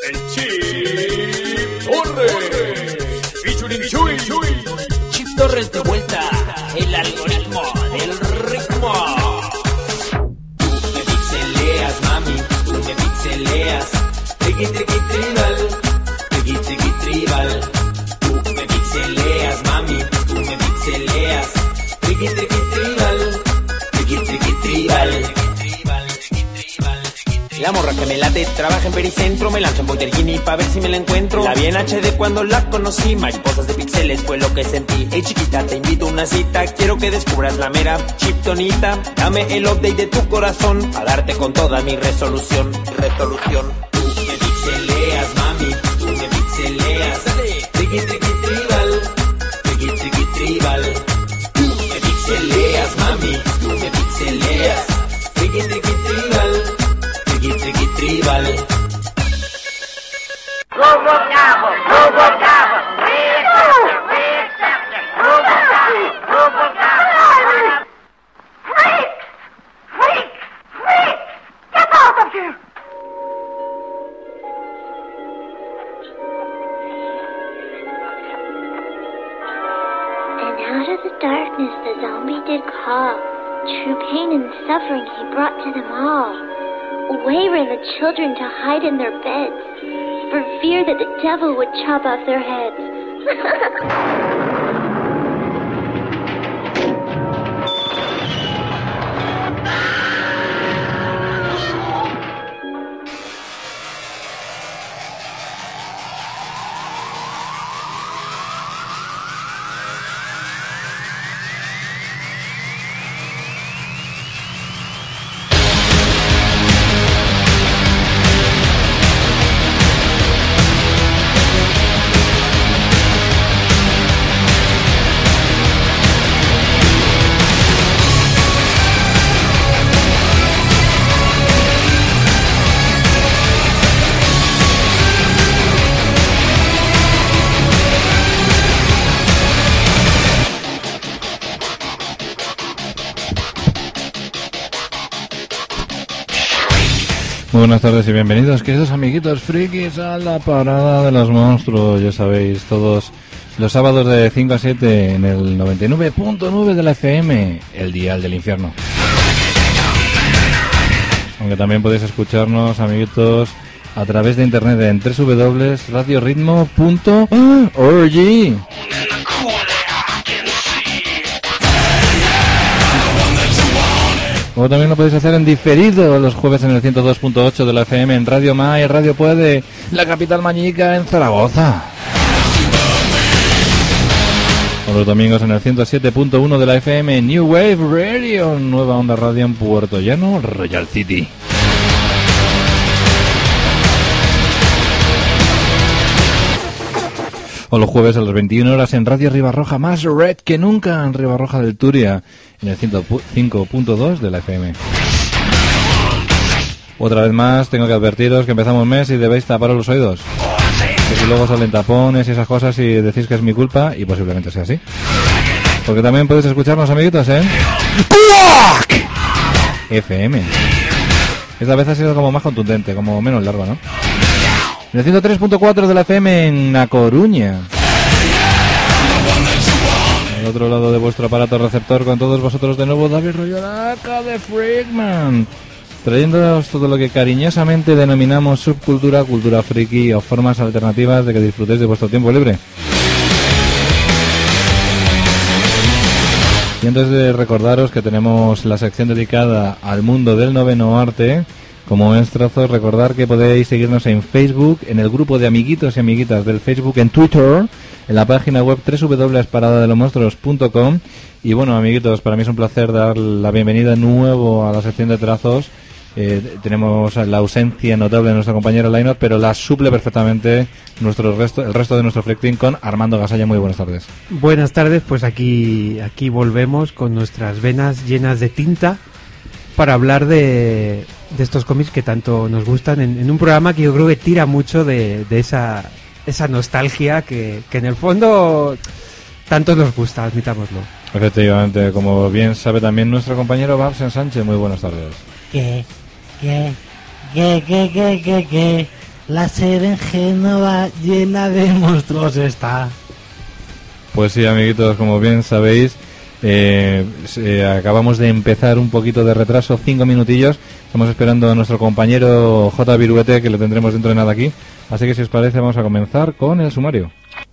El Chip Torres. Featuring Chuy. Chip Torres de vuelta. El algoritmo del ritmo. Tú me pixeleas, mami. Tú me pixeleas. Triqui, triqui, tribal. Triqui, triqui, tribal. Tú me pixeleas, mami. Tú me pixeleas. Triqui, triqui, tribal. Triqui, triqui, tribal. La morra que me late, trabaja en Pericentro. Me lanzo en Boyergini pa' ver si me la encuentro. La vi en HD cuando la conocí. Mariposas de píxeles fue lo que sentí. Hey chiquita, te invito a una cita. Quiero que descubras la mera chiptonita. Dame el update de tu corazón a darte con toda mi resolución. Tú me pixeleas, mami. Tú me pixeleas. Triqui, triqui, tribal. Triqui, triqui, tribal. Tú me pixeleas, mami. Tú me pixeleas. Triqui, triqui, tribal. Triqui, tribal. Get out of here! And out of the darkness the zombie did call. True pain and suffering he brought to them all. Away ran the children to hide in their beds, for fear that the devil would chop off their heads. Muy buenas tardes y bienvenidos, queridos amiguitos frikis, a la parada de los monstruos. Ya sabéis, todos los sábados de 5 a 7 en el 99.9 de la FM, el dial del infierno. Aunque también podéis escucharnos, amiguitos, a través de internet en www.radioritmo.org. O también lo podéis hacer en diferido los jueves en el 102.8 de la FM en Radio Ma y Radio Puede, la capital mañica, en Zaragoza. O los domingos en el 107.1 de la FM en New Wave Radio, Nueva Onda Radio en Puerto Llano, Royal City. O los jueves a las 21 horas en Radio Ribarroja, más red que nunca, en Ribarroja del Turia, en el 105.2 de la FM. Otra vez más, tengo que advertiros que empezamos mes y debéis taparos los oídos. Que si luego salen tapones y esas cosas y decís que es mi culpa, y posiblemente sea así. Porque también podéis escucharnos, amiguitos, en FM. Esta vez ha sido como más contundente, como menos largo, ¿no? En el 103.4 de la FM en A Coruña. Al otro lado de vuestro aparato receptor, con todos vosotros de nuevo, David Royolaca de Freakman, trayéndoos todo lo que cariñosamente denominamos subcultura, cultura friki o formas alternativas de que disfrutéis de vuestro tiempo libre. Y antes de recordaros que tenemos la sección dedicada al mundo del noveno arte, como es Trazos, recordar que podéis seguirnos en Facebook, en el grupo de amiguitos y amiguitas del Facebook, en Twitter, en la página web www.paradadelomonstruos.com. Y bueno, amiguitos, para mí es un placer dar la bienvenida de nuevo a la sección de Trazos. Tenemos la ausencia notable de nuestro compañero Lainot, pero la suple perfectamente el resto de nuestro Freak Team con Armando Gasalla. Muy buenas tardes. Buenas tardes, pues aquí volvemos con nuestras venas llenas de tinta para hablar de estos cómics que tanto nos gustan en un programa que yo creo que tira mucho de esa nostalgia que en el fondo tanto nos gusta, admitámoslo. Efectivamente, como bien sabe también nuestro compañero Babsen Sánchez. Muy buenas tardes. La sede en Génova llena de monstruos está. Pues sí, amiguitos, como bien sabéis, acabamos de empezar un poquito de retraso, 5 minutillos. Estamos esperando a nuestro compañero J. Viruete, que lo tendremos dentro de nada aquí. Así que si os parece, vamos a comenzar con el sumario.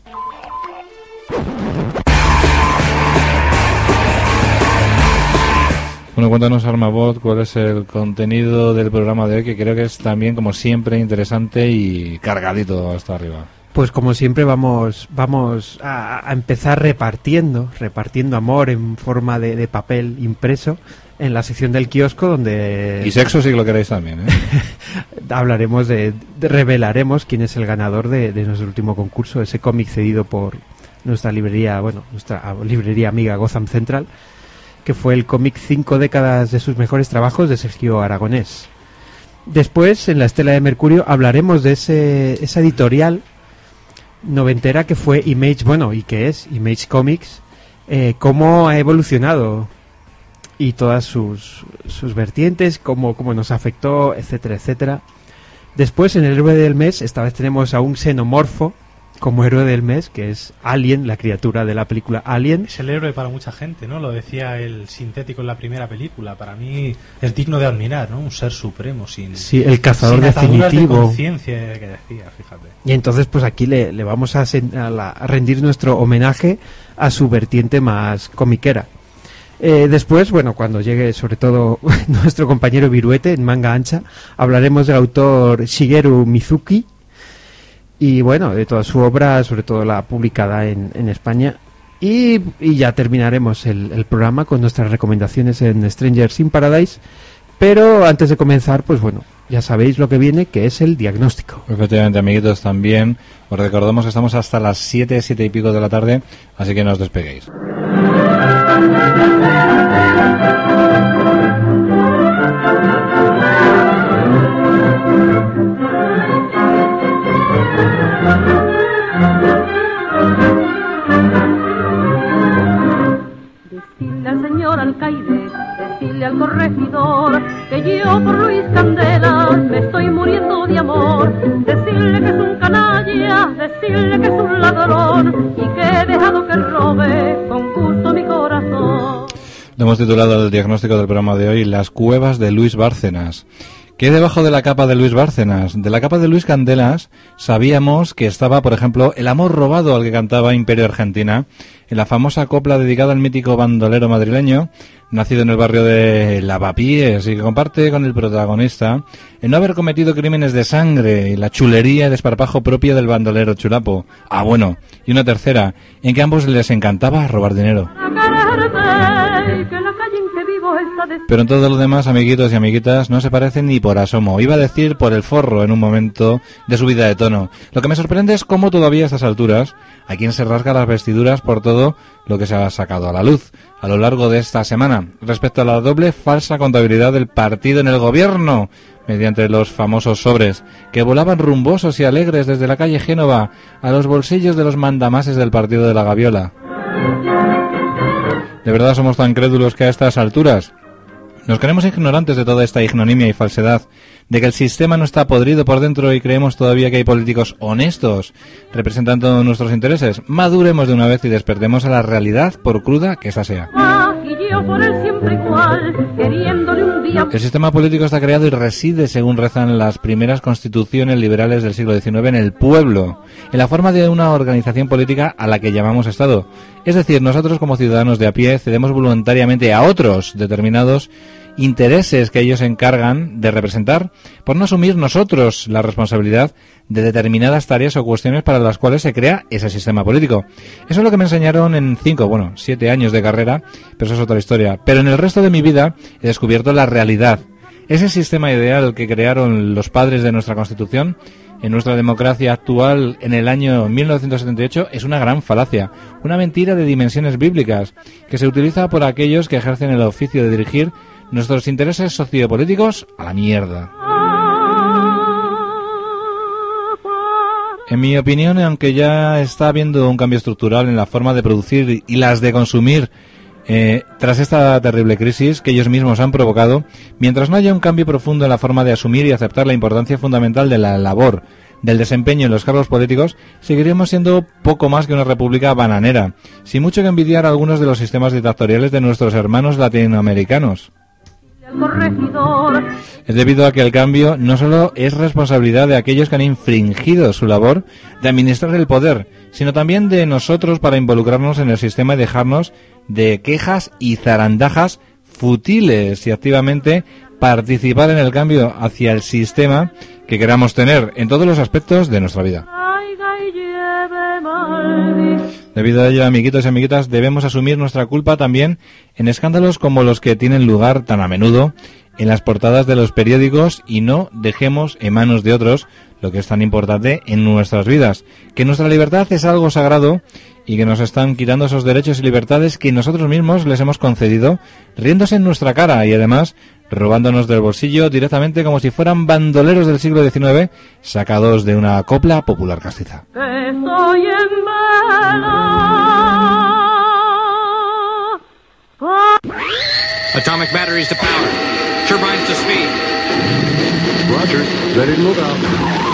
Bueno, cuéntanos, Armabot, cuál es el contenido del programa de hoy, que creo que es también, como siempre, interesante y cargadito hasta arriba. Pues como siempre vamos a empezar repartiendo amor en forma de papel impreso en la sección del kiosco, donde... Y sexo si lo queréis también, ¿eh? Hablaremos revelaremos quién es el ganador de nuestro último concurso, ese cómic cedido por nuestra librería amiga Gotham Central, que fue el cómic 5 décadas de sus mejores trabajos de Sergio Aragonés. Después, en la Estela de Mercurio, hablaremos de esa editorial noventera que fue Image, y que es Image Comics, cómo ha evolucionado y todas sus vertientes, cómo nos afectó, etcétera, etcétera. Después, en el héroe del mes, esta vez tenemos a un xenomorfo como héroe del mes, que es Alien, la criatura de la película Alien. Es el héroe para mucha gente, ¿no? Lo decía el sintético en la primera película. Para mí es digno de admirar, ¿no? Un ser supremo Sí, el cazador sin definitivo. De conciencia que decía, fíjate. Y entonces, pues aquí le vamos a rendir nuestro homenaje a su vertiente más comiquera. Después, cuando llegue sobre todo nuestro compañero Viruete en manga ancha, hablaremos del autor Shigeru Mizuki y de toda su obra, sobre todo la publicada en España, y ya terminaremos el programa con nuestras recomendaciones en Strangers in Paradise. Pero antes de comenzar, ya sabéis lo que viene, que es el diagnóstico. Efectivamente, amiguitos, también os recordamos que estamos hasta las 7 y pico de la tarde, así que no os despeguéis. Decirle al señor alcaide, decirle al corregidor, que yo por Luis Candela me estoy muriendo de amor. Decirle que es un canalla, decirle que es un ladrón y que he dejado que robe con gusto mi corazón. Lo hemos titulado el diagnóstico del programa de hoy, Las cuevas de Luis Bárcenas. ¿Qué hay debajo de la capa de Luis Bárcenas? De la capa de Luis Candelas sabíamos que estaba, por ejemplo, El amor robado, al que cantaba Imperio Argentina, en la famosa copla dedicada al mítico bandolero madrileño, nacido en el barrio de Lavapiés y que comparte con el protagonista el no haber cometido crímenes de sangre y la chulería y desparpajo propia del bandolero chulapo. Y una tercera, en que a ambos les encantaba robar dinero. Pero en todo lo demás, amiguitos y amiguitas, no se parecen ni por asomo. Iba a decir por el forro en un momento de subida de tono. Lo que me sorprende es cómo todavía a estas alturas hay quien se rasga las vestiduras por todo lo que se ha sacado a la luz a lo largo de esta semana respecto a la doble falsa contabilidad del partido en el gobierno, mediante los famosos sobres que volaban rumbosos y alegres desde la calle Génova a los bolsillos de los mandamases del partido de la Gaviola. ¿De verdad somos tan crédulos que a estas alturas nos creemos ignorantes de toda esta ignominia y falsedad, de que el sistema no está podrido por dentro y creemos todavía que hay políticos honestos representando nuestros intereses? Maduremos de una vez y despertemos a la realidad, por cruda que esta sea. El sistema político está creado y reside, según rezan las primeras constituciones liberales del siglo XIX, en el pueblo, en la forma de una organización política a la que llamamos Estado. Es decir, nosotros como ciudadanos de a pie cedemos voluntariamente a otros determinados intereses que ellos se encargan de representar por no asumir nosotros la responsabilidad de determinadas tareas o cuestiones para las cuales se crea ese sistema político. Eso es lo que me enseñaron en 7 años de carrera, pero eso es otra historia. Pero en el resto de mi vida he descubierto la realidad. Ese sistema ideal que crearon los padres de nuestra Constitución en nuestra democracia actual en el año 1978 es una gran falacia, una mentira de dimensiones bíblicas que se utiliza por aquellos que ejercen el oficio de dirigir nuestros intereses sociopolíticos a la mierda. En mi opinión, aunque ya está habiendo un cambio estructural en la forma de producir y las de consumir tras esta terrible crisis que ellos mismos han provocado, mientras no haya un cambio profundo en la forma de asumir y aceptar la importancia fundamental de la labor del desempeño en los cargos políticos, seguiríamos siendo poco más que una república bananera, sin mucho que envidiar a algunos de los sistemas dictatoriales de nuestros hermanos latinoamericanos. Es debido a que el cambio no solo es responsabilidad de aquellos que han infringido su labor de administrar el poder, sino también de nosotros para involucrarnos en el sistema y dejarnos de quejas y zarandajas futiles y activamente participar en el cambio hacia el sistema que queramos tener en todos los aspectos de nuestra vida. Debido a ello, amiguitos y amiguitas, debemos asumir nuestra culpa también en escándalos como los que tienen lugar tan a menudo en las portadas de los periódicos y no dejemos en manos de otros lo que es tan importante en nuestras vidas, que nuestra libertad es algo sagrado y que nos están quitando esos derechos y libertades que nosotros mismos les hemos concedido, riéndose en nuestra cara y además robándonos del bolsillo directamente como si fueran bandoleros del siglo XIX sacados de una copla popular castiza. Estoy en vela. Atomic batteries to power. Turbines to speed. Roger. Ready to move out.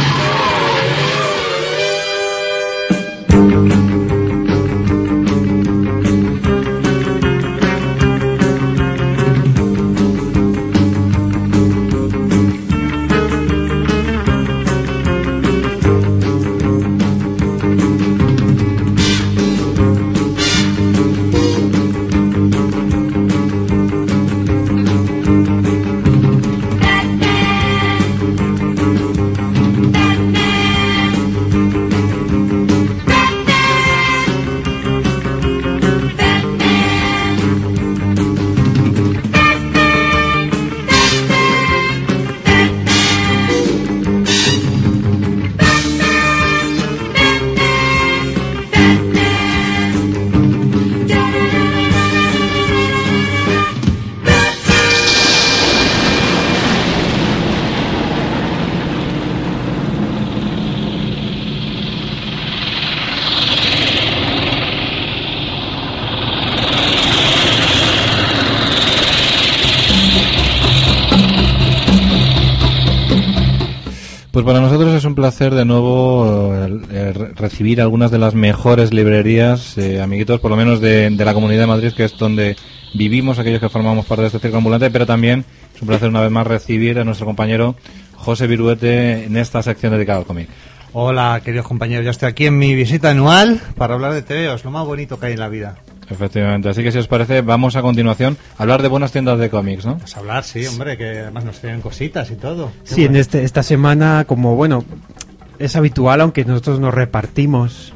Pues para nosotros es un placer de nuevo recibir algunas de las mejores librerías, amiguitos, por lo menos de la Comunidad de Madrid, que es donde vivimos aquellos que formamos parte de este circo ambulante, pero también es un placer una vez más recibir a nuestro compañero José Viruete en esta sección dedicada al cómic. Hola, queridos compañeros, ya estoy aquí en mi visita anual para hablar de TVOs, lo más bonito que hay en la vida. Efectivamente, así que si os parece, vamos a continuación a hablar de buenas tiendas de cómics, ¿no? Pues hablar, sí, hombre, que además nos traen cositas y todo. Sí, bueno. Esta semana, como bueno, es habitual, aunque nosotros nos repartimos,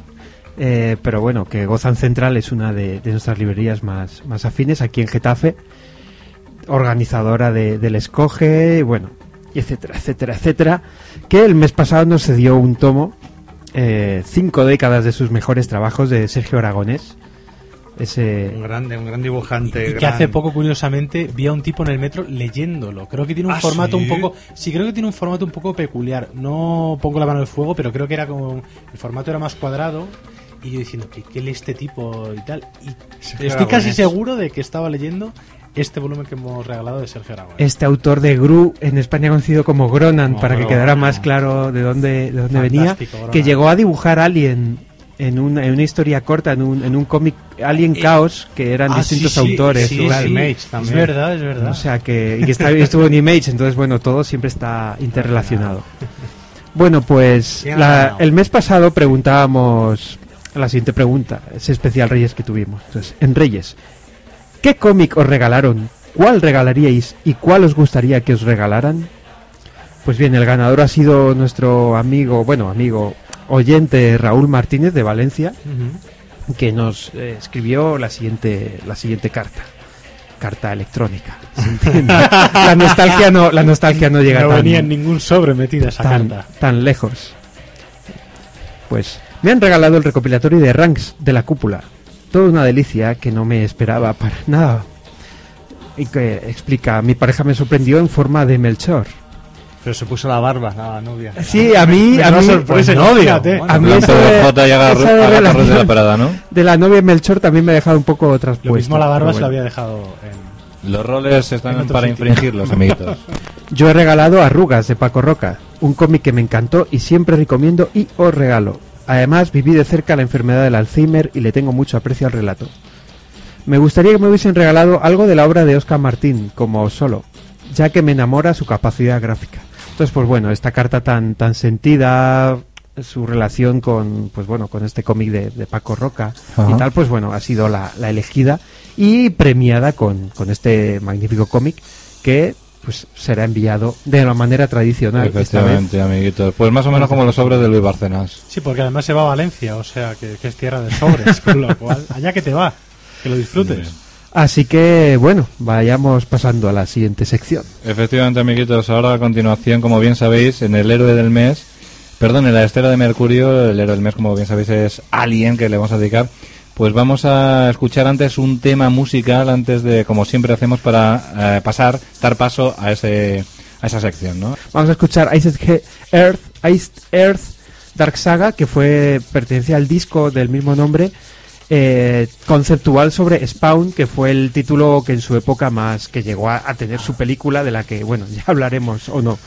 pero bueno, que Gozan Central es una de nuestras librerías más afines aquí en Getafe, organizadora del Escoge, y bueno, y etcétera, etcétera, etcétera, que el mes pasado nos cedió un tomo, 5 décadas de sus mejores trabajos de Sergio Aragonés. Un gran dibujante. Y que hace poco, curiosamente, vi a un tipo en el metro leyéndolo. Creo que tiene un formato ¿sí? un poco... Sí, creo que tiene un formato un poco peculiar. No pongo la mano al fuego, pero creo que era como... El formato era más cuadrado. Y yo diciendo, ¿qué lee este tipo y tal? Y estoy casi seguro de que estaba leyendo este volumen que hemos regalado de Sergio Aragonés. Este autor de Gru, en España conocido como Gronan, para que quedara más claro de dónde venía, Gronan. Que llegó a dibujar Alien en una historia corta, en un cómic Alien Chaos, que eran distintos autores. Sí, Image también. Es verdad. O sea, que estuvo en Image, entonces bueno, todo siempre está interrelacionado. Bueno, pues el mes pasado preguntábamos la siguiente pregunta, ese especial Reyes que tuvimos. Entonces, en Reyes, ¿qué cómic os regalaron? ¿Cuál regalaríais? ¿Y cuál os gustaría que os regalaran? Pues bien, el ganador ha sido nuestro amigo oyente Raúl Martínez de Valencia, que nos escribió la siguiente carta electrónica. ¿Se entiende? La nostalgia no llega no venía en ningún sobre metida esa carta tan lejos. Pues me han regalado el recopilatorio de Ranks de la Cúpula, toda una delicia que no me esperaba para nada, y que explica: mi pareja me sorprendió en forma de Melchor. Pero se puso la barba, la novia. Sí, a mí sorpresa, novia. A mí eso de la parada, ¿no? De la novia Melchor también me ha dejado un poco traspuesto. Lo mismo la barba se lo había dejado en... Los roles están para infringirlos, amiguitos. Yo he regalado Arrugas de Paco Roca, un cómic que me encantó y siempre recomiendo y os regalo. Además, viví de cerca la enfermedad del Alzheimer y le tengo mucho aprecio al relato. Me gustaría que me hubiesen regalado algo de la obra de Oscar Martín, como Solo, ya que me enamora su capacidad gráfica. Entonces, pues bueno, esta carta tan sentida, su relación con, pues bueno, con este cómic de Paco Roca y tal, pues bueno, ha sido la elegida y premiada con este magnífico cómic que pues será enviado de la manera tradicional. Efectivamente, amiguitos. Pues más o menos como los sobres de Luis Bárcenas. Sí, porque además se va a Valencia, o sea, que es tierra de sobres, con lo cual, allá que te va, que lo disfrutes. Así que, bueno, vayamos pasando a la siguiente sección. Efectivamente, amiguitos, ahora a continuación, como bien sabéis, en el héroe del mes, en la estela de Mercurio, el héroe del mes, como bien sabéis, es Alien, que le vamos a dedicar. Pues vamos a escuchar antes un tema musical, antes de, como siempre hacemos, para dar paso a esa sección, ¿no? Vamos a escuchar Iced Earth Dark Saga, que pertenecía al disco del mismo nombre, conceptual sobre Spawn, que fue el título que en su época más que llegó a tener su película, de la que, bueno, ya hablaremos o no.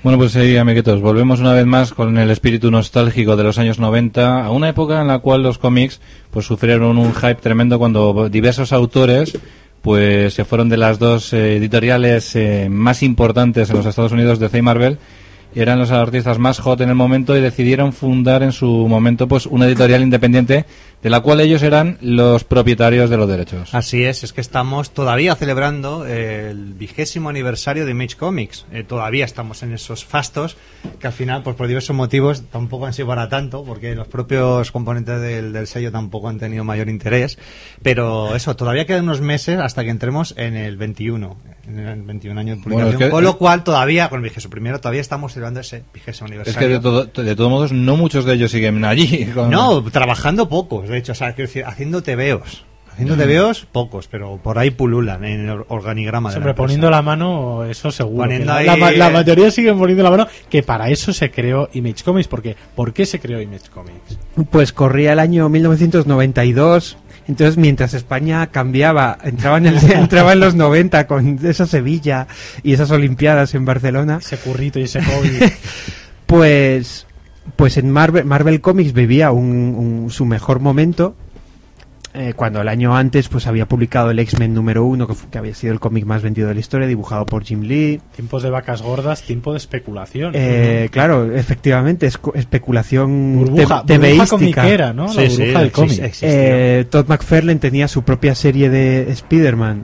Bueno, pues sí, amiguitos, volvemos una vez más con el espíritu nostálgico de los años 90, a una época en la cual los cómics pues sufrieron un hype tremendo cuando diversos autores pues se fueron de las dos editoriales más importantes en los Estados Unidos, DC y Marvel. Eran los artistas más hot en el momento y decidieron fundar en su momento pues una editorial independiente de la cual ellos eran los propietarios de los derechos. Así es que estamos todavía celebrando el 20º aniversario de Image Comics. Todavía estamos en esos fastos que al final, pues por diversos motivos, tampoco han sido para tanto, porque los propios componentes del sello tampoco han tenido mayor interés. Pero eso, todavía quedan unos meses hasta que entremos en el 21, en el 21 año de publicación. Bueno, con lo cual todavía, con el 21º, todavía estamos celebrando ese 20º aniversario. Es que de todos modos, no muchos de ellos siguen allí. No, trabajando pocos. De hecho, o sea, quiero decir, haciendo tebeos. Haciendo tebeos, pocos, pero por ahí pululan en el organigrama de la empresa. Poniendo la mano, eso seguro. Ahí... La mayoría siguen poniendo la mano, que para eso se creó Image Comics. Porque, ¿por qué se creó Image Comics? Pues corría el año 1992. Entonces, mientras España cambiaba, entraba en los 90 con esa Sevilla y esas Olimpiadas en Barcelona. Ese currito y ese COVID. pues en Marvel Comics vivía su mejor momento, cuando el año antes pues había publicado el X-Men número 1, que había sido el cómic más vendido de la historia, dibujado por Jim Lee. Tiempos de vacas gordas, tiempo de especulación. Claro, efectivamente, especulación burbuja comiquera, ¿no? La burbuja del cómic. Todd McFarlane tenía su propia serie de Spider-Man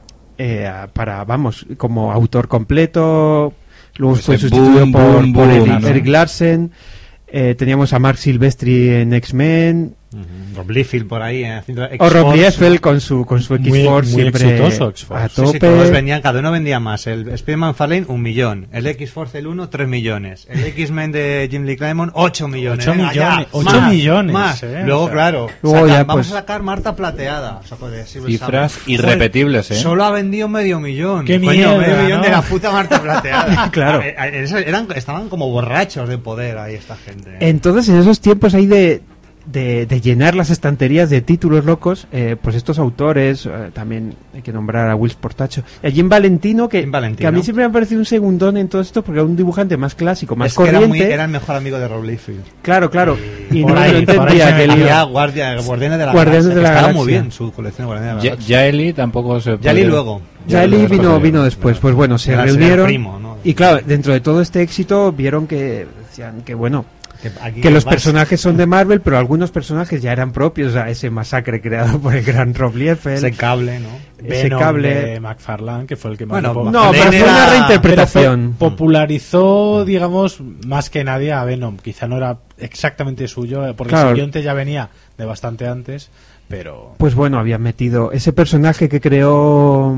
como autor completo. Luego fue sustituido por Eric Larsen. Teníamos a Mark Silvestri en X-Men. Rob Liefeld por ahí haciendo X-Force. O Rob Liefeld con su X-Force siempre exitoso, X-Force. A tope. Sí, todos vendían, cada uno vendía más. El Spider-Man Farlane 1 millón, el X-Force el 1 3 millones, el X-Men de Jim Lee Claremont 8 millones. 8 millones. Más. Luego, claro, vamos a sacar Marta Plateada. O sea, cifras irrepetibles, Solo ha vendido medio millón. Qué mierda, medio millón de la puta Marta Plateada. Claro. Estaban como borrachos de poder ahí esta gente. Entonces, en esos tiempos ahí de llenar las estanterías de títulos locos, pues estos autores, también hay que nombrar a Will Portacho, a Jim Valentino, que a mí siempre me ha parecido un segundón en todo esto, porque era un dibujante más clásico, más corriente. Era el mejor amigo de Rob Liefeld. Claro. Y no entendía que él Guardianes de la Galaxia. Estaba muy bien su colección de Guardianes de la Galaxia. Yaeli tampoco se... Yaeli luego. Yaeli vino después. Pues bueno, se reunieron. Primo, ¿no? Y claro, dentro de todo este éxito vieron que decían que bueno, que los personajes son de Marvel, pero algunos personajes ya eran propios, o sea, ese masacre creado por el gran Rob Liefeld. Ese cable, ¿no? Ese cable de McFarlane, que fue el que más... No, pero fue una reinterpretación. Popularizó, digamos, más que nadie a Venom. Quizá no era exactamente suyo, porque el siguiente ya venía de bastante antes, pero... Pues bueno, había metido ese personaje que creó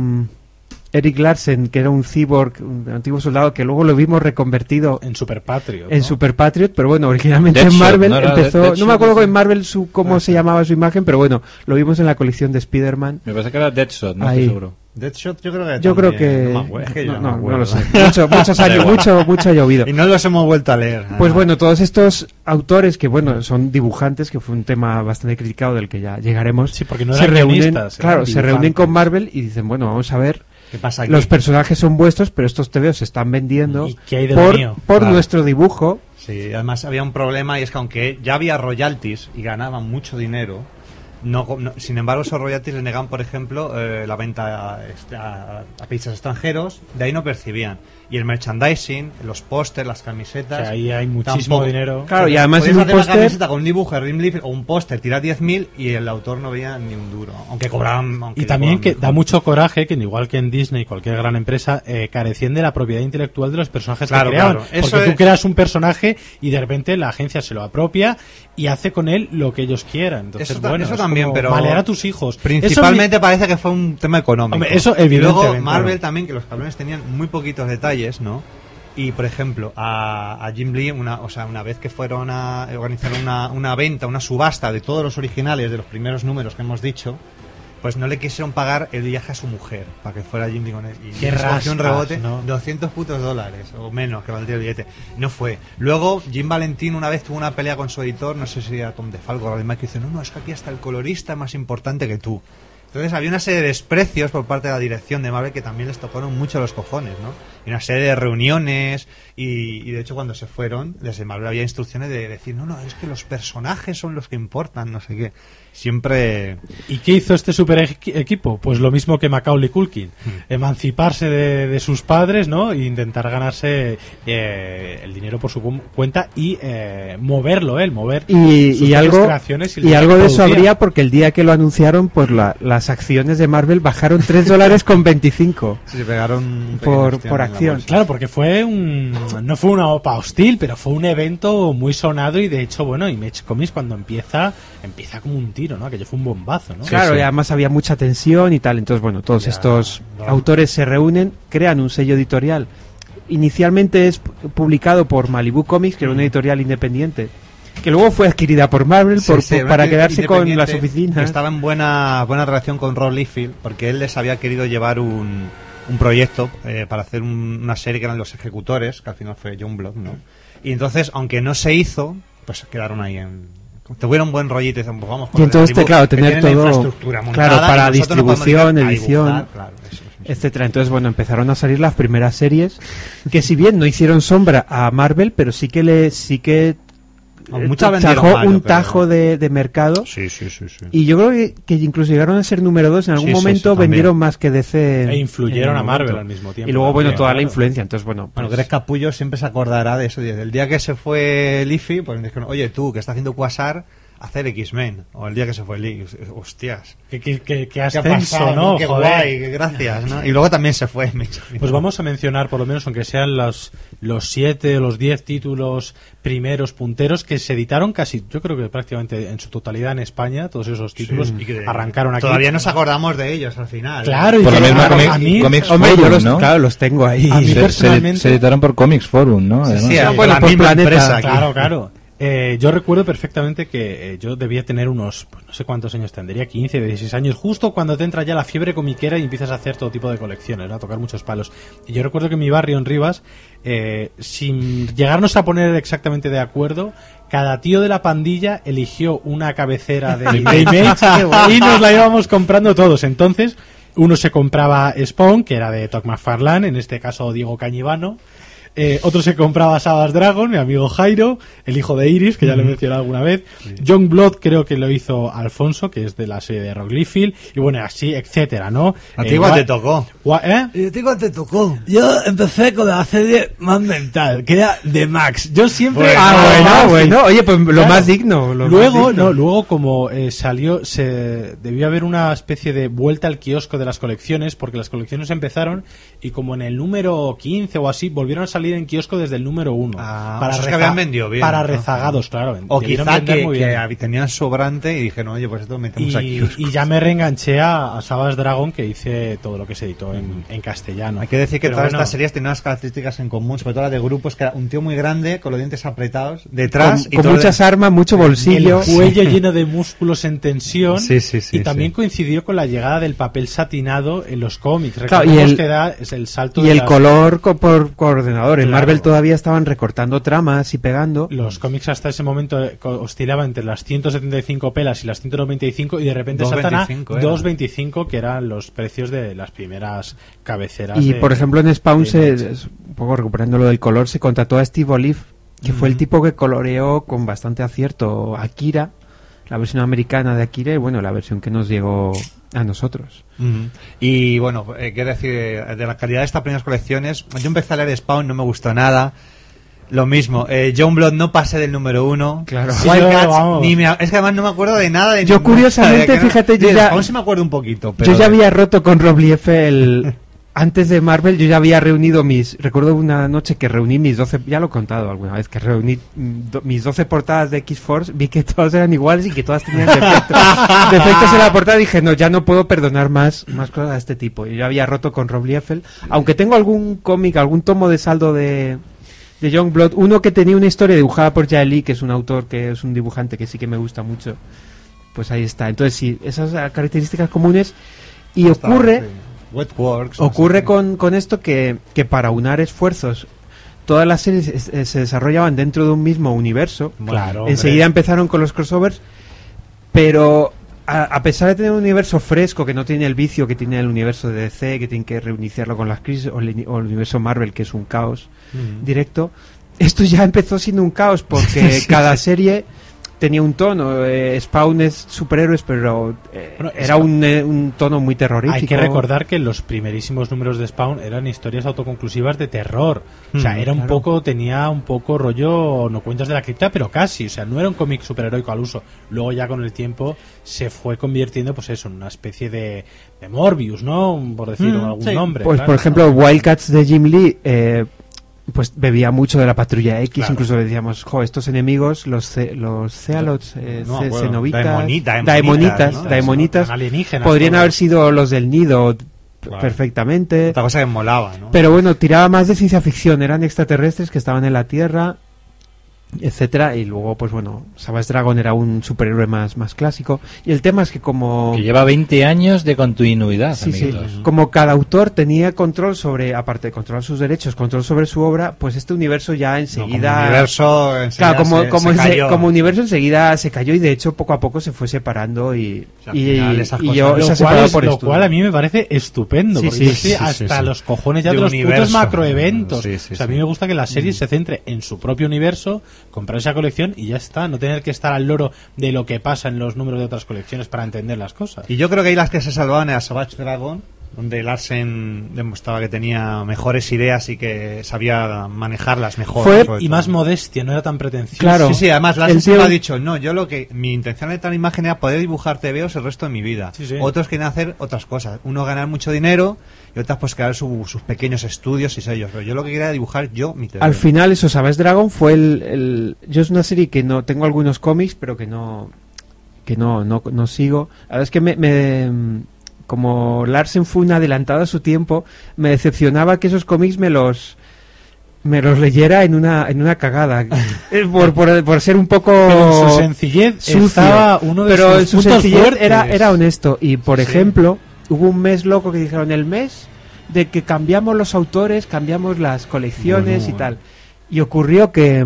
Eric Larsen, que era un cyborg, un antiguo soldado, que luego lo vimos reconvertido en Super Patriot, en Super Patriot, pero bueno, originalmente Deadshot, en Marvel no empezó, no me acuerdo en Marvel cómo se llamaba su imagen, pero bueno, lo vimos en la colección de Spider-Man. Me parece que era Deadshot, no estoy seguro. Deadshot yo creo que no lo sé. Muchos años, mucho ha llovido. Y no los hemos vuelto a leer. Pues bueno, todos estos autores que bueno, son dibujantes, que fue un tema bastante criticado del que ya llegaremos. Sí, porque no eran guionistas, se reúnen con Marvel y dicen, bueno, vamos a ver, ¿qué pasa aquí? Los personajes son vuestros, pero estos TVOs se están vendiendo por nuestro dibujo. Sí, además había un problema, y es que aunque ya había royalties y ganaban mucho dinero, sin embargo esos royalties les negaban, por ejemplo, la venta a países extranjeros, de ahí no percibían. Y el merchandising, los pósters, las camisetas, o sea, ahí hay muchísimo dinero. Claro, y además podías hacer una camiseta con un dibujo de Jim Lee o un póster, tirar 10.000 y el autor no veía ni un duro, aunque cobraban. Y también que da mucho coraje que, igual que en Disney, cualquier gran empresa, carecían de la propiedad intelectual de los personajes que creaban. Porque tú creas un personaje y de repente la agencia se lo apropia y hace con él lo que ellos quieran. Entonces, eso también, pero malear a tus hijos. Principalmente parece que fue un tema económico. Hombre, eso evidentemente. Y luego Marvel también, que los cabrones tenían muy poquitos detalles, ¿no? Y por ejemplo, a Jim Lee, una vez que fueron a organizar una venta, una subasta de todos los originales de los primeros números que hemos dicho, pues no le quisieron pagar el viaje a su mujer para que fuera Jim Lee con él. Y qué rascas, un rebote, ¿no? $200 o menos que valdría el billete. No fue. Luego Jim Valentino una vez tuvo una pelea con su editor, no sé si era Tom DeFalco o alguien que dice, no, es que aquí hasta el colorista es más importante que tú. Entonces había una serie de desprecios por parte de la dirección de Marvel que también les tocaron mucho los cojones, ¿no? y una serie de reuniones y de hecho cuando se fueron desde Marvel había instrucciones de decir no, es que los personajes son los que importan, no sé qué. Siempre... ¿Y qué hizo este super equipo? Pues lo mismo que Macaulay Culkin, emanciparse de sus padres, ¿no? E intentar ganarse el dinero por su cuenta y mover y algo creaciones y algo de eso habría, porque el día que lo anunciaron, pues las acciones de Marvel bajaron $3.25 se pegaron por acción. Claro, porque no fue una OPA hostil, pero fue un evento muy sonado y de hecho, bueno, Image Comics cuando empieza como un tiro, ¿no? Aquello fue un bombazo, ¿no? Claro, y además había mucha tensión y tal, entonces bueno, todos estos autores se reúnen, crean un sello editorial. Inicialmente es publicado por Malibu Comics, que era una editorial independiente, que luego fue adquirida por Marvel para quedarse con las oficinas. Estaba en buena relación con Rob Liefeld, porque él les había querido llevar un proyecto para hacer una serie que eran Los Ejecutores, que al final fue Youngblood, ¿no? Y entonces, aunque no se hizo, pues quedaron ahí tuvieron un buen rollito y pues vamos con y entonces tener todo infraestructura montada, para distribución, edición, eso, etcétera. Entonces bueno, empezaron a salir las primeras series que si bien no hicieron sombra a Marvel, pero sí que trajo un tajo de mercado. Sí. Y yo creo que incluso llegaron a ser número 2 en algún momento, vendieron más que DC. E influyeron a Marvel al mismo tiempo. Y luego, bueno, toda la influencia. Entonces, bueno, Greg Capullo siempre se acordará de eso. El día que se fue Liefeld, pues dijeron, oye, tú, que está haciendo Quasar, hacer X-Men. O el día que se fue Lee, hostias. ¿Qué ascenso, ¿no? Qué guay, gracias, ¿no? Y luego también se fue. Pues vamos a mencionar, por lo menos, aunque sean los 7 o los 10 títulos primeros punteros que se editaron casi, yo creo que prácticamente en su totalidad en España, todos esos títulos arrancaron aquí. Todavía nos acordamos de ellos al final. Claro, por la misma Comics Forum, ¿no? Los tengo ahí. A mí personalmente se editaron por Comics Forum, ¿no? Sí, bueno, por Planeta. Claro. Yo recuerdo perfectamente que yo debía tener unos, pues no sé cuántos años tendría, 15, 16 años, justo cuando te entra ya la fiebre comiquera y empiezas a hacer todo tipo de colecciones, ¿no? A tocar muchos palos. Y yo recuerdo que en mi barrio, en Rivas, sin llegarnos a poner exactamente de acuerdo, cada tío de la pandilla eligió una cabecera de Image y nos la íbamos comprando todos. Entonces, uno se compraba Spawn, que era de Todd McFarlane, en este caso Diego Cañivano. Otro se compraba Savage Dragon, mi amigo Jairo, el hijo de Iris, que ya le he mencionado alguna vez. Youngblood creo que lo hizo Alfonso, que es de la serie de Rob Liefeld, y bueno, así, etcétera, ¿no? A ti igual te tocó. ¿Y a ti igual te tocó? Yo empecé con la serie más mental, que era The Max. Yo siempre... Bueno, oye, pues lo más digno. Luego como salió, debió haber una especie de vuelta al kiosco de las colecciones, porque las colecciones empezaron, y como en el número 15 o así, volvieron a salir en kiosco desde el número 1 que habían vendido bien, para rezagados, claro, o quizá que tenían sobrante y dije, no, oye, pues esto lo metemos aquí. Y ya me reenganché a Savage Dragon, que hice todo lo que se editó en castellano. Hay que decir que todas estas series tienen unas características en común, sobre todo la de grupos, que era un tío muy grande con los dientes apretados detrás con muchas armas, mucho bolsillo, el cuello lleno de músculos en tensión. Sí, también coincidió con la llegada del papel satinado en los cómics. Recordemos que da es el salto y el color por ordenador. En Marvel todavía estaban recortando tramas y pegando. Los cómics hasta ese momento oscilaban entre las 175 pelas y las 195 y de repente saltan a 225, que eran los precios de las primeras cabeceras. Y por ejemplo en Spawn, un poco recuperando lo del color, se contrató a Steve Olive, que fue el tipo que coloreó con bastante acierto Akira, la versión americana de Akira, y bueno, la versión que nos llegó a nosotros. Y bueno, quiero decir, de la calidad de estas primeras colecciones, yo empecé a leer Spawn, no me gustó nada. Lo mismo, Youngblood no pasé del número 1. Claro. Es que además no me acuerdo de nada. Yo curiosamente, fíjate, Spawn sí me acuerdo un poquito. Pero yo ya había roto con Rob Liefeld antes de Marvel. Yo ya había reunido recuerdo una noche que reuní mis 12, ya lo he contado alguna vez, que reuní mis 12 portadas de X-Force, vi que todas eran iguales y que todas tenían defectos en la portada, y dije, no, ya no puedo perdonar más cosas de este tipo. Yo ya había roto con Rob Liefeld, aunque tengo algún cómic, algún tomo de saldo de Youngblood, uno que tenía una historia dibujada por Jae Lee, que es un autor, que es un dibujante que sí que me gusta mucho. Pues ahí está. Entonces sí, esas características comunes. Y ocurre con esto que para unar esfuerzos, todas las series se desarrollaban dentro de un mismo universo. Claro. Enseguida empezaron con los crossovers, pero a pesar de tener un universo fresco, que no tiene el vicio que tiene el universo de DC, que tiene que reiniciarlo con las crisis, o el universo Marvel, que es un caos directo, esto ya empezó siendo un caos, porque cada serie tenía un tono. Spawn es superhéroes, pero era un tono muy terrorífico. Hay que recordar que los primerísimos números de Spawn eran historias autoconclusivas de terror. O sea, era un poco, tenía un poco rollo, no cuentos de la cripta, pero casi. O sea, no era un cómic superheroico al uso. Luego ya con el tiempo se fue convirtiendo, pues eso, en una especie de Morbius, ¿no? Por decir algún nombre. Pues, por ejemplo, Wildcats de Jim Lee, pues bebía mucho de la Patrulla X, incluso decíamos, estos enemigos, los Cealots, Cenobitas, Daemonitas, podrían haber sido los del Nido perfectamente. Otra cosa que molaba, ¿no? Pero bueno, tiraba más de ciencia ficción, eran extraterrestres que estaban en la Tierra, etcétera, y luego pues bueno, Savage Dragon era un superhéroe más clásico, y el tema es que como que lleva 20 años de continuidad, amiguitos. Como cada autor tenía control sobre, aparte de controlar sus derechos, control sobre su obra, pues este universo ya enseguida como universo enseguida se cayó, y de hecho poco a poco se fue separando y lo cual a mí me parece estupendo, porque yo estoy hasta los cojones ya de los putos macroeventos. O sea, a mí me gusta que la serie se centre en su propio universo, comprar esa colección y ya está, no tener que estar al loro de lo que pasa en los números de otras colecciones para entender las cosas. Y yo creo que ahí las que se salvaban era Savage Dragon, donde Larsen demostraba que tenía mejores ideas y que sabía manejarlas mejor. Y más modestia, no era tan pretencioso. Claro. Sí, además Larsen siempre ha dicho, no, yo mi intención de tal imagen era poder dibujar TVOs el resto de mi vida. Otros quieren hacer otras cosas. Uno ganar mucho dinero y otras pues crear sus pequeños estudios y sellos. Pero yo lo que quería era dibujar mi TVO. Al final eso, Savage Dragon fue yo es una serie que no tengo algunos cómics, pero que no sigo. La verdad es que como Larsen fue un adelantado a su tiempo, me decepcionaba que esos cómics me los leyera en una cagada por ser un poco, pero en su sencillez sucio, estaba uno de pero sus su puntos sencillez fuertes. era honesto. Y por ejemplo, hubo un mes loco que dijeron, el mes de que cambiamos los autores, cambiamos las colecciones y tal, y ocurrió que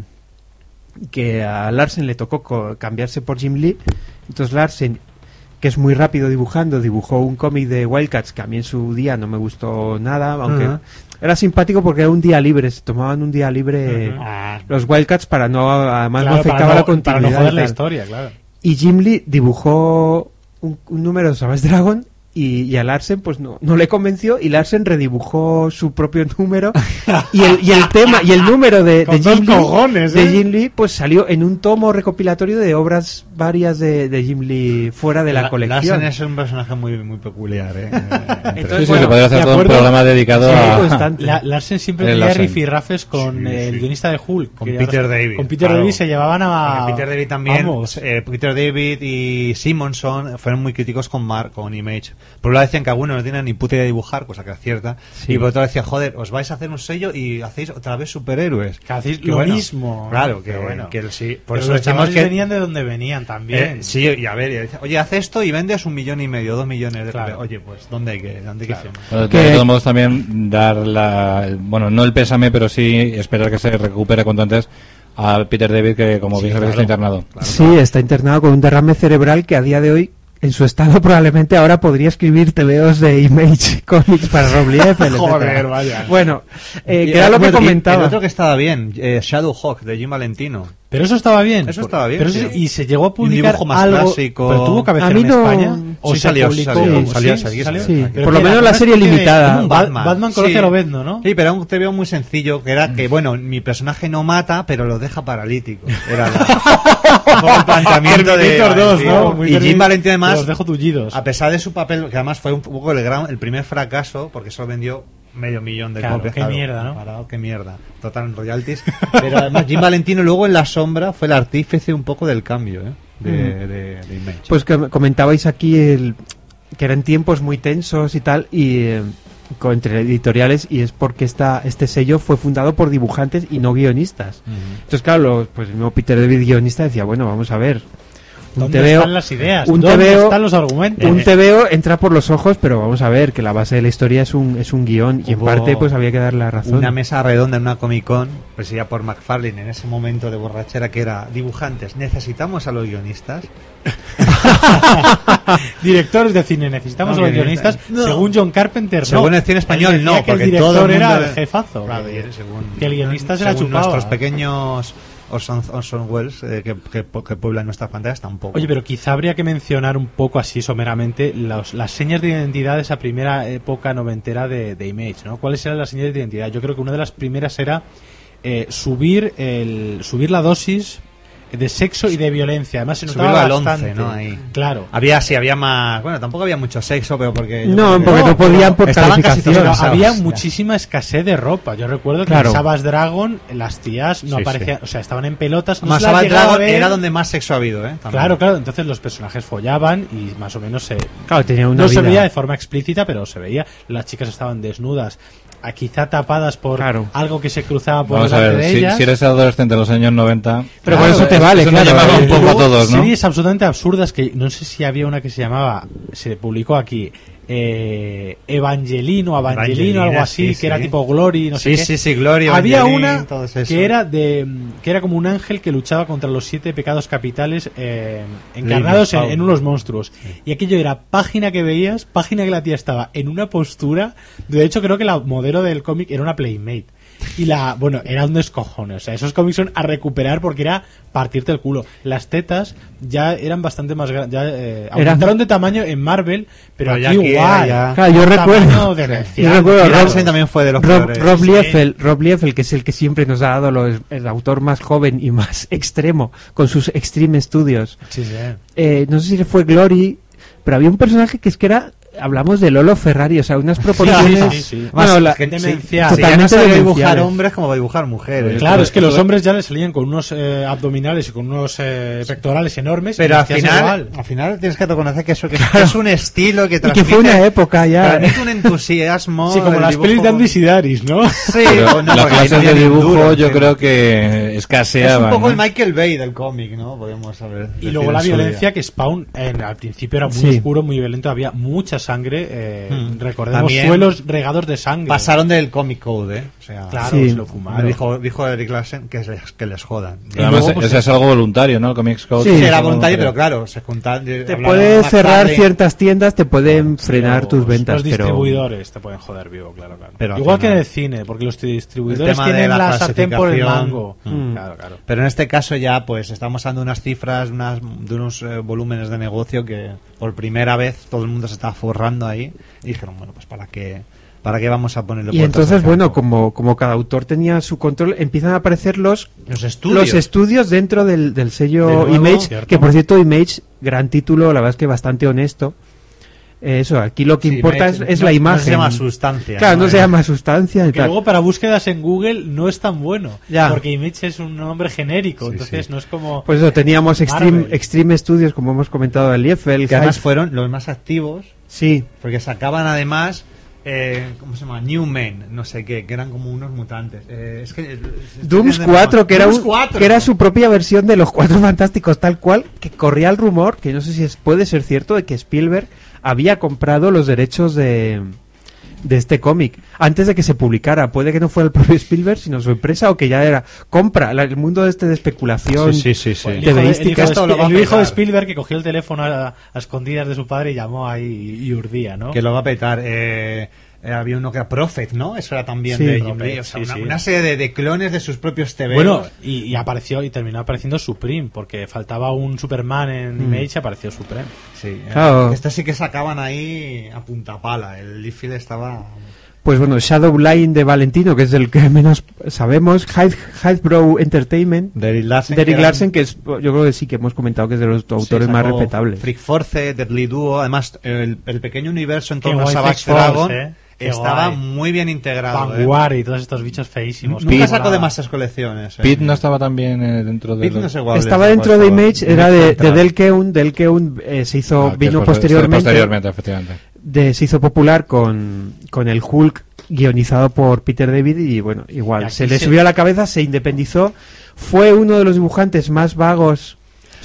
a Larsen le tocó cambiarse por Jim Lee. Entonces Larsen, que es muy rápido dibujando, dibujó un cómic de Wildcats que a mí en su día no me gustó nada, aunque era simpático porque era un día libre, se tomaban un día libre los Wildcats para además no afectaba la continuidad, para no joder la historia, claro. Y Jim Lee dibujó un número de Savage Dragon y a Larsen pues no le convenció, y Larsen redibujó su propio número y el tema y el número de Jim Lee pues salió en un tomo recopilatorio de obras varias de Jim Lee fuera de la colección. Larsen es un personaje muy peculiar, Entonces, se podría hacer todo un programa dedicado a Larsen siempre tenía rifirrafes con el guionista de Hulk, con Peter David. Con Peter David se llevaban a Peter David también. Peter David y Simonson fueron muy críticos con Image. Por un lado decían que algunos no tienen ni puta idea de dibujar, cosa que es cierta, y por otro lado decían, joder, os vais a hacer un sello y hacéis otra vez superhéroes. Que hacéis lo mismo. Claro, que sí. Por eso los chavales que venían de donde venían también. Sí, y a ver, y dice, oye, haz esto y vendes 1,5 millones, 2 millones de Oye, pues, ¿dónde hay que hacer? Bueno, de todos modos también dar no el pésame, pero sí esperar que se recupere cuanto antes a Peter David, que como bien sabéis está internado. Está internado con un derrame cerebral que a día de hoy, en su estado, probablemente ahora podría escribir TVOs de Image Comics para Rob Liefeld. Joder, vaya. Bueno, que era lo que comentaba. El otro que estaba bien, Shadowhawk, de Jim Valentino. Pero eso estaba bien. Eso estaba bien. Pero y se llegó a publicar un dibujo más algo, clásico. Pero tuvo cabecera en España. ¿O sí salió? Sí. Por lo menos la serie limitada. Batman conoce a Lobezno, ¿no? Sí, pero era un TVO muy sencillo, que era que, bueno, mi personaje no mata, pero lo deja paralítico. Era el planteamiento de... 2, ¿no? Y Jim Valentino, además, los dejo tullidos. a pesar de su papel, que además fue un poco el primer fracaso, porque solo vendió 500,000 de copias. Qué mierda, ¿no? Qué mierda. Total, royalties. Pero además Jim Valentino luego en la sombra fue el artífice un poco del cambio de Image. Pues que comentabais aquí que eran tiempos muy tensos y tal, y entre editoriales, y es porque este sello fue fundado por dibujantes y no guionistas. Entonces claro, pues el mismo Peter David, guionista, decía, bueno, vamos a ver, ¿Dónde están las ideas? Un ¿Dónde TVO, están los argumentos? Un TVO entra por los ojos, pero vamos a ver que la base de la historia es un guión y en parte pues había que darle la razón. Una mesa redonda en una Comic Con, presidida por McFarlane en ese momento de borrachera, que era: dibujantes, necesitamos a los guionistas. Directores de cine, necesitamos a los guionistas. No. Según John Carpenter, según el cine español, no, que el porque director todo el era mundo el jefazo. Claro, según, que el guionista se la según chupaba. Nuestros pequeños Orson Welles que pueblan nuestras pantallas tampoco. Oye, pero quizá habría que mencionar un poco así someramente las señas de identidad de esa primera época noventera de Image, ¿no? ¿Cuáles eran las señas de identidad? Yo creo que una de las primeras era subir la dosis de sexo y de violencia. Además se notaba subirlo al bastante, 11, ¿no? Ahí. Claro. Había más... Bueno, tampoco había mucho sexo, pero porque... No podían por calificación. Había muchísima escasez de ropa. Yo recuerdo que en Savage Dragon las tías no aparecían... O sea, estaban en pelotas. Más Savage Dragon era donde más sexo ha habido, ¿eh? También. Claro. Entonces los personajes follaban y más o menos tenía una no vida. Se veía de forma explícita, pero se veía. Las chicas estaban desnudas, quizá tapadas por algo que se cruzaba por delante de ellas. Si eres adolescente en los años 90... Pero por eso te vale, eso claro. Nos un poco a todos, ¿no? Series absolutamente absurdas que no sé si había una que se llamaba, se publicó aquí, Evangelino, algo así, que era tipo Glory, no sé qué. Sí, Glory, había una que era como un ángel que luchaba contra los 7 pecados capitales encarnados en unos monstruos. Y aquello era página que veías, página que la tía estaba en una postura. De hecho, creo que la modelo del cómic era una Playmate. Y era un descojone. O sea, esos cómics son a recuperar porque era partirte el culo. Las tetas ya eran bastante más grandes. Aumentaron de tamaño en Marvel, pero aquí igual. Claro, yo recuerdo Rob también fue de los Rob Liefeld, que es el que siempre nos ha dado el autor más joven y más extremo con sus Extreme Studios. No sé si fue Glory, pero había un personaje que era... Hablamos de Lolo Ferrari, o sea, unas proporciones... Sí. Bueno, demencial. Ya no sabe dibujar hombres como va a dibujar mujeres. Claro, es que los hombres ya les salían con unos abdominales y con unos pectorales enormes. Pero al final tienes que reconocer que eso es un estilo que transmite... Y que fue una época ya... Transmite un entusiasmo... Sí, como las pelis de Andy Sidaris, ¿no? Sí. Las clases de dibujo yo creo que escaseaban. Es un poco el Michael Bay del cómic, ¿no? Podemos saber. Y luego la violencia, que Spawn al principio era muy oscuro, muy violento, había mucha sangre, recordemos también suelos regados de sangre. Pasaron del Comic Code, o sea, claro, se lo fumaron. Dijo Eric Larsen que les jodan. Además, luego, es algo voluntario, ¿no? El Comics Code. Sí, era voluntario, pero claro, se juntan. Te puede cerrar ciertas tiendas, te pueden frenar tus ventas. Los distribuidores te pueden joder vivo, claro. Pero igual que en el cine, porque los distribuidores tienen la sartén por el mango. Claro. Pero en este caso ya, pues, estamos dando unas cifras, de unos volúmenes de negocio que por primera vez todo el mundo se está forrando ahí y dijeron, bueno, pues ¿para qué vamos a ponerle? Y entonces, bueno, como cada autor tenía su control, empiezan a aparecer los estudios dentro del sello Image, ¿cierto? Que por cierto Image, gran título, la verdad es que bastante honesto. Eso, aquí lo que importa es la imagen. No se llama Sustancia. Claro, no se llama Sustancia. Que luego para búsquedas en Google no es tan bueno. Porque Image es un nombre genérico, entonces no es como... Pues eso, teníamos Extreme Studios, como hemos comentado, de Liefeld. Que además fueron los más activos. Sí. Porque sacaban además... ¿cómo se llama? New Men, no sé qué, que eran como unos mutantes. Dooms 4, que era su propia versión de los Cuatro Fantásticos, tal cual, que corría el rumor, que no sé si puede ser cierto, de que Spielberg había comprado los derechos de este cómic antes de que se publicara. Puede que no fuera el propio Spielberg, sino su empresa, o que ya era compra, el mundo de especulación. Sí. El hijo de Spielberg, que cogió el teléfono a escondidas de su padre y llamó ahí y urdía, ¿no? Que lo va a petar. Había uno que era Prophet, ¿no? Eso era también de Jim Lee. O sea, una serie de clones de sus propios TV. Bueno, y apareció y terminó apareciendo Supreme, porque faltaba un Superman en Image y apareció Supreme. Sí, claro. Esto sí que sacaban ahí a punta pala. El Liefeld estaba... Pues bueno, Shadowline de Valentino, que es el que menos sabemos. Highbrow Entertainment de Eric Larsen, que es, yo creo que sí que hemos comentado que es de los autores más respetables. Freak Force, Deadly Duo, además el pequeño universo en torno a Savage Dragon estaba muy bien integrado. Vanguard y todos estos bichos feísimos. Nunca sacó demasiadas colecciones. Pete no estaba también dentro de... Estaba dentro de Image, era de Del Keun. Del Keun se hizo, vino posteriormente, efectivamente. Se hizo popular con el Hulk guionizado por Peter David y bueno, igual se le subió a la cabeza, se independizó, fue uno de los dibujantes más vagos,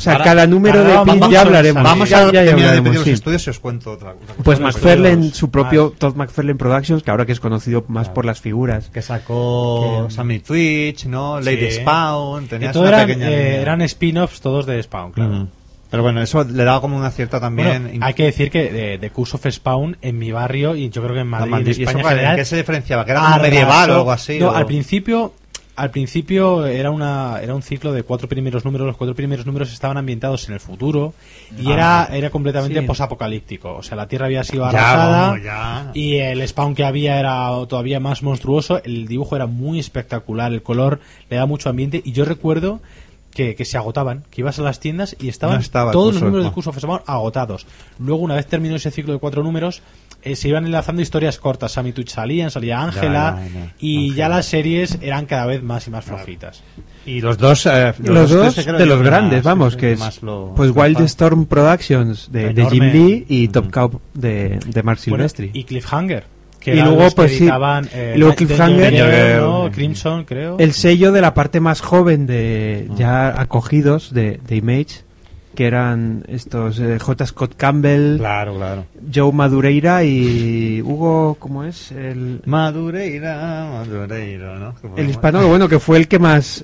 sea, Ahora- cada número ahora de vamos Pin a ya ver, hablaremos. Vamos ya a terminar de hablaremos, pedir los sí. estudios y os cuento otra cosa. Pues Los McFarlane, estudios, su propio más. Todd McFarlane Productions, que ahora que es conocido más por las figuras. Que sacó Que- Sammy Twitch, ¿no? Lady Sí. Spawn. Y Tenías todo una eran, pequeña línea. eran spin-offs todos de Spawn, claro. Mm. Pero bueno, eso le daba como una cierta también. Bueno, hay que decir que de Curse of Spawn en mi barrio y yo creo que en Madrid, en ¿Y eso España en cuál- general, ¿en qué se diferenciaba? ¿Que era como arrasó. medieval o algo así? No, o- al principio era un ciclo de 4 primeros números. Los 4 primeros números estaban ambientados en el futuro y era completamente Sí. posapocalíptico. O sea, la Tierra había sido Ya, arrasada vamos, ya. y el Spawn que había era todavía más monstruoso. El dibujo era muy espectacular, el color le da mucho ambiente y yo recuerdo que se agotaban, que ibas a las tiendas y estaban No estaba el todos los Curse of números de Spawn. Curse of Spawn agotados. Luego, una vez terminó ese ciclo de 4 números, se iban enlazando historias cortas. Sammy Twitch salía Ángela, ya. y Ángela. ya las series eran cada vez más y más flojitas. Y los dos... Los dos creo de yo los que grandes, más- vamos, sí, que es más lo- pues lo Wild fan. Storm Productions de Enorme. Jim Lee y Top Cow de Mark Bueno, Silvestri. y Cliffhanger. Que Y eran luego, los que pues, sí, editaban, y luego Danger Cliffhanger, Girl, ¿no? Crimson, creo. El sello de la parte más joven de ya acogidos de Image, que eran estos J. Scott Campbell, Claro, claro. Joe Madureira y Hugo, ¿cómo es? El Madureira, ¿no? el hispano, bueno, que fue el que más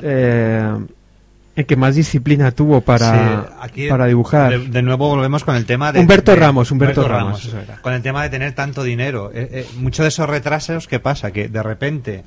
disciplina tuvo para, Sí, aquí para dibujar. De nuevo volvemos con el tema de... Humberto de- Ramos, eso era. Con el tema de tener tanto dinero. Muchos de esos retrasos, ¿qué pasa? Que de repente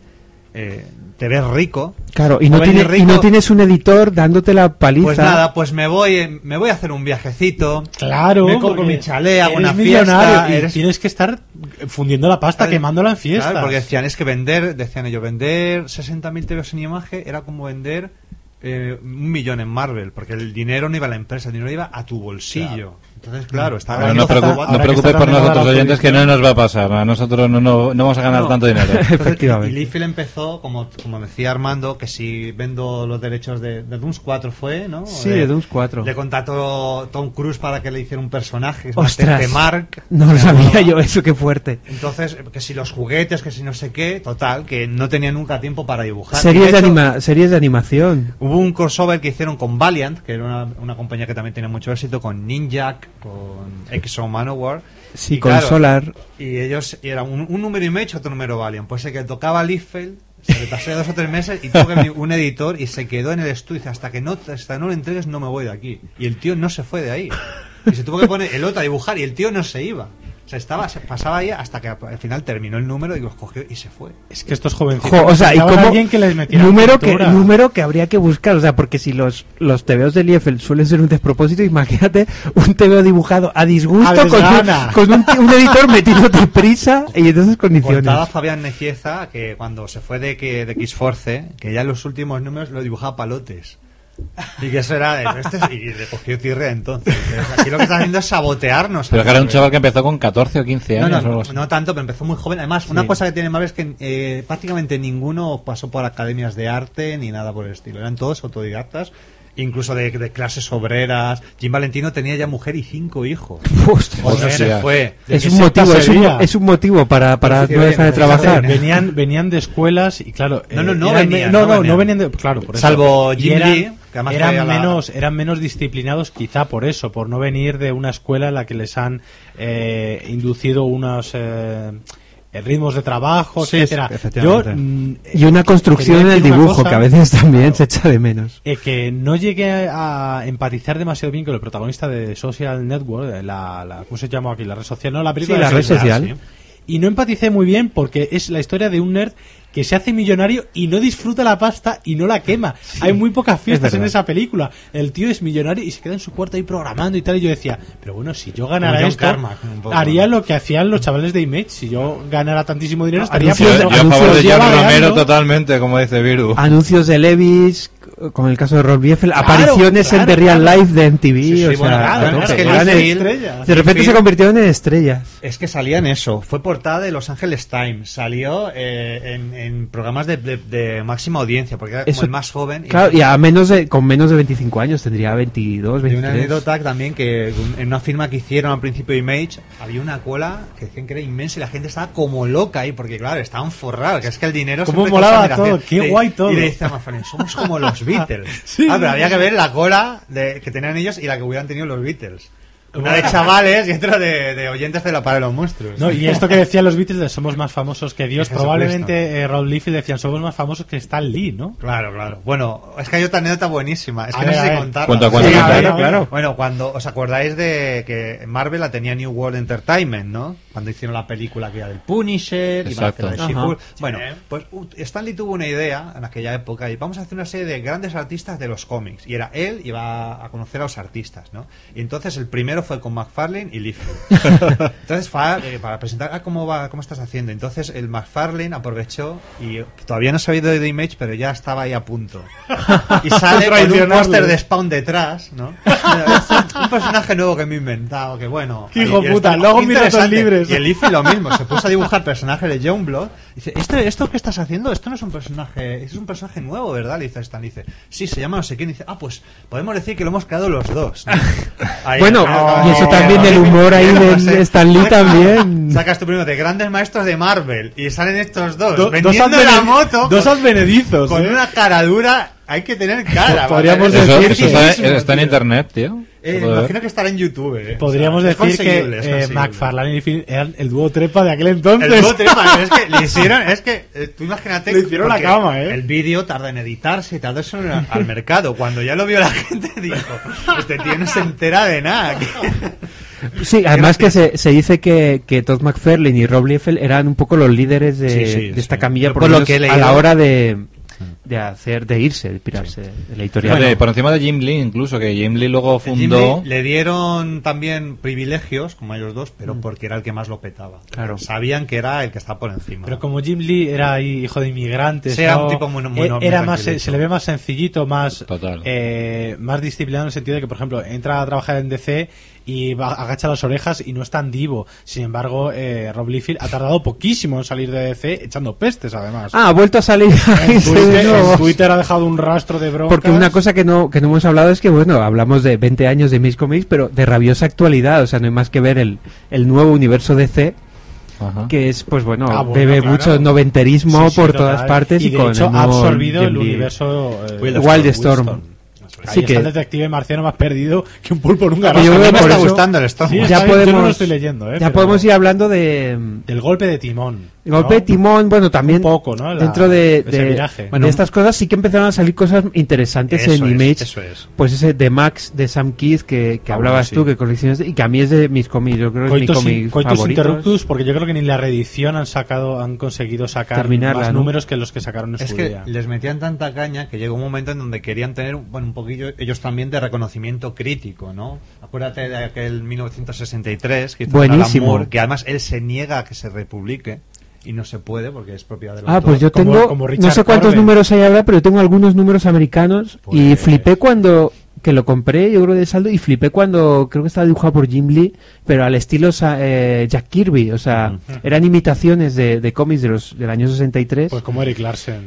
te ves rico. Claro, y no, joven tiene, y rico, no tienes un editor dándote la paliza. Pues nada, pues me voy a hacer un viajecito. Claro, me compro porque mi chalet, hago eres una millonario fiesta. y eres- tienes que estar fundiendo la pasta, Claro, quemándola en fiestas. Claro, porque decían, es que decían ellos, vender 60.000 TVs en imagen era como vender 1 millón en Marvel, porque el dinero no iba a la empresa, el dinero iba a tu bolsillo. Entonces, claro, estaba... Pero no preocupes por nosotros oyentes, que no nos va a pasar. A nosotros no vamos a ganar tanto dinero. Efectivamente. Y Liefeld empezó, como decía Armando, que si vendo los derechos de Dooms 4 fue, ¿no? Sí, de Dooms 4. Le contrató Tom Cruise para que le hiciera un personaje, ¡Ostras! Mark. No lo sabía yo, eso, qué fuerte. Entonces, que si los juguetes, que si no sé qué, total, que no tenía nunca tiempo para dibujar. Series Y de, hecho, series de animación. hubo un crossover que hicieron con Valiant, que era una compañía que también tenía mucho éxito, con Ninjak, con Exo Manowar. Sí, Y con claro, Solar. Y ellos, era un número Image, otro número Valiant. Pues el que tocaba Liefeld se retrasó 2 o 3 meses y tuvo que venir un editor y se quedó en el estudio. Dice, hasta no lo entregues no me voy de aquí. Y el tío no se fue de ahí. Y se tuvo que poner el otro a dibujar y el tío no se iba. O sea, pasaba ahí hasta que al final terminó el número y los cogió y se fue. Es que estos jovencitos O sea, y necesitaban como alguien que les metiera pintura. número que habría que buscar, o sea, porque si los TVOs de Liefeld suelen ser un despropósito, imagínate un TVO dibujado a disgusto A desgana. con un editor metiéndote prisa y en esas condiciones. Contaba Fabián Necieza que cuando se fue de X-Force, que ya en los últimos números lo dibujaba palotes. Y que eso era... y le cogió tirria entonces. Aquí lo que está haciendo es sabotearnos. Pero que era un chaval que empezó con 14 o 15 años. o algo así. No tanto, pero empezó muy joven. Además, una cosa que tiene Marvel es que prácticamente ninguno pasó por academias de arte ni nada por el estilo. Eran todos autodidactas, incluso de clases obreras. Jim Valentino tenía ya mujer y 5 hijos. Ostras. O sea, Hostia. se fue. Es ¿De un qué motivo, secta es sería? un motivo para Sí, no dejar de fíjate, trabajar. Venían de escuelas y claro, No eran venían, no venían de, claro, por eso. Salvo Y Jim Lee, que además fue a la- eran menos disciplinados quizá por eso, por no venir de una escuela en la que les han inducido unos ritmos de trabajo, Sí, etcétera. sí, efectivamente. Y una construcción en quería el decir una dibujo, cosa, que a veces también se echa de menos. que no llegué a empatizar demasiado bien con el protagonista de Social Network, ¿cómo se llama aquí? La red social, no, la película Sí, de la red social. sí. Y no empaticé muy bien porque es la historia de un nerd que se hace millonario y no disfruta la pasta y no la quema. Hay muy pocas fiestas en esa película. El tío es millonario y se queda en su cuarto ahí programando y tal. Y yo decía, pero bueno, si yo ganara Como John esto, Carmack, un poco. haría lo que hacían los chavales de Image. Si yo ganara tantísimo dinero, estaría anuncios- Yo a anuncios favor de ya John vagueando. Romero totalmente, como dice Viru. Anuncios de Levis, como en el caso de Rob Liefeld, Claro, apariciones en The Real Life de MTV. Sí, sí, o sea, bueno, claro, a tope. es que Eran Liefeld- estrellas. de repente se convirtieron en estrellas. Es que salía en eso. Fue portada de Los Angeles Times. Salió en programas de máxima audiencia, porque era como Eso- el más joven. Claro, y con menos de 25 años, tendría 22, de una 23. anécdota también que en una firma que hicieron al principio de Image había una cola que decían que era inmensa y la gente estaba como loca ahí porque claro, estaban forrados, que es que el dinero Cómo siempre molaba causa admiración. todo, qué guay todo. Y le dice a McFarlane, somos como los Beatles. Sí. Pero había que ver la cola que tenían ellos y la que hubieran tenido los Beatles. Una de chavales y otra de oyentes de la Para de los Monstruos. No, y esto que decían los Beatles de somos más famosos que Dios, Que probablemente Rob Liefeld decían somos más famosos que Stan Lee, ¿no? Claro. Bueno, es que hay otra anécdota buenísima. Es que A no ver, sé a si ver. contarla. Cuenta, Sí, a ver, claro. Bueno, cuando os acordáis de que Marvel la tenía New World Entertainment, ¿no? Cuando hicieron la película que era del Punisher, iban a hacer la de Exacto. She-Hulk. Bueno, pues Stan Lee tuvo una idea en aquella época y vamos a hacer una serie de grandes artistas de los cómics. Y era él, iba a conocer a los artistas, ¿no? Y entonces el primero fue con McFarlane y Liefeld. Entonces para presentar cómo estás haciendo. Entonces el McFarlane aprovechó y todavía no se ha oído de Image, pero ya estaba ahí a punto. Y sale con un Traicionarle. póster de Spawn detrás, ¿no? Es un personaje nuevo que me he inventado, que bueno. ¡Qué hijo y puta! está Luego mis interesante. datos libres. Y el Liefeld lo mismo, se puso a dibujar personajes de Youngblood. Dice, ¿esto que estás haciendo? Esto no es un personaje, es un personaje nuevo, ¿verdad? Le dice Stan, dice, sí, se llama no sé quién. Dice, pues podemos decir que lo hemos creado los dos, ¿no? Ahí, Bueno, y eso también, el humor ahí de Stan Lee también. Sacas tú primero de grandes maestros de Marvel y salen estos dos Dos vendiendo la moto dos advenedizos, con ¿eh? una cara dura. Hay que tener cara. Podríamos ¿vale? decir Eso está en internet, tío. Se puede ver. Imagino que estará en YouTube. Podríamos O sea, es decir conseguible, es que conseguible. McFarlane y Liefeld eran el dúo trepa de aquel entonces. El dúo trepa, es que le hicieron, tú imagínate. Le hicieron la porque cama, ¿eh? El vídeo tarda en editarse y tarda eso al mercado. Cuando ya lo vio la gente dijo, este tío no se entera de nada. Sí, además que se dice que Todd McFarlane y Rob Liefeld eran un poco los líderes de esta camilla Por por lo lo que he menos a la leído. hora de irse, de pirarse de la editorial. Fíjate, por encima de Jim Lee, incluso, que Jim Lee luego fundó. Jim Lee le dieron también privilegios, como a ellos dos, pero porque era el que más lo petaba. Claro. Sabían que era el que estaba por encima. Pero como Jim Lee era ahí hijo de inmigrantes, Sí, era ¿no? un tipo muy era más, tranquilito. se le ve más sencillito, más Total. más disciplinado en el sentido de que, por ejemplo, entra a trabajar en DC y agacha las orejas y no es tan divo. Sin embargo, Rob Liefeld ha tardado poquísimo en salir de DC, echando pestes, además. Ha vuelto a salir ahí de nuevo. En Twitter ha dejado un rastro de broncas. Porque una cosa que no hemos hablado es que, bueno, hablamos de 20 años de Image Comics, pero de rabiosa actualidad. O sea, no hay más que ver el nuevo universo DC, Ajá. que es, pues bueno, bueno, bebe claro. mucho noventerismo Sí, sí, por total. todas partes y de con hecho el ha nuevo absorbido el Jim Lee. universo Wildstorm. Ahí está el detective marciano más perdido que un pulpo en un garaje. Yo a mí creo me por está eso- gustando el Storm. Sí, Ya está bien, podemos, yo no lo estoy leyendo, ya pero- podemos ir hablando de del golpe de timón. golpe de ¿no? timón, bueno, también Un poco, ¿no? dentro ese viraje. de estas cosas sí que empezaron a salir cosas interesantes Eso en es, Image. eso es. Pues ese de Max de Sam Keith que hablabas sí. tú, que coleccionas, y que a mí es de mis cómics, yo creo que es mi cómic Coitus favorito. Interruptus, porque yo creo que ni la reedición han conseguido sacar Terminarla, más ¿no? números que los que sacaron en Es su que día. les metían tanta caña que llegó un momento en donde querían tener un poquillo ellos también de reconocimiento crítico, ¿no? Acuérdate de aquel 1963 que hizo Buenísimo. Alan Moore, que además él se niega a que se republique y no se puede porque es propiedad del autor. Pues yo Como- tengo, como Richard no sé cuántos Corbett. números hay ahora, pero tengo algunos números americanos y Pues- flipé cuando que lo compré, yo creo de saldo, y flipé cuando creo que estaba dibujado por Jim Lee, pero al estilo Jack Kirby, o sea, eran imitaciones de cómics del año 63 Pues como Eric Larsen.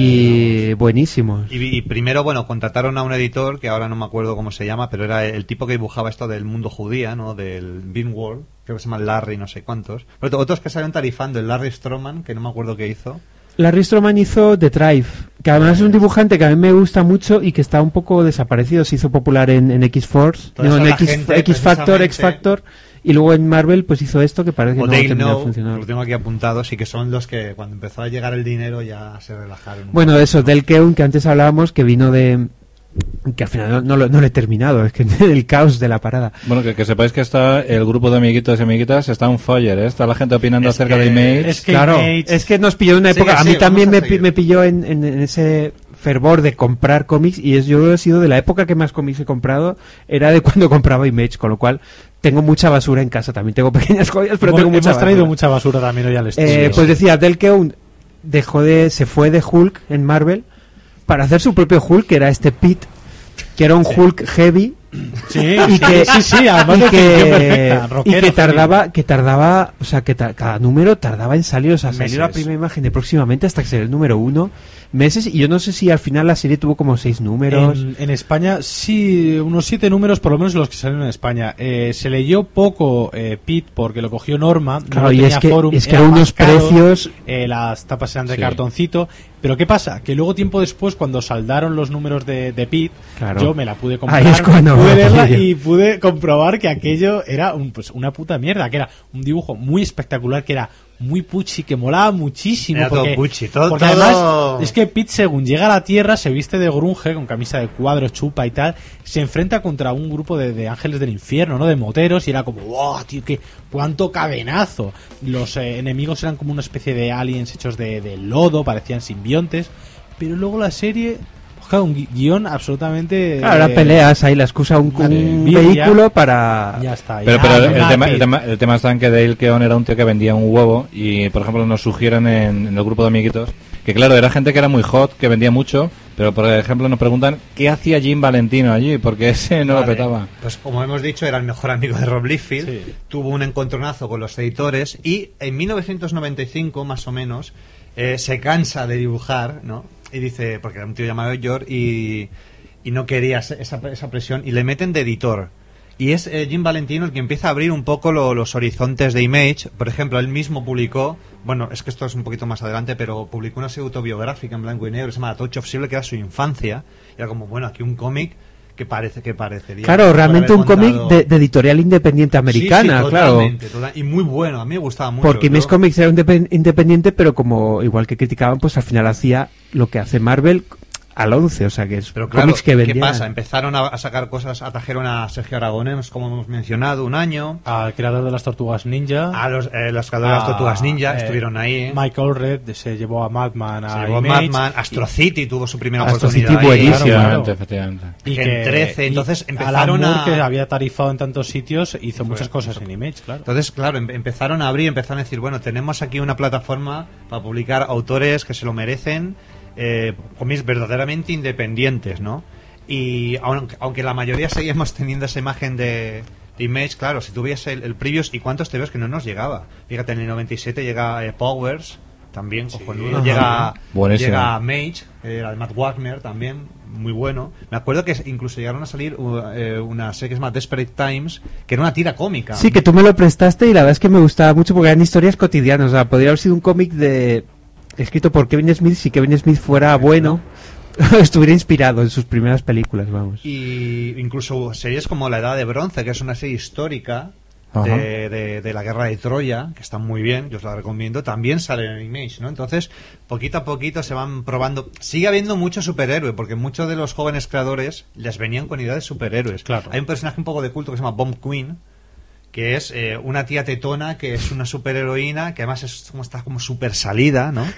y buenísimos. Y primero, bueno, contrataron a un editor que ahora no me acuerdo cómo se llama, pero era el tipo que dibujaba esto del mundo judía, ¿no? Del Bean World, creo que se llama Larry, no sé cuántos. Pero otros que salieron tarifando, el Larry Stroman, que no me acuerdo qué hizo. Larry Stroman hizo The Drive, que además es un dibujante que a mí me gusta mucho y que está un poco desaparecido, se hizo popular en X-Force, Toda no, en esa gente, X-Factor, precisamente. X-Factor, y luego en Marvel pues hizo esto que parece que O no Dale terminó de No, funcionar. lo tengo aquí apuntado, sí que son los que cuando empezó a llegar el dinero ya se relajaron. un Bueno, poco, eso, ¿no? Del Keun, que antes hablábamos, que vino de... que al final no lo he terminado, es que el caos de la parada. Bueno, que sepáis que está el grupo de amiguitos y amiguitas, está un fire, ¿eh? Está la gente opinando Es acerca que- de Image. es que Claro, Image- es que nos pilló en una Sigue, época, a mí sigue, también vamos a seguir. me pilló en ese fervor de comprar cómics, y yo creo que he sido de la época que más cómics he comprado, era de cuando compraba Image, con lo cual tengo mucha basura en casa, también tengo pequeñas joyas, pero tengo mucha hemos traído basura. mucha basura también hoy al estudio. Pues decía, Del Keun se fue de Hulk en Marvel para hacer su propio Hulk, que era este Pete, que era un Hulk heavy, Sí, y además de definición perfecta, rockero que tardaba, o sea, cada número tardaba en salir, o sea, salió la meses. primera imagen de próximamente hasta que salió el número 1, meses, y yo no sé si al final la serie tuvo como 6 números. En España, sí, unos 7 números, por lo menos los que salieron en España. Se leyó poco Pete porque lo cogió Norma. Claro, no y tenía es que Forum, eran más unos caro, precios. Las tapas eran de Sí. cartoncito. Pero ¿qué pasa? Que luego, tiempo después, cuando saldaron los números de Pete, Claro. yo me la pude comprar. Ahí es cuando- pude leerla y pude comprobar que aquello era pues una puta mierda. Que era un dibujo muy espectacular, que era muy puchi, que molaba muchísimo. Era todo porque puchi, todo- porque todo- además es que Pete, según llega a la Tierra, se viste de grunge, con camisa de cuadros, chupa y tal, se enfrenta contra un grupo de ángeles del infierno, ¿no? De moteros, y era como, wow, tío, que cuánto cadenazo. Los enemigos eran como una especie de aliens hechos de lodo, parecían simbiontes, pero luego la serie, ojalá, un guión absolutamente... Claro, era peleas, ahí la excusa un envidia. vehículo para... Ya está. Pero ya, el tema está en que Dale Keown era un tío que vendía un huevo y, por ejemplo, nos sugieren en el grupo de amiguitos que, claro, era gente que era muy hot, que vendía mucho, pero, por ejemplo, nos preguntan qué hacía Jim Valentino allí, porque ese no Vale, lo petaba. Pues como hemos dicho, era el mejor amigo de Rob Liefeld, Sí. tuvo un encontronazo con los editores y en 1995, más o menos, se cansa de dibujar, ¿no? Y dice, porque era un tío llamado George y no quería esa presión, y le meten de editor. Y es Jim Valentino el que empieza a abrir un poco los horizontes de Image. Por ejemplo, él mismo publicó, bueno, es que esto es un poquito más adelante, pero publicó una serie autobiográfica en blanco y negro que se llama Touch of Silver, que era su infancia. Y era como, bueno, aquí un cómic que parecería... Claro, realmente un haber cómic contado- de editorial independiente americana, Sí, sí, claro. totalmente, y muy bueno, a mí me gustaba mucho. Porque Image Yo- Comics era independiente, pero como igual que criticaban, pues al final hacía lo que hace Marvel al 11, o sea que es Pero claro, cómics que ¿qué vendían. pasa? Empezaron a sacar cosas, atrajeron a Sergio Aragonés, como hemos mencionado, un año. Al creador de las Tortugas Ninja. A los creadores de las Tortugas Ninja estuvieron ahí. Mike Allred se llevó a Madman Se a llevó Image. Madman, Astro City tuvo su primera Astro oportunidad. City ahí. buenísimo. Claro. Efectivamente. Y Gen 13, entonces empezaron Alan Moore, a... que había tarifado en tantos sitios, hizo muchas cosas en Image, claro. Entonces, claro, empezaron a abrir, empezaron a decir, bueno, tenemos aquí una plataforma para publicar autores que se lo merecen, cómics verdaderamente independientes, ¿no? Y aunque la mayoría seguíamos teniendo esa imagen de Image, claro, si tuviese el Previous, ¿y cuántos te ves que no nos llegaba? Fíjate, en el 97 llega Powers, también, cojonudo, Buenísimo. llega Mage, era de Matt Wagner, también, muy bueno. Me acuerdo que incluso llegaron a salir una serie que se llama Desperate Times, que era una tira cómica. Sí, que tú me lo prestaste y la verdad es que me gustaba mucho porque eran historias cotidianas. O sea, podría haber sido un cómic escrito por Kevin Smith si Kevin Smith fuera bueno, estuviera inspirado en sus primeras películas, vamos. Y incluso series como La Edad de Bronce, que es una serie histórica Ajá. de la guerra de Troya, que está muy bien, yo os la recomiendo, también sale en Image, ¿no? Entonces, poquito a poquito se van probando. Sigue habiendo mucho superhéroe, porque muchos de los jóvenes creadores les venían con ideas de superhéroes. Claro. Hay un personaje un poco de culto que se llama Bomb Queen, que es una tía tetona, que es una superheroína, que además está como super salida, ¿no?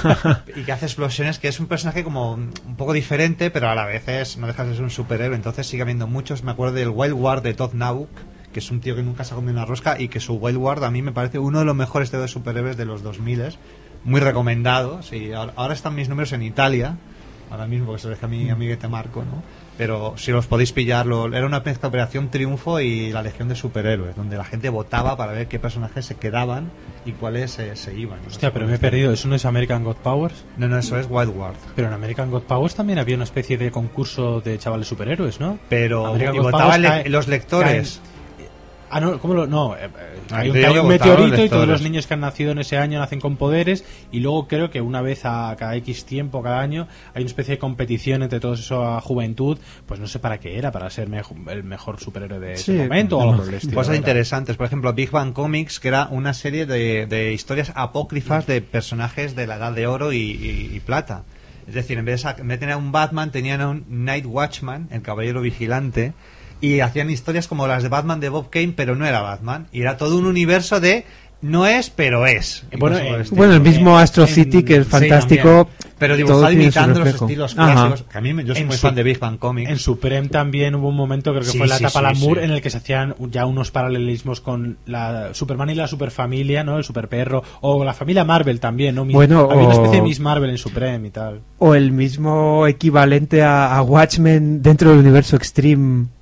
Y que hace explosiones, que es un personaje como un poco diferente, pero a la vez no deja de ser un superhéroe. Entonces sigue habiendo muchos. Me acuerdo del Wild Ward de Todd Nauk, que es un tío que nunca se ha comido una rosca, y que su Wild Ward a mí me parece uno de los mejores de superhéroes de los 2000. Muy recomendado. Sí, ahora están mis números en Italia, ahora mismo, porque se deja mi amiguete Marco, ¿no? Pero si los podéis pillar, era una mezcla de Operación Triunfo y la Legión de Superhéroes, donde la gente votaba para ver qué personajes se quedaban y cuáles se iban. Hostia, pero me he perdido. ¿Eso no es American God Powers? No, eso es Wild Ward. Pero en American God Powers también había una especie de concurso de chavales superhéroes, ¿no? Pero American y God votaban Powers los lectores. No, ¿cómo lo...? No, hay te digo que un votaban meteorito los y todos los lectores. niños que han nacido en ese año nacen con poderes, y luego creo que una vez a cada X tiempo, cada año, hay una especie de competición entre toda esa juventud, pues no sé para qué era, para ser el mejor superhéroe de ese momento o algo por el estilo. Cosas era. interesantes. Por ejemplo, Big Bang Comics, que era una serie de historias apócrifas de personajes de la Edad de Oro y Plata. Es decir, en vez de tener a un Batman, tenían a un Night Watchman, el caballero vigilante, y hacían historias como las de Batman de Bob Kane, pero no era Batman. Y era todo un universo de no es, pero es. Y Bueno, cosas por el estilo. Bueno, el mismo Astro City, que es Sí, fantástico, también. Pero todo dibujado tiene su imitando los reflejo. estilos Ajá. clásicos. Que a mí yo soy En muy su- fan de Big Bang Comics. En Supreme también hubo un momento, creo que Sí, fue la sí, etapa sí, Alan Moore, sí. en el que se hacían ya unos paralelismos con la Superman y la Superfamilia, ¿no? El Superperro, o la familia Marvel también, ¿no? Bueno, había una o- especie de Miss Marvel en Supreme y tal. o el mismo equivalente a Watchmen dentro del universo Extreme,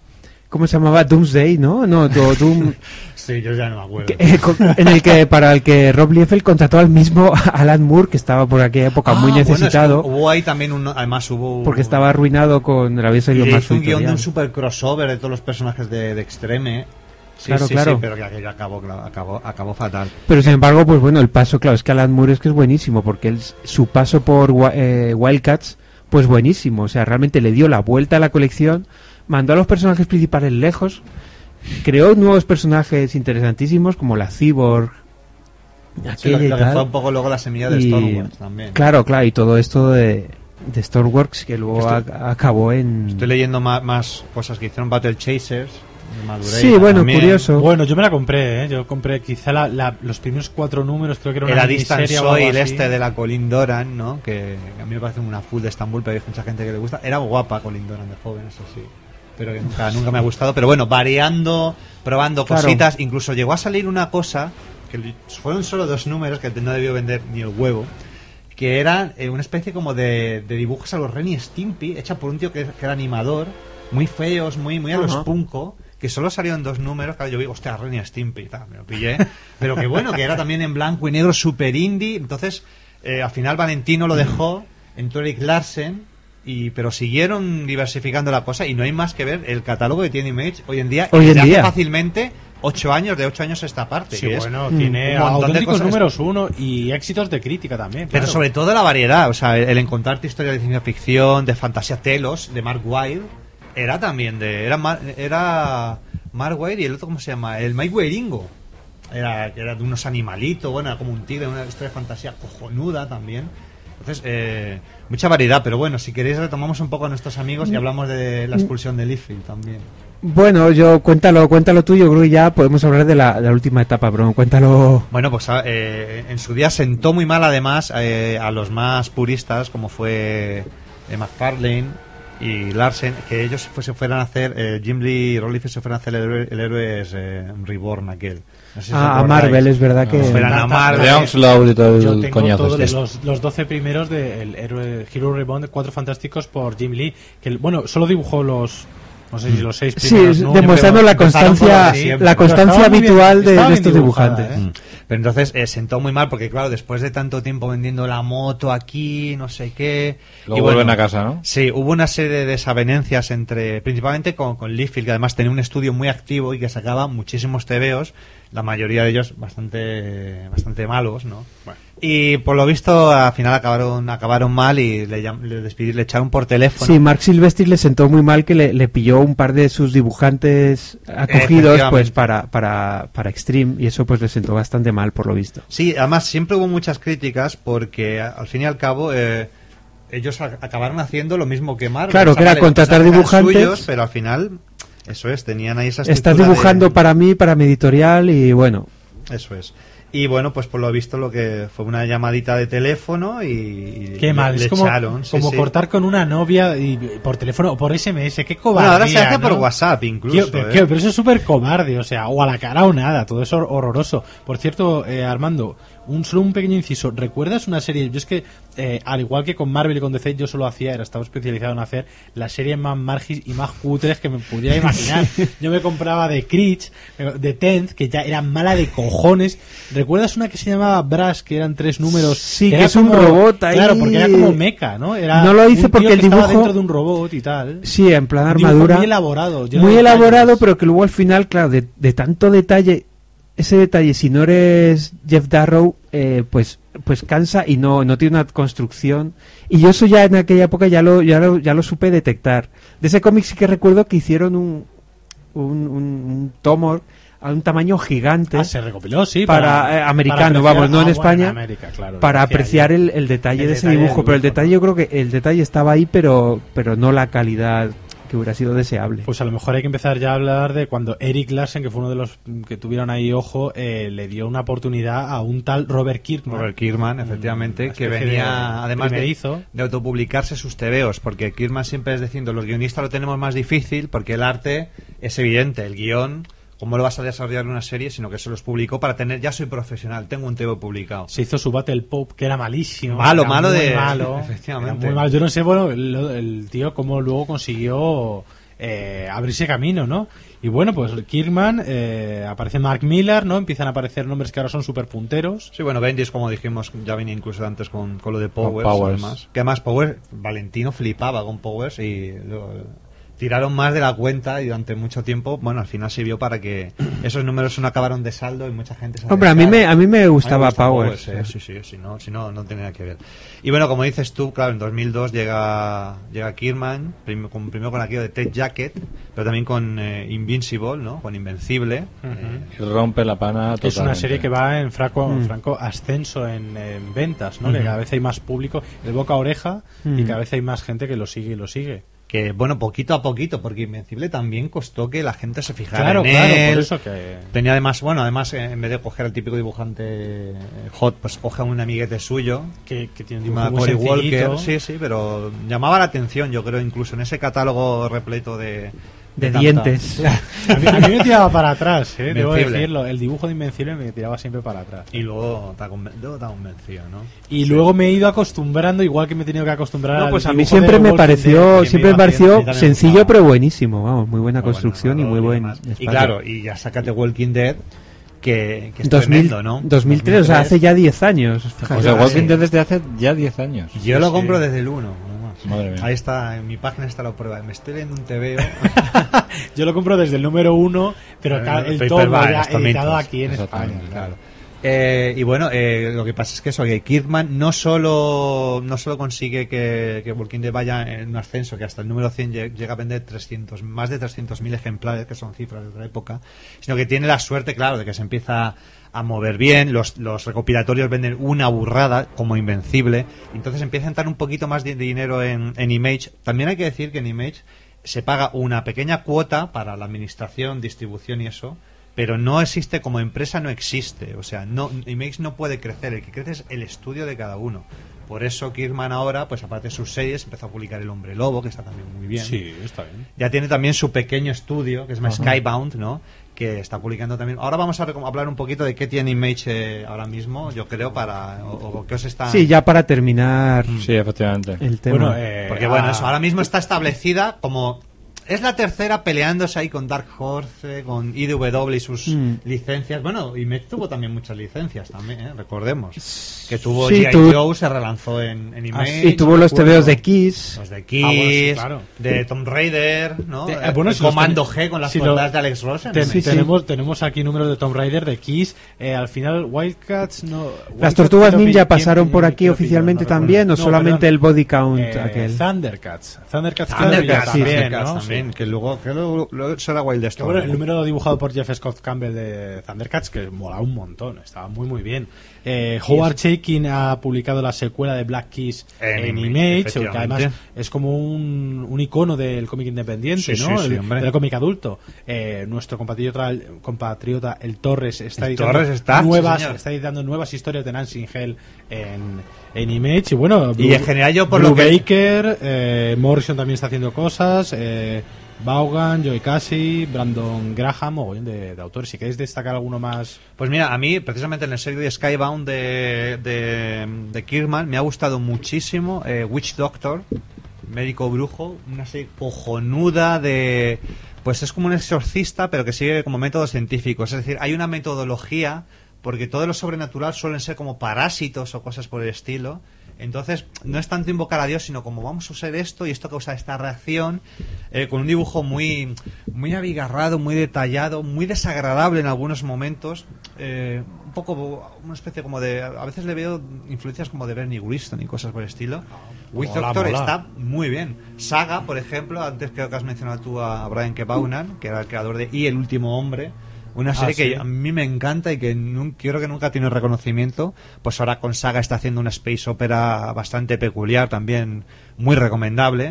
¿cómo se llamaba? Doomsday, ¿no? No, Doom... Sí, yo ya no me acuerdo. En el que, para el que Rob Liefeld contrató al mismo Alan Moore, que estaba por aquella época muy necesitado. Bueno, es que hubo ahí también además hubo... Porque estaba arruinado con... Había salido y más hizo un guión de un super crossover de todos los personajes de Extreme. Sí, claro. Sí, pero que aquello acabó fatal. Pero sin embargo, pues bueno, el paso, claro, es que Alan Moore es que es buenísimo, porque su paso por Wildcats, pues buenísimo. O sea, realmente le dio la vuelta a la colección, mandó a los personajes principales lejos, creó nuevos personajes interesantísimos como la Cyborg, aquella y lo tal. que fue un poco luego la semilla de Stormworks también. Claro, y todo esto de Stormworks que luego acabó en... Estoy leyendo más cosas que hicieron Battle Chasers. Madureira, sí, bueno, también. curioso. Bueno, yo me la compré, ¿eh? Yo compré quizá los primeros 4 números, creo que era una Distance miniserie Soil de la Colin Doran, ¿no? Que a mí me parece una full de Estambul, pero hay mucha gente que le gusta. Era guapa Colin Doran de joven, eso sí. Pero que nunca me ha gustado. Pero bueno, variando, probando cositas. Incluso llegó a salir una cosa, que fueron solo 2 números, que no debió vender ni el huevo, que era una especie como de dibujos a los Ren y Stimpy, hecha por un tío que era animador, muy feos, muy a los Punko, que solo salió en 2 números. Claro, yo digo, hostia, Ren y Stimpy, tal, me lo pillé. Pero que bueno, que era también en blanco y negro, super indie. Entonces, al final Valentino lo dejó, entró Eric Larsen, pero siguieron diversificando la cosa, y no hay más que ver el catálogo que tiene Image hoy en día. Hace fácilmente 8 años, de 8 años esta parte. Sí, bueno, tiene auténticos números 1 y éxitos de crítica también. Pero sobre todo la variedad, o sea, el encontrarte historias de ciencia ficción, de fantasía, Telos, de Mark Waid, era también era Mark Waid, y el otro, ¿cómo se llama? El Mike Weiringo. Era de unos animalitos, bueno, era como un tigre, una historia de fantasía cojonuda también. Entonces, mucha variedad, pero bueno, si queréis retomamos un poco a nuestros amigos y hablamos de la expulsión de Liefeld también. Bueno, cuéntalo tuyo, creo que ya podemos hablar de la última etapa, bro, cuéntalo. Bueno, pues en su día sentó muy mal además a los más puristas, como fue McFarlane y Larsen, que ellos se fueran a hacer, Jim Lee y Rob Liefeld se fueran a hacer el Héroes Reborn aquel. No sé si a Marvel, es verdad que... fueran a Marvel. De Onslaught y todo yo el tengo coñazo. todos los 12 primeros del Hero Reborn de 4 Fantásticos por Jim Lee, que bueno, solo dibujó los... No sé si los 6 primeros. Sí, demostrando la constancia habitual de estos dibujantes. Pero entonces sentó muy mal, porque claro, después de tanto tiempo vendiendo la moto aquí, no sé qué... Luego vuelven a casa, ¿no? Sí, hubo una serie de desavenencias principalmente con Liefeld, que además tenía un estudio muy activo y que sacaba muchísimos tebeos, la mayoría de ellos bastante malos, ¿no? Bueno. Y por lo visto al final acabaron mal y le echaron por teléfono. Sí, Mark Silvestri le sentó muy mal que le pilló un par de sus dibujantes acogidos pues para Extreme, y eso pues le sentó bastante mal por lo visto. Sí, además siempre hubo muchas críticas porque al fin y al cabo ellos acabaron haciendo lo mismo que Marvel. Claro, que era contratar dibujantes suyos, pero al final eso es, tenían ahí esa estructura. Estás dibujando para mí, para mi editorial, y bueno. Eso es. Y bueno, pues por lo visto lo que fue una llamadita de teléfono y qué mal, le es como, echaron. Como cortar con una novia y por teléfono o por SMS, qué cobardía. Bueno, ahora se hace ¿no? por WhatsApp incluso. Pero eso es súper cobarde, o sea, o a la cara o nada, todo eso horroroso. Por cierto, Armando, solo un pequeño inciso, ¿recuerdas una serie? Yo es que, al igual que con Marvel y con DC, yo solo estaba especializado en hacer las series más margis y más cutres que me pudiera imaginar. Yo me compraba de Creech, de Tenth, que ya era mala de cojones. ¿Recuerdas una que se llamaba Brass, que eran 3 números? Sí, que es un robot ahí. Claro, porque era como mecha, ¿no? No lo hice porque el dibujo estaba dentro de un robot y tal. Sí, en plan armadura. Muy elaborado. Muy elaborado, pero que luego al final, claro, de tanto detalle, ese detalle, si no eres Jeff Darrow, pues cansa y no tiene una construcción. Y yo eso ya en aquella época ya lo supe detectar. De ese cómic sí que recuerdo que hicieron un tomo a un tamaño gigante. Se recopiló, sí. Para americano, vamos, no en España. En América, claro, para apreciar el detalle de ese dibujo. Pero el detalle, yo creo que el detalle estaba ahí, pero no la calidad que hubiera sido deseable. Pues a lo mejor hay que empezar ya a hablar de cuando Eric Larsen, que fue uno de los que tuvieron ahí ojo, le dio una oportunidad a un tal Robert Kirkman. Robert Kirkman, efectivamente, que venía además de autopublicarse sus tebeos, porque Kirkman siempre es diciendo, los guionistas lo tenemos más difícil porque el arte es evidente, el guión, ¿cómo lo vas a desarrollar en una serie? Sino que se los publicó para tener, ya soy profesional, tengo un tebeo publicado. Se hizo su Battle Pop, que era malísimo. Malo, efectivamente. Muy malo. Yo no sé, bueno, el tío cómo luego consiguió abrirse camino, ¿no? Y bueno, pues Kirkman, aparece Mark Millar, ¿no? Empiezan a aparecer nombres que ahora son súper punteros. Sí, bueno, Bendis, como dijimos, ya venía incluso antes con lo de Powers. Powers. Que además Powers, Valentino flipaba con Powers y tiraron más de la cuenta y durante mucho tiempo, bueno, al final sirvió para que esos números no acabaron de saldo y mucha gente se Hombre, a mí me gustaba Powers. Sí, no tenía nada que ver. Y bueno, como dices tú, claro, en 2002 llega Kirkman, primero con aquello de Ted Jacket, pero también con Invincible, ¿no? Con Invencible. Y rompe la pana totalmente. Es una serie que va en franco ascenso en ventas, ¿no? Que cada vez hay más público, el boca a oreja, y cada vez hay más gente que lo sigue y lo sigue. Que bueno, poquito a poquito, porque Invencible también costó que la gente se fijara Claro, en él. por eso que... Tenía además, en vez de coger al típico dibujante hot, pues coge a un amiguete suyo que tiene un dibujo muy Cory sencillito. Walker, sí, pero llamaba la atención, yo creo, incluso en ese catálogo repleto de dientes. A mí me tiraba para atrás, debo Invencible. decirlo. El dibujo de Invencible me tiraba siempre para atrás. Y luego te ha convencido, ¿no? Y luego me he ido acostumbrando, igual que me he tenido que acostumbrar. No, pues al a mí dibujo siempre de me Walking pareció, Dead, siempre me pareció sencillo gustaba. pero buenísimo, vamos, muy buena construcción y muy buen Y espacio. claro, y ya sácate Walking Dead, que es 2000, tremendo, ¿no? 2003, o sea, hace ya 10 años. O sea, Walking Dead desde hace ya 10 años. Yo lo compro desde el 1. Madre mía. Ahí está, en mi página está la prueba. Me estoy leyendo un TVO. Yo lo compro desde el número 1, pero el tomo Paperback, ya los editado tomitos. aquí en España. Exactamente, Claro. Y bueno, lo que pasa es que eso, que Kirkman no solo consigue que Walking Dead vaya en un ascenso, que hasta el número 100 llega a vender más de 300.000 ejemplares, que son cifras de otra época, sino que tiene la suerte, claro, de que se empieza a mover bien, los recopilatorios venden una burrada, como Invencible, entonces empieza a entrar un poquito más de dinero en Image. También hay que decir que en Image se paga una pequeña cuota para la administración, distribución y eso, pero no existe como empresa, no existe. O sea, Image no puede crecer, el que crece es el estudio de cada uno. Por eso Kirkman ahora, pues aparte de sus series, empezó a publicar El Hombre Lobo, que está también muy bien. Sí, está bien. Ya tiene también su pequeño estudio, que es más Skybound, ¿no? Que está publicando también. Ahora vamos a hablar un poquito de qué tiene Image ahora mismo, yo creo, o qué os está... Sí, ya para terminar Sí, efectivamente. el tema. Bueno, Porque bueno, eso ahora mismo está establecida como... Es la tercera peleándose ahí con Dark Horse, con IDW y sus licencias. Bueno, Image tuvo también muchas licencias también, recordemos. Que tuvo Sí, G.I. Joe, se relanzó en Image. y tuvo los TVOs de Kiss. Los de Kiss, bueno, sí, claro. de Tomb Raider, ¿no? Bueno, El si los Comando ten- G con las si portadas de Alex Ross. Tenemos aquí números de Tomb Raider, de Kiss. Al final, Wildcats no. Las Wildcats Tortugas quiero Ninja pi- pasaron quién- por aquí quiero oficialmente pillar, no también, o recuerdo. No, solamente perdón. el body count aquel. Thundercats. Thundercats Thundercats también, también, ¿no? también, Sí. que luego será Que Wildstorm. bueno, el número dibujado por Jeff Scott Campbell de Thundercats, que mola un montón, estaba muy muy bien. Howard Chaykin ha publicado la secuela de Black Kiss en Image, que efectivamente. además es como un icono del cómic independiente, Sí, ¿no? sí, hombre. Del cómic adulto. Nuestro compatriota el Torres está El editando Torres está, sí, señor. está editando nuevas historias de Nancy Hell en Image, y bueno, Y en general yo por Blue lo que... Baker, Morrison también está haciendo cosas, Vaughan, Joey Casey, Brandon Graham, mogollón de autores. Si queréis destacar alguno más. Pues mira, a mí, precisamente en el serie de Skybound de Kirkman, me ha gustado muchísimo Witch Doctor, médico brujo, una serie cojonuda de... Pues es como un exorcista, pero que sigue como métodos científicos. Es decir, hay una metodología, porque todo lo sobrenatural suelen ser como parásitos o cosas por el estilo. Entonces, no es tanto invocar a Dios, sino como vamos a usar esto y esto causa esta reacción, con un dibujo muy, muy abigarrado, muy detallado, muy desagradable en algunos momentos, un poco una especie como de... A veces le veo influencias como de Bernie Wrightson y cosas por el estilo. Witch Doctor está muy bien. Saga, por ejemplo, antes creo que has mencionado tú a Brian K. Vaughan, que era el creador de Y el último hombre. Una serie sí. que a mí me encanta y que creo que nunca tiene reconocimiento. Pues ahora con Saga está haciendo una space opera bastante peculiar, también muy recomendable.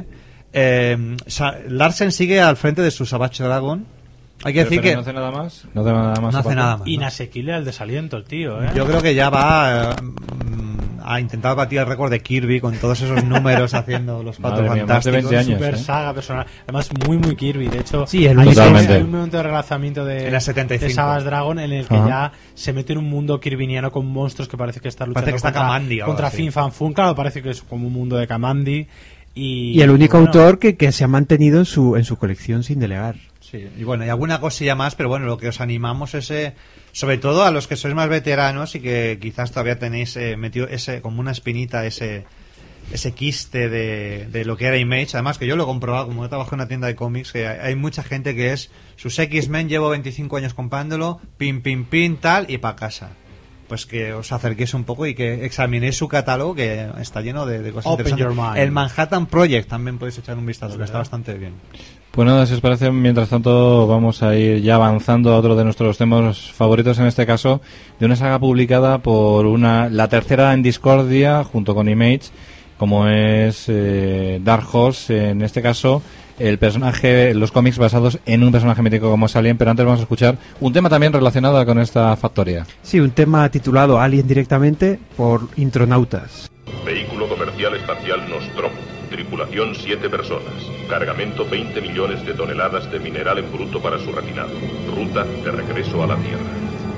Larsen sigue al frente de su Savage Dragon. Hay que decir Pero que no hace nada más. No hace nada más. no hace aparte. nada más. ¿no? Inasequible al desaliento, el tío, ¿eh? Yo creo que ya va a intentar batir el récord de Kirby con todos esos números haciendo los Cuatro Madre mía, más de Fantásticos. 20 años. Super ¿eh? saga personal. Además, muy, muy Kirby. De hecho, Sí, el hay, Totalmente. hay un momento de relanzamiento En la 75. de Savage Dragon en el que Ajá. ya se mete en un mundo kirviniano con monstruos que parece que está luchando Parece que está Kamandi ahora, contra sí. Fin Fan Fun. Claro, parece que es como un mundo de Kamandi. Y el único autor que se ha mantenido en su colección sin delegar. Sí, y bueno, y alguna cosilla más, pero bueno, lo que os animamos es, sobre todo a los que sois más veteranos y que quizás todavía tenéis metido como una espinita ese quiste de lo que era Image. Además que yo lo he comprobado, como he trabajado en una tienda de cómics, que hay mucha gente que es sus X-Men, llevo 25 años comprándolo, pin, tal, y para casa. Pues que os acerquéis un poco y que examinéis su catálogo, que está lleno de cosas Open interesantes. your mind. El Manhattan Project también podéis echar un vistazo, que está bastante bien. Pues nada, si os parece, mientras tanto vamos a ir ya avanzando a otro de nuestros temas favoritos, en este caso, de una saga publicada por la tercera en discordia, junto con Image, como es Dark Horse, en este caso los cómics basados en un personaje mítico como es Alien, pero antes vamos a escuchar un tema también relacionado con esta factoría. Sí, un tema titulado Alien directamente por Intronautas. Vehículo comercial espacial Nostromo. Tripulación 7 personas. Cargamento 20 millones de toneladas de mineral en bruto para su refinado. Ruta de regreso a la Tierra.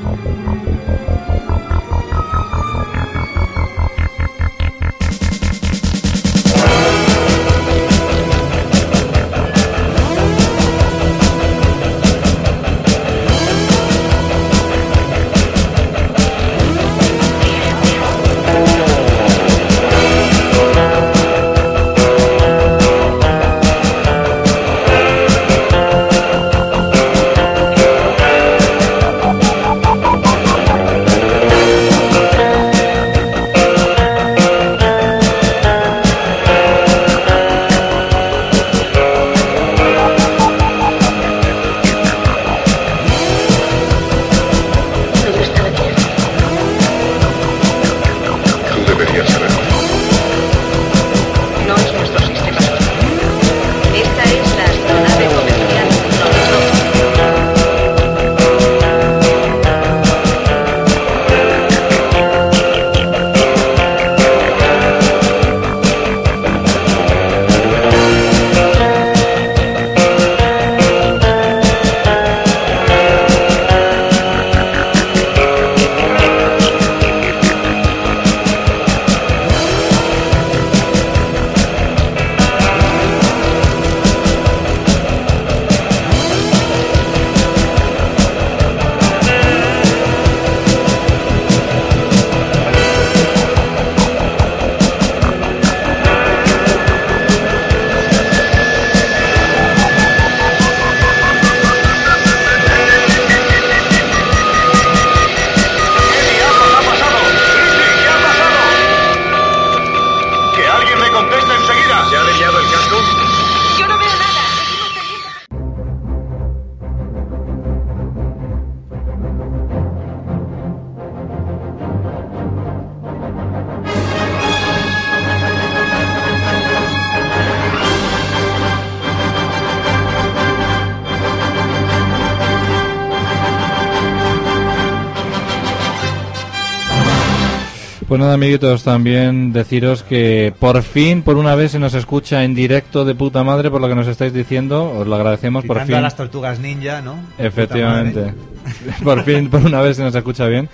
Pues nada, amiguitos, también deciros que por fin, por una vez, se nos escucha en directo de puta madre por lo que nos estáis diciendo. Os lo agradecemos. Quitando por fin. A las tortugas ninja, ¿no? Efectivamente. Por fin, por una vez se nos escucha bien.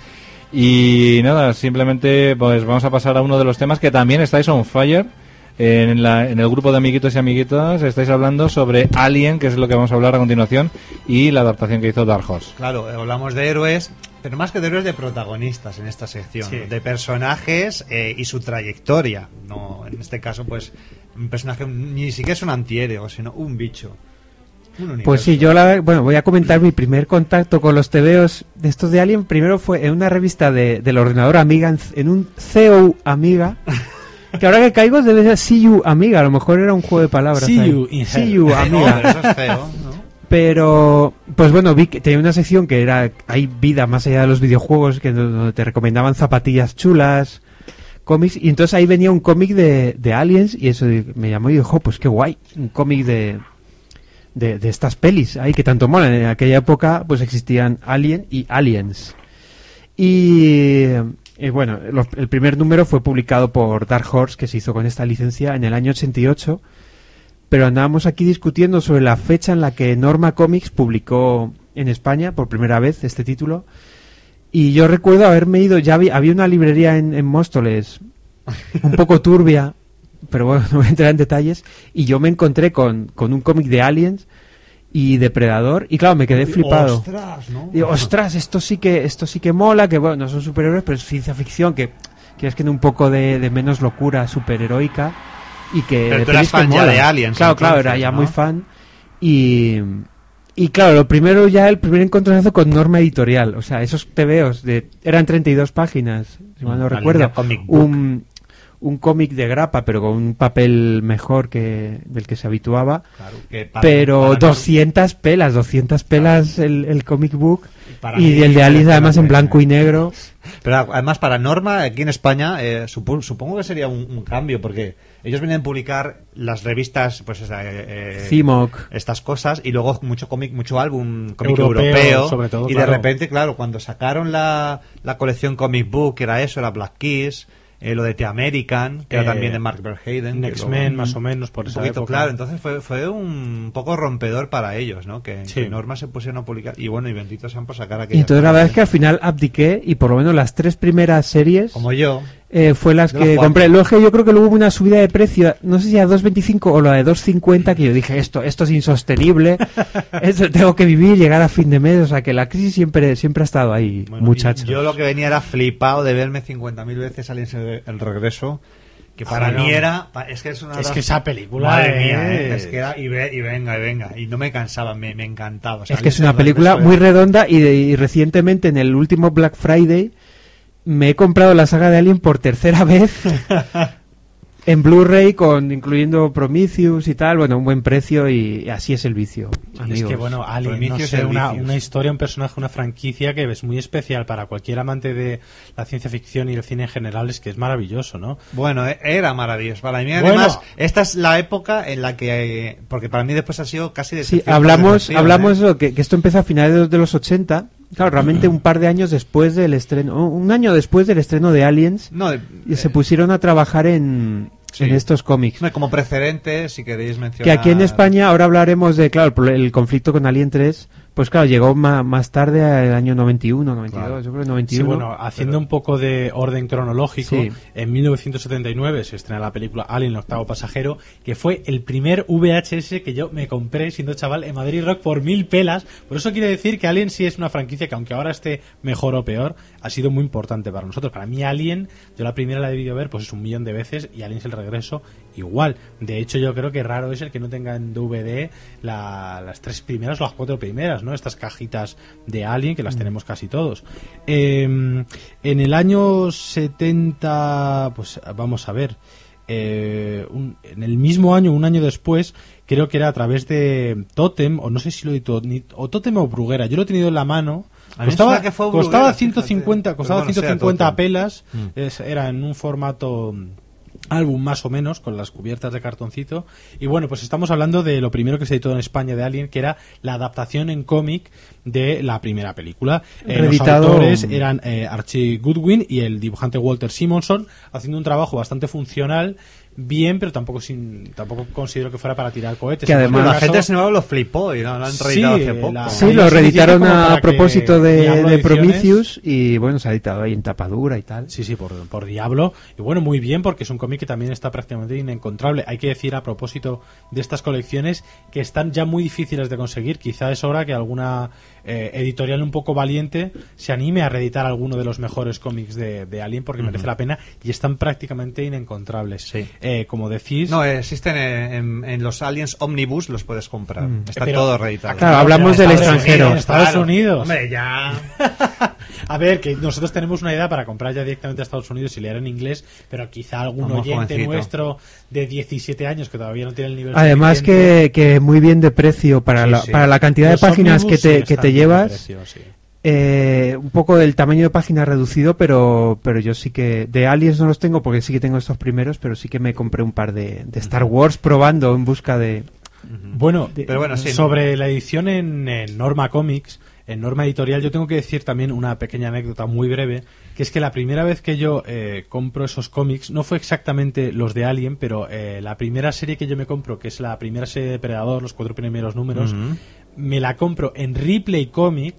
Y nada, simplemente pues vamos a pasar a uno de los temas que también estáis on fire. En el grupo de amiguitos y amiguitas estáis hablando sobre Alien, que es lo que vamos a hablar a continuación, y la adaptación que hizo Dark Horse. Claro, hablamos de héroes, pero más que de héroes, de protagonistas en esta sección, sí. De personajes y su trayectoria. No, en este caso, pues un personaje ni siquiera es un antihéroe, sino un bicho. Pues sí, voy a comentar mi primer contacto con los tebeos de estos de Alien. Primero fue en una revista del ordenador Amiga, en un CEO Amiga. Que ahora que caigo debe ser See You Amiga, a lo mejor era un juego de palabras. See You Amiga. Pero eso es feo, ¿no? Pero, pues bueno, vi que tenía una sección que era hay vida más allá de los videojuegos, que donde te recomendaban zapatillas chulas, cómics, y entonces ahí venía un cómic de Aliens, y eso me llamó y dijo, pues qué guay, un cómic de estas pelis ahí que tanto molan. En aquella época pues existían Alien y Aliens. Y bueno, el primer número fue publicado por Dark Horse, que se hizo con esta licencia en el año 88, pero andábamos aquí discutiendo sobre la fecha en la que Norma Comics publicó en España por primera vez este título, y yo recuerdo haberme ido, ya había una librería en Móstoles un poco turbia, pero bueno, no voy a entrar en detalles. Y yo me encontré con un cómic de Aliens y Depredador, y claro, me quedé flipado. ¡Ostras! ¿No? Digo, ostras, esto sí que mola, que bueno, no son superhéroes, pero es ciencia ficción, que es que un poco de menos locura superheroica, y que... Pero tú eras fan ya de Aliens. Claro, entonces, era ya ¿no? muy fan. Y claro, el primer encontronazo con Norma Editorial, o sea, esos tebeos eran 32 páginas, si mal no recuerdo, un cómic de grapa, pero con un papel mejor del que se habituaba, Claro, pero 200 pelas el comic book, y mí, el de Alice además en blanco y negro. Pero además para Norma, aquí en España, supongo que sería un cambio, porque ellos venían a publicar las revistas, pues CIMOC, estas cosas, y luego mucho cómic, mucho álbum cómic europeo sobre todo, y claro. de repente, claro, cuando sacaron la colección Comic Book, que era Black Keys, lo de The American, que era también de Mark Verheiden, X-Men, más o menos, por esa época. Claro, entonces fue un poco rompedor para ellos, ¿no? Que Norma se pusieron a publicar, y bueno, y benditos sean por sacar aquellas. Y entonces la verdad es que al final abdiqué, y por lo menos las 3 primeras series, como yo, fue las que compré. Luego yo creo que luego hubo una subida de precio, no sé si a 2.25 o la de 2.50, que yo dije, esto es insostenible, esto tengo que vivir, llegar a fin de mes, o sea que la crisis siempre ha estado ahí, bueno, muchachos. Yo lo que venía era flipado de verme 50.000 veces Aliens el regreso, que para mí era, es que esa película, madre mía, es que era, y venga, y no me cansaba, me encantaba. O sea, es que es una película muy redonda, y recientemente en el último Black Friday me he comprado la saga de Alien por tercera vez en Blu-ray, incluyendo Prometheus y tal, bueno, un buen precio, y así es el vicio, amigos. Es que bueno, Alien, no sé, una historia, un personaje, una franquicia que es muy especial para cualquier amante de la ciencia ficción y el cine en general, es que es maravilloso, ¿no? Bueno, era maravilloso. Para mí, además, esta es la época en la que, porque para mí después ha sido casi de... Sí, hablamos que esto empezó a finales de los 80. Claro, realmente un par de años después del estreno, un año después del estreno de Aliens, y se pusieron a trabajar en estos cómics. Como precedente, si queréis mencionar... Que aquí en España, ahora hablaremos de, claro, el conflicto con Alien 3, pues claro, llegó más tarde, al año 91, 92, claro. Yo creo que 91. Sí, bueno, haciendo un poco de orden cronológico, en 1979 se estrena la película Alien, el octavo pasajero, que fue el primer VHS que yo me compré siendo chaval en Madrid Rock por 1000 pelas. Por eso quiere decir que Alien sí es una franquicia que, aunque ahora esté mejor o peor, ha sido muy importante para nosotros. Para mí Alien, yo la primera la he debido ver pues 1.000.000 de veces, y Aliens el regreso igual. De hecho, yo creo que raro es el que no tenga en DVD las 3 primeras o las 4 primeras, ¿no? Estas cajitas de Alien, que las tenemos casi todos. En el año 70, pues vamos a ver, en el mismo año, un año después, creo que era a través de Totem, o no sé si lo he dicho, o Totem o Bruguera, yo lo he tenido en la mano. Costaba 150 pelas, era en un formato álbum más o menos, con las cubiertas de cartoncito. Y bueno, pues estamos hablando de lo primero que se editó en España de Alien, que era la adaptación en cómic de la primera película. Los autores eran Archie Goodwin y el dibujante Walter Simonson, haciendo un trabajo bastante funcional, bien, pero tampoco considero que fuera para tirar cohetes. Que además la gente se lo flipó y lo han reeditado hace poco. Sí, lo reeditaron a propósito de Prometheus, y bueno, se ha editado ahí en tapadura y tal. Sí, por Diablo. Y bueno, muy bien, porque es un cómic que también está prácticamente inencontrable. Hay que decir, a propósito de estas colecciones, que están ya muy difíciles de conseguir. Quizá es hora que alguna editorial un poco valiente se anime a reeditar alguno de los mejores cómics de Alien, porque merece la pena, y están prácticamente inencontrables. Sí. Como decís... No, existen en los Aliens Omnibus, los puedes comprar. Está todo reeditado. Claro, hablamos del extranjero. En Estados Unidos. Hombre, ya... A ver, que nosotros tenemos una idea para comprar ya directamente a Estados Unidos y leer en inglés, pero quizá algún oyente nuestro de 17 años que todavía no tiene el nivel además suficiente... que muy bien de precio para la cantidad de páginas que te llevas. Precio, un poco del tamaño de página reducido, pero yo sí que de Aliens no los tengo, porque sí que tengo estos primeros, pero sí que me compré un par de Star Wars probando en busca de... Bueno, sobre la edición en Norma Comics, en Norma Editorial, yo tengo que decir también una pequeña anécdota muy breve, que es que la primera vez que yo compro esos cómics, no fue exactamente los de Alien, pero la primera serie que yo me compro, que es la primera serie de Depredador, los 4 primeros números, me la compro en Ripley Comics,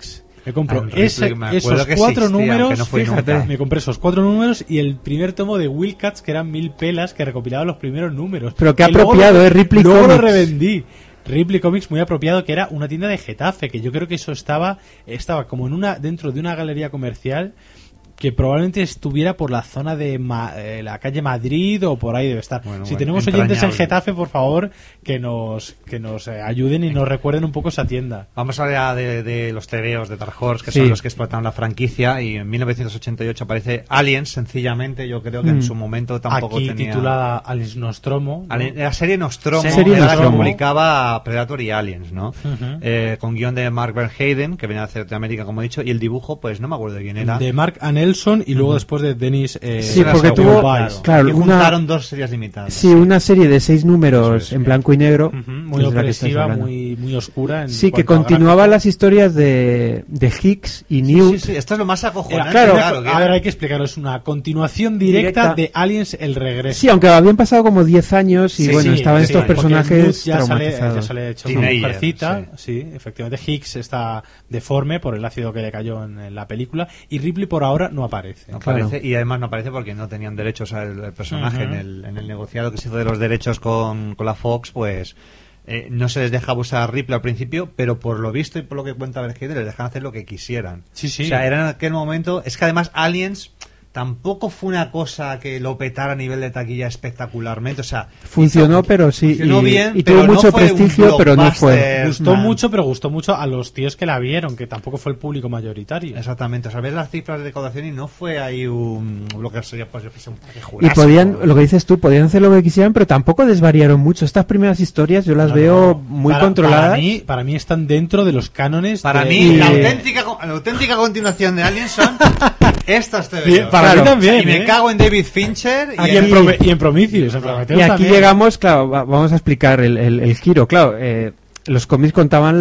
Me compro Ripley, esos que 4 existía, números, que no fui fíjate, nunca. me compré esos 4 números y el primer tomo de Wildcats, que eran 1000 pelas, que recopilaba los primeros números. Pero qué Que luego apropiado, Ripley luego lo Comics. revendí. Ripley Comics, muy apropiado, que era una tienda de Getafe, que yo creo que eso estaba como dentro de una galería comercial que probablemente estuviera por la zona de la calle Madrid o por ahí debe estar. Si tenemos oyentes en Getafe, por favor, que nos ayuden y nos recuerden un poco esa tienda. Vamos a hablar de los tebeos de Dark Horse, que son los que explotaron la franquicia, y en 1988 aparece Aliens, sencillamente. Yo creo que en su momento tampoco aquí tenía... titulada Aliens Nostromo, ¿no? La serie Nostromo, Serie era la que Nostromo. publicaba Predator y Aliens, ¿no? Ujú. Con guión de Mark Verheiden, que venía de Norteamérica, como he dicho, y el dibujo, pues no me acuerdo de quién era. De Mark A. Nelson y luego después de Dennis Sí, porque tuvo, claro, y juntaron dos series limitadas. Sí, una serie de 6 números en blanco y negro. muy es de la que estáis opresiva, hablando. muy oscura. En Sí, que cuanto a continuaba gráfico. las historias de Hicks y Newt. Sí, esto es lo más acojonante. Claro, que a ver, hay que explicarlo. Es una continuación directa de Aliens El Regreso. Sí, aunque habían pasado como 10 años y bueno, estaban estos porque personajes Newt ya traumatizados. sale hecho una mujercita. Sí, efectivamente. Hicks está deforme por el ácido que le cayó en la película. Y Ripley por ahora no aparece. No aparece, y además no aparece porque no tenían derechos al personaje. Ujú. En el negociado que se hizo de los derechos con la Fox, pues no se les dejaba usar a Ripley al principio, pero por lo visto y por lo que cuenta Verheiden, les dejan hacer lo que quisieran. Sí, sí. O sea, era en aquel momento... Es que además Aliens tampoco fue una cosa que lo petara a nivel de taquilla espectacularmente. O sea, Funcionó, pero sí. funcionó bien, y pero tuvo mucho no fue un prestigio, pero no fue. blockbuster. Gustó Man. mucho, pero gustó mucho a los tíos que la vieron, que tampoco fue el público mayoritario. Exactamente. O sea, ves las cifras de recaudación y no fue ahí un bloque sería pues yo que sé, un parque Y jurásico. podían, lo que dices tú, podían hacer lo que quisieran, pero tampoco desvariaron mucho. Estas primeras historias yo las veo muy controladas. Para mí están dentro de los cánones. Para de- mí, la auténtica continuación de Aliens son estas TVOs. Sí, para mí también, Y me cago en David Fincher y en Prometheus. En Prometheus Y aquí también. llegamos, claro, vamos a explicar el giro. Claro, los cómics contaban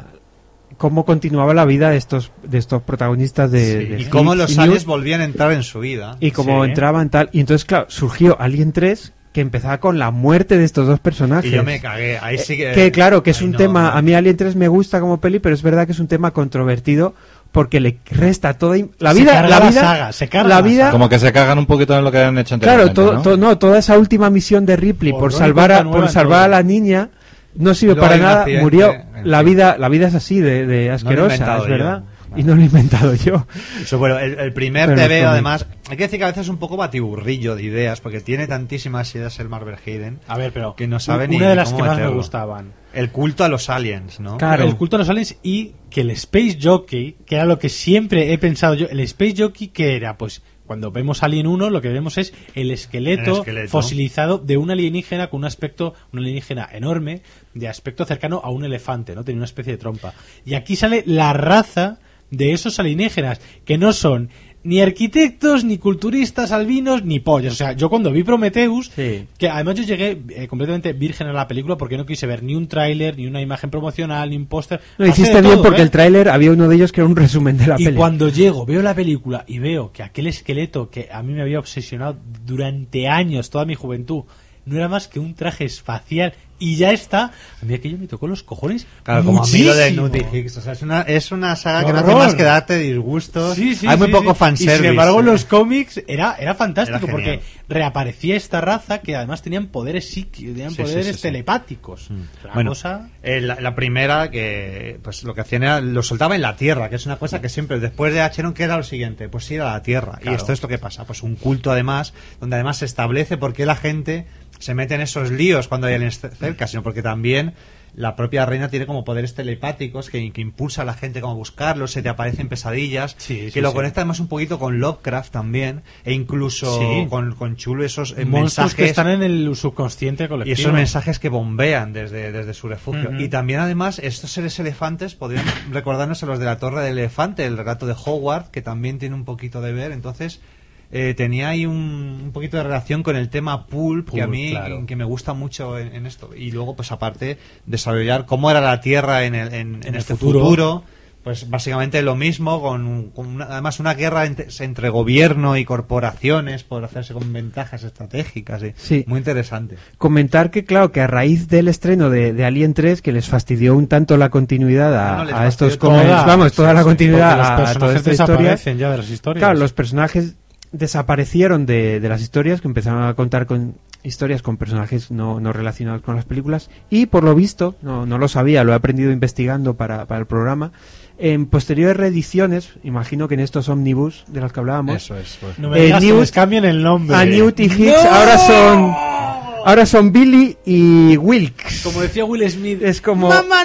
cómo continuaba la vida de estos protagonistas de y cómo Hicks los y Newt, aliens volvían a entrar en su vida. y cómo entraban tal. Y entonces, claro, surgió Alien 3 que empezaba con la muerte de estos dos personajes. Y yo me cagué. Ahí sí que... Que claro, que es un no, tema, no. a mí Alien 3 me gusta como peli, pero es verdad que es un tema controvertido porque le resta toda la Se vida, carga la la vida, saga, se carga la la vida. Como que se cagan un poquito en lo que han hecho Claro, anteriormente, toda esa última misión de Ripley por Borrón y salvar cuenta nueva por en salvar todo. a la niña no sirve Luego para hay un nada, accidente, murió. en La fin. vida es así de asquerosa, inventado es verdad. yo. Y no lo he inventado yo. Eso, bueno, el primer Pero TV, no además, hay que decir que a veces es un poco batiburrillo de ideas, porque tiene tantísimas ideas el Mark Verheiden A ver, pero que no sabe ni una de las cómo que más me meterlo. gustaban. El culto a los aliens, ¿no? Claro. El culto a los aliens y que el Space Jockey, que era lo que siempre he pensado yo, el Space Jockey que era, pues cuando vemos Alien 1 lo que vemos es el esqueleto fosilizado de un alienígena con un alienígena enorme, de aspecto cercano a un elefante, ¿no? Tenía una especie de trompa. Y aquí sale la raza de esos alienígenas, que no son ni arquitectos, ni culturistas, albinos, ni pollos. O sea, yo cuando vi Prometheus, que además yo llegué completamente virgen a la película porque no quise ver ni un tráiler, ni una imagen promocional, ni un póster. Lo Pasé hiciste de bien todo, porque ¿eh? el tráiler había uno de ellos que era un resumen de la Y peli. cuando llego, veo la película y veo que aquel esqueleto que a mí me había obsesionado durante años, toda mi juventud, no era más que un traje espacial y ya está. A mí aquello me tocó los cojones. Claro, como amigo de muchísimo. Newt y Hicks. O sea, es una saga que no Horror. hace más que darte disgustos. Sí, Hay muy poco Y fanservice. sin embargo, ¿eh? los cómics era fantástico Era porque genial. reaparecía esta raza que además tenían poderes psíquicos, tenían Sí, poderes sí, sí. telepáticos. Una Bueno, cosa... la primera que pues lo que hacían era lo soltaba en la Tierra, que es una cosa que siempre después de Acheron, ¿qué era lo siguiente? Pues ir a la Tierra. Claro. Y esto es lo que pasa, pues un culto además, donde además se establece por qué la gente se mete en esos líos cuando hay aliens cerca, sino porque también la propia reina tiene como poderes telepáticos que impulsa a la gente como a buscarlos, se te aparecen pesadillas, que sí, lo sí. conecta además un poquito con Lovecraft también, e incluso Sí. con Chulo esos monstruos mensajes que están en el subconsciente y colectivo. esos mensajes que bombean desde su refugio. Ujú. Y también, además, estos seres elefantes podrían recordarnos a los de la Torre del Elefante, el relato de Howard, que también tiene un poquito de ver. Entonces, tenía ahí un poquito de relación con el tema pulp, que a mí claro. que me gusta mucho en esto. Y luego, pues aparte, desarrollar cómo era la Tierra en este futuro. pues básicamente lo mismo, además una guerra entre gobierno y corporaciones por hacerse con ventajas estratégicas. Sí. Muy interesante. Comentar que, claro, que a raíz del estreno de Alien 3, que les fastidió un tanto la continuidad a estos cómics, toda la continuidad a toda esta historia. Ya de las historias. Claro, los personajes desaparecieron de las historias, que empezaron a contar con historias con personajes no relacionados con las películas, y por lo visto, no lo sabía, lo he aprendido investigando para el programa, en posteriores reediciones, imagino que en estos ómnibus de los que hablábamos, eso es, pues. No me digas que les cambian el nombre. A Newt y Hicks ahora son Billy y Wilkes. Como decía Will Smith, es como ¡Mamá,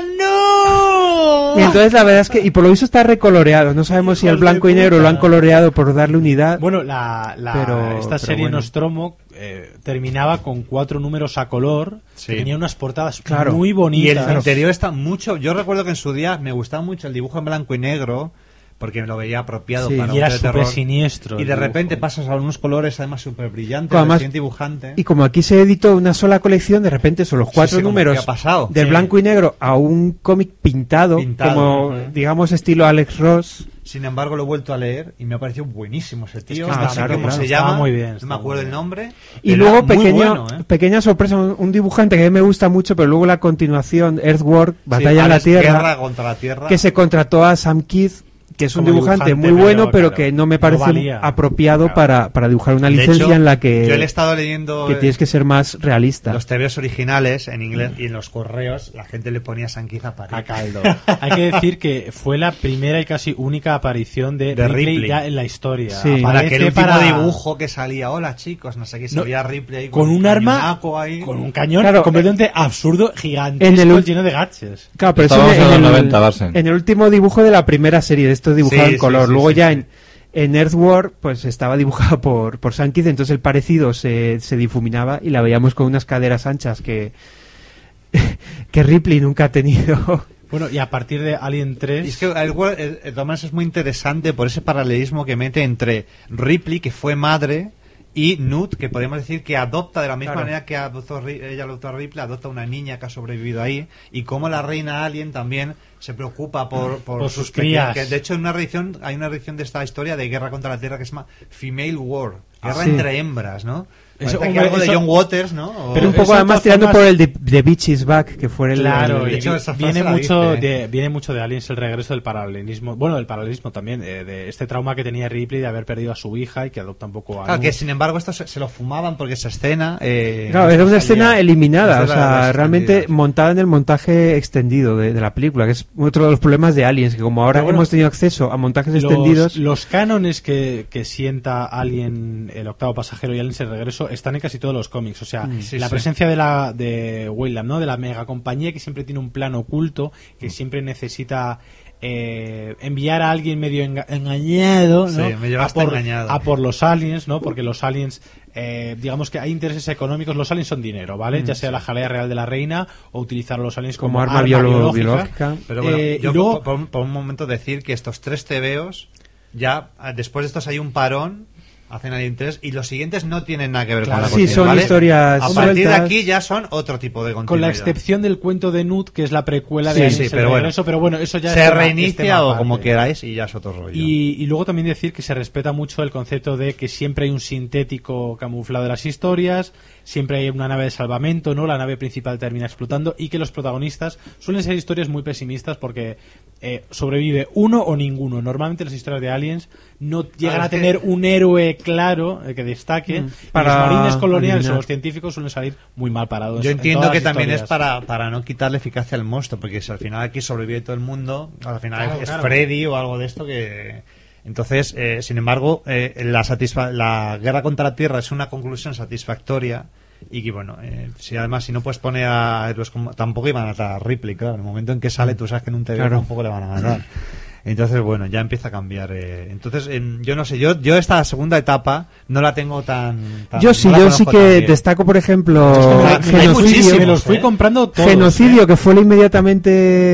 no! Y entonces la verdad es que, y por lo visto está recoloreado, no sabemos si al blanco y negro lo han coloreado por darle unidad. Bueno, esta serie Nostromo terminaba con 4 números a color, que tenía unas portadas muy bonitas. Y el interior está mucho, yo recuerdo que en su día me gustaba mucho el dibujo en blanco y negro, porque me lo veía apropiado para un era de terror. súper siniestro. Y de repente pasas a unos colores además súper brillantes, además, del dibujante. Y como aquí se editó una sola colección, de repente son los 4 números del blanco y negro a un cómic pintado como, digamos, estilo Alex Ross. Sin embargo, lo he vuelto a leer y me ha parecido buenísimo ese tío. Claro, se llama, muy bien, no me acuerdo el nombre. Y luego, pequeña sorpresa, un dibujante que a mí me gusta mucho, pero luego la continuación, Earthworm, Batalla en la Tierra, Guerra contra la Tierra, que se contrató a Sam Kidd, que es un dibujante muy bueno, pero que no me parece apropiado para dibujar una licencia hecho, en la que yo le he estado leyendo que tienes que ser más realista. Los TVOs originales en inglés y en los correos la gente le ponía Sanquiza a caldo. Hay que decir que fue la primera y casi única aparición de Ripley ya en la historia. Sí. Para aquel último dibujo que salía, hola chicos, no sé qué, salía Ripley ahí con un arma, ahí, con un cañón completamente absurdo, gigantesco, lleno de gadgets. Claro, pero eso en el último dibujo de la primera serie de esto dibujado en color. Luego ya en Earthworm pues estaba dibujado por Sam Kidd, entonces el parecido se difuminaba y la veíamos con unas caderas anchas que Ripley nunca ha tenido. Bueno, y a partir de Alien 3... Y es que Thomas es muy interesante por ese paralelismo que mete entre Ripley, que fue madre, y Newt, que podemos decir que adopta de la misma manera que ella adoptó a Ripley, adopta a una niña que ha sobrevivido ahí, y como la reina Alien también se preocupa por sus crías. Que de hecho hay una edición de esta historia de Guerra contra la Tierra que se llama Female War, guerra entre hembras, ¿no? Algo de John Waters, ¿no? Pero un poco además tirando por el The Beach is Back, que fue viene mucho de Aliens, el regreso del paralelismo. Bueno, del paralelismo también, de este trauma que tenía Ripley de haber perdido a su hija y que adopta un poco a... Claro, que sin embargo esto se lo fumaban porque esa escena... claro, era una escena eliminada, o sea, realmente montada en el montaje extendido de la película, que es otro de los problemas de Aliens, que como ahora hemos tenido acceso a montajes extendidos... Los cánones que sienta Alien, el octavo pasajero y Aliens el regreso, están en casi todos los cómics, o sea, la presencia de Weyland, ¿no? De la mega compañía que siempre tiene un plan oculto, que siempre necesita enviar a alguien medio engañado, ¿no? Sí, me llevaste engañado. A por los aliens, ¿no? Porque los aliens, digamos que hay intereses económicos, los aliens son dinero, ¿vale? Ya sea la jalea real de la reina o utilizar a los aliens como arma biológica. Pero bueno, yo y luego, por un momento decir que estos 3 TVOs, ya después de estos hay un parón, hacen Alien 3 y los siguientes no tienen nada que ver con la continuidad. Sí, son ¿vale? historias a partir de aquí ya son otro tipo de continuidad. Con la excepción del cuento de Newt, que es la precuela de Aliens, pero bueno, eso ya se reinicia o como queráis y ya es otro rollo. Y luego también decir que se respeta mucho el concepto de que siempre hay un sintético camuflado de las historias, siempre hay una nave de salvamento, ¿no? La nave principal termina explotando y que los protagonistas suelen ser historias muy pesimistas porque sobrevive uno o ninguno. Normalmente las historias de Aliens no llegan a tener un héroe claro que destaque. Para los marines coloniales o los científicos suelen salir muy mal parados. Yo entiendo que también es para no quitarle eficacia al monstruo, porque si al final aquí sobrevive todo el mundo, al final es Freddy o algo de esto que... Entonces, sin embargo, la guerra contra la Tierra es una conclusión satisfactoria y que, bueno, si no puedes poner a héroes como... Tampoco iban a matar a Ripley, claro. En el momento en que sale, tú sabes que en un TV tampoco le van a matar. Entonces, bueno, ya empieza a cambiar. Entonces, yo no sé, yo esta segunda etapa no la tengo tan yo sí que destaco, por ejemplo, Genocidio. Me los fui comprando todos. Genocidio, que fue inmediatamente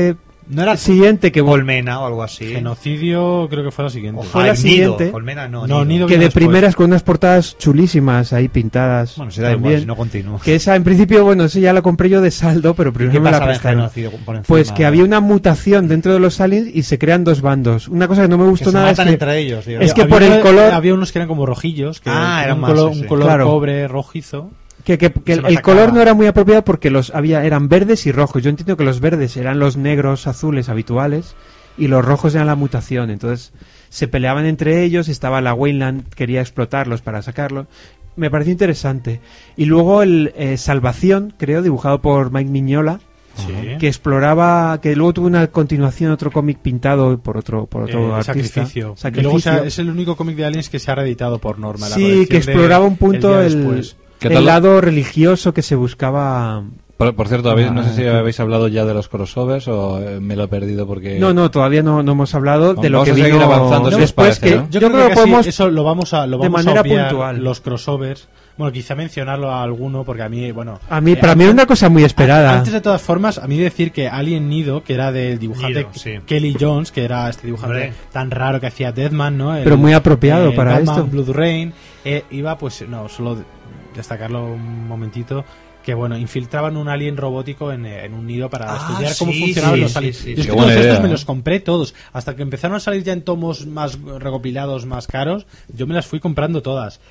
No era siguiente que Colmena o algo así. Genocidio creo que fue la siguiente. Fue la siguiente. Nido. Colmena no, Nido que de después. primeras con unas portadas chulísimas ahí pintadas. Bueno, se da también. igual, si no continúo. Que esa en principio, bueno, esa ya la compré yo de saldo, pero primero ¿Qué me la pasaba en prestaron. Genocidio por encima? Pues que había una mutación dentro de los aliens y se crean dos bandos. Una cosa que no me Que gustó se nada matan es que, entre ellos, digo. es que por el color Había unos que eran como rojillos, que Ah, eran eran un más, color, sí. un color Claro. cobre rojizo. que Se el masacraba. color no era muy apropiado porque eran verdes y rojos. Yo entiendo que los verdes eran los negros azules habituales y los rojos eran la mutación. Entonces se peleaban entre ellos y estaba la Weyland, quería explotarlos para sacarlos. Me pareció interesante. Y luego el Salvación, creo, dibujado por Mike Mignola, que exploraba, que luego tuvo una continuación, otro cómic pintado por otro artista. Sacrificio. Que luego es el único cómic de Aliens que se ha reeditado por Norma. la Sí, colección que exploraba un punto el día después. el lado religioso que se buscaba. Por cierto, no sé si habéis hablado ya de los crossovers o me lo he perdido porque... No, todavía no hemos hablado de lo Vamos que a seguir vino avanzando, si os después. parece, ¿no? Yo creo que podemos eso lo vamos a de manera obviar, puntual. los crossovers. Bueno, quizá mencionarlo a alguno porque a mí, bueno... Para mí era una cosa muy esperada. Antes de todas formas, a mí decir que Alien Nido, que era del dibujante Nido, sí. Kelly Jones, que era este dibujante Hombre. tan raro que hacía Deathman, ¿no? Pero muy apropiado para Batman, esto. Blood Rain, iba pues, no, solo destacarlo un momentito, que bueno, infiltraban un alien robótico en un nido para estudiar cómo funcionaban los aliens. Yo es que Qué todos buena estos idea, me ¿eh? los compré todos, hasta que empezaron a salir ya en tomos más recopilados, más caros, yo me las fui comprando todas.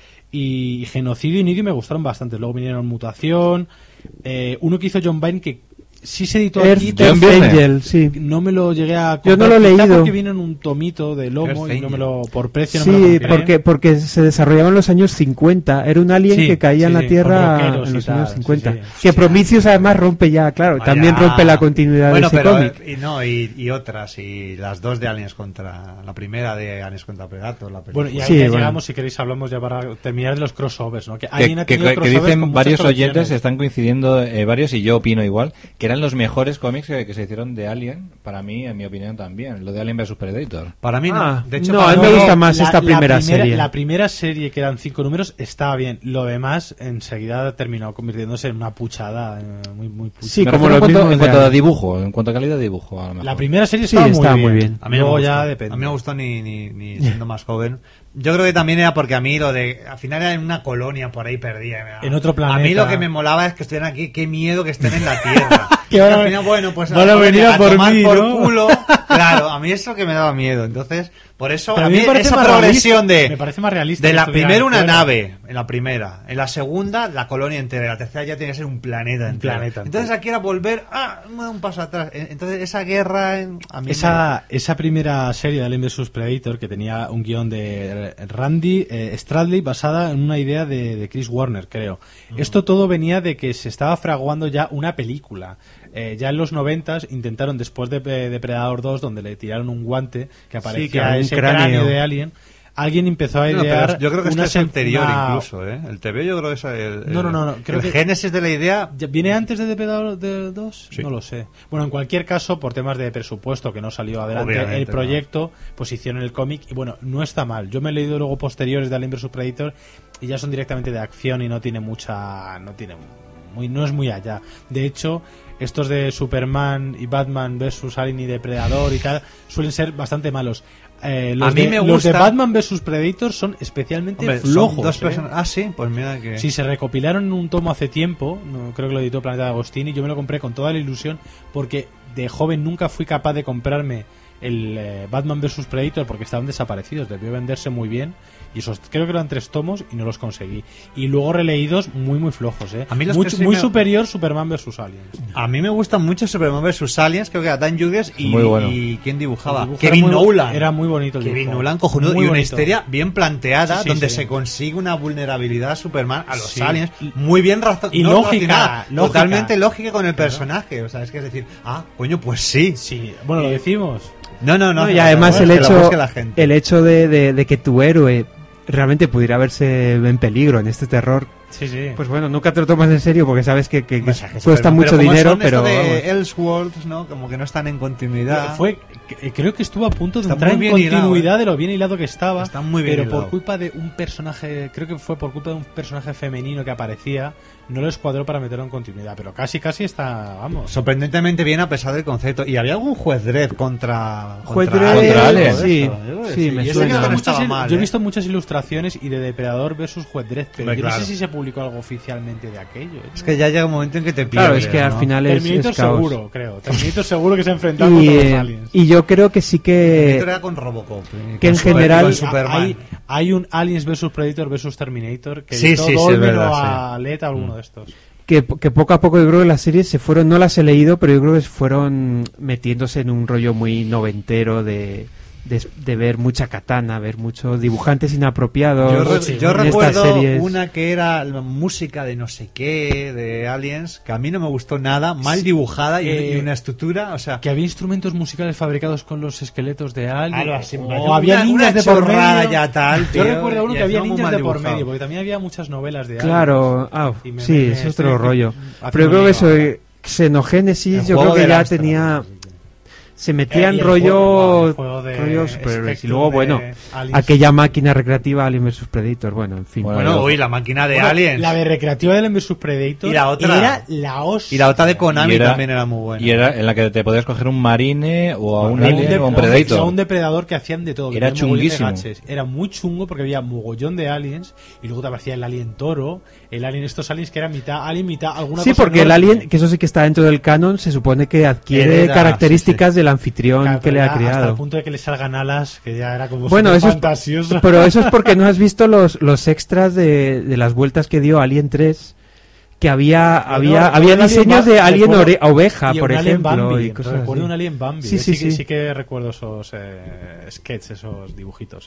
Y Genocidio y Nidio me gustaron bastante. Luego vinieron Mutación, uno que hizo John Byrne que sí se editó aquí, Earth Angel, sí. no me lo llegué a comprar. Yo no lo he quizá leído. porque vino en un tomito de lomo Earth y no me Angel. lo, por precio no me lo Sí, compré. porque se desarrollaba en los años 50. Era un alien Sí, que caía en sí, la sí, Tierra con rockeros en y los tal, años sí, 50. sí. Que Prometheus además rompe ya, claro, Vaya. también rompe la continuidad Bueno, de ese pero cómic. y otras, y las dos de Aliens contra... La primera de Aliens contra Predator, la película. Bueno, y ahí Sí, ya bueno. llegamos, si queréis hablamos ya para terminar de los crossovers, ¿no? Que Que, Alien ha que- tenido que crossovers con dicen muchas varios colecciones. oyentes, están coincidiendo varios, y yo opino igual, que eran los mejores cómics que se hicieron de Alien, para mí, en mi opinión también, lo de Alien vs Predator. Para mí no. Ah, De hecho, no, para a mí me mí- gusta más esta primera serie. La primera serie, que eran 5 números, estaba bien. Lo demás, enseguida terminó convirtiéndose en una puchada, muy pucha. Sí, Me como refiero los en cuanto, mismos en cuanto de a Alien. dibujo, en cuanto a calidad de dibujo, a lo mejor. La primera serie Sí, estaba, estaba muy muy bien. bien. A mí no Luego me ya gustó. depende. A mí me gustó ni siendo más joven. Yo creo que también era porque a mí lo de... Al final era en una colonia por ahí perdida. En otro A planeta. mí lo que me molaba es que estuvieran aquí. Qué miedo que estén en la Tierra. Que Y van a- al final, bueno, pues van a venir a por tomar mí, por ¿no? culo. Claro, a mí eso que me daba miedo. Entonces, por eso Pero a mí me parece esa más progresión realista. Me parece más realista de que la estuvieran primera una fuera. nave, en la primera, en la segunda la colonia entera, en la tercera ya tenía que ser un planeta entero. planeta Entonces entero. aquí era volver un paso atrás. Entonces esa guerra a mí Esa primera serie de Alien vs Predator, que tenía un guión de Randy Stradley basada en una idea de Chris Warner, creo. Esto todo venía de que se estaba fraguando ya una película. Ya en los 90s intentaron, después de Depredador 2, donde le tiraron un guante que aparecía claro, un ese cráneo. cráneo de Alien, alguien empezó a No, idear pero yo creo que una esto es anterior una- incluso, ¿eh? El TV yo creo que es No, creo el que- génesis de la idea. ¿Viene antes de Depredador 2? Sí. No lo sé. Bueno, en cualquier caso, por temas de presupuesto que no salió adelante Obviamente, el proyecto, pues hicieron el cómic y bueno, no está mal. Yo me he leído luego posteriores de Alien vs Predator y ya son directamente de acción y no tiene no es muy allá. De hecho, estos de Superman y Batman vs Alien y Depredador y tal suelen ser bastante malos. A mí me los de gusta- Batman vs Predator son especialmente Hombre, son flojos. dos ¿eh? personas. Ah, sí, pues mira que. Sí, se recopilaron en un tomo hace tiempo, creo que lo editó Planeta de Agostini, yo me lo compré con toda la ilusión porque de joven nunca fui capaz de comprarme el Batman vs Predator porque estaban desaparecidos, debió venderse muy bien y esos creo que eran 3 tomos y no los conseguí. Y luego releídos muy flojos, A mí los muy, que sí muy me- superior Superman vs Aliens. A mí me gusta mucho Superman vs Aliens, creo que era Dan Hughes y, Muy bueno. y ¿quién dibujaba? El dibujo Kevin era muy- Nolan. Era muy bonito el Kevin dibujo. Nolan cojonudo Muy y una bonito. historia bien planteada Sí, sí, donde sí. se consigue una vulnerabilidad a Superman, a los Sí. aliens, muy bien Y no lógica, racionada, lógica. totalmente lógica con el personaje, o sea, es que es decir, coño, pues sí. Sí, bueno, lo decimos. No, Y además que el lo hecho, busque la gente. el hecho de que tu héroe realmente pudiera verse en peligro en este terror Sí, sí. Pues bueno, nunca te lo tomas en serio porque sabes que Mensajes, cuesta mucho como dinero, son pero esto de vamos. Elseworlds, ¿no? Como que no están en continuidad. Creo que estuvo a punto de Está entrar muy en bien continuidad hilado, de lo bien hilado que estaba. Está muy bien pero hilado. por culpa de un personaje, creo que fue por culpa de un personaje femenino que aparecía, no lo escuadró para meterlo en continuidad. Pero casi está, vamos. Sorprendentemente bien a pesar del concepto. ¿Y había algún juez Dredd contra Dredd, sí, todo eso? sí, me Y ese suena. creo que no estaba mal, Yo he visto muchas ilustraciones y de Depredador versus Juez Dredd, pero Hombre, yo claro. no sé si se publicó algo oficialmente de aquello. Es que ya llega un momento en que te pierdes. Claro, es que al ¿no? final Terminator es caos. seguro, creo. Terminator seguro que se ha enfrentado contra los aliens. Y yo creo que sí Terminator que era con Robocop. que en general con Superman. Hay un Aliens versus Predator versus Terminator que Sí, editó sí, sí, Dolmen es verdad, o sí. a Leta, alguno de estos. que poco a poco yo creo que las series se fueron, no las he leído, pero yo creo que fueron metiéndose en un rollo muy noventero de ver mucha katana, ver muchos dibujantes inapropiados. Yo en recuerdo estas series. una que era la música de no sé qué, de Aliens, que a mí no me gustó nada, mal dibujada y una estructura, o sea... Que había instrumentos musicales fabricados con los esqueletos de Aliens. Algo así, o había ninjas de por medio. ya tal, Yo tío, recuerdo uno y que había encima muy ninjas mal de por dibujado. medio, porque también había muchas novelas de Aliens. Claro, sí, es otro rollo. Pero yo creo que eso, Xenogénesis, yo creo que ya tenía... Se metía en y el rollo juego superhéroes. Y luego, bueno, Aliens. aquella máquina recreativa Alien vs Predator, bueno, en fin. Bueno, la máquina de Aliens. La de recreativa de Alien vs Predator Y la otra. era la hostia. Y la otra de Konami Y era- también era muy buena. Y era en la que te podías coger un marine o a un Era alien o un Era predator. un depredador que hacían de todo. que Era tenía mogollón de chunguísimo. gaches. Era muy chungo porque había mogollón de aliens y luego te aparecía el alien toro, el alien, estos aliens que eran mitad alien, mitad alguna Sí, cosa porque el enorme. alien, que eso sí que está dentro del canon, se supone que adquiere Hereda, características del anfitrión Claro, que le ha hasta el criado. punto de que le salgan alas, que ya era como Bueno, eso es, fantasioso. pero eso es porque no has visto los extras de las vueltas que dio Alien 3, que había diseños de Alien oveja, por ejemplo, y cosas recuerdo así. un alien Bambi. Sí, sí, sí. Sí que recuerdo esos sketches, esos dibujitos.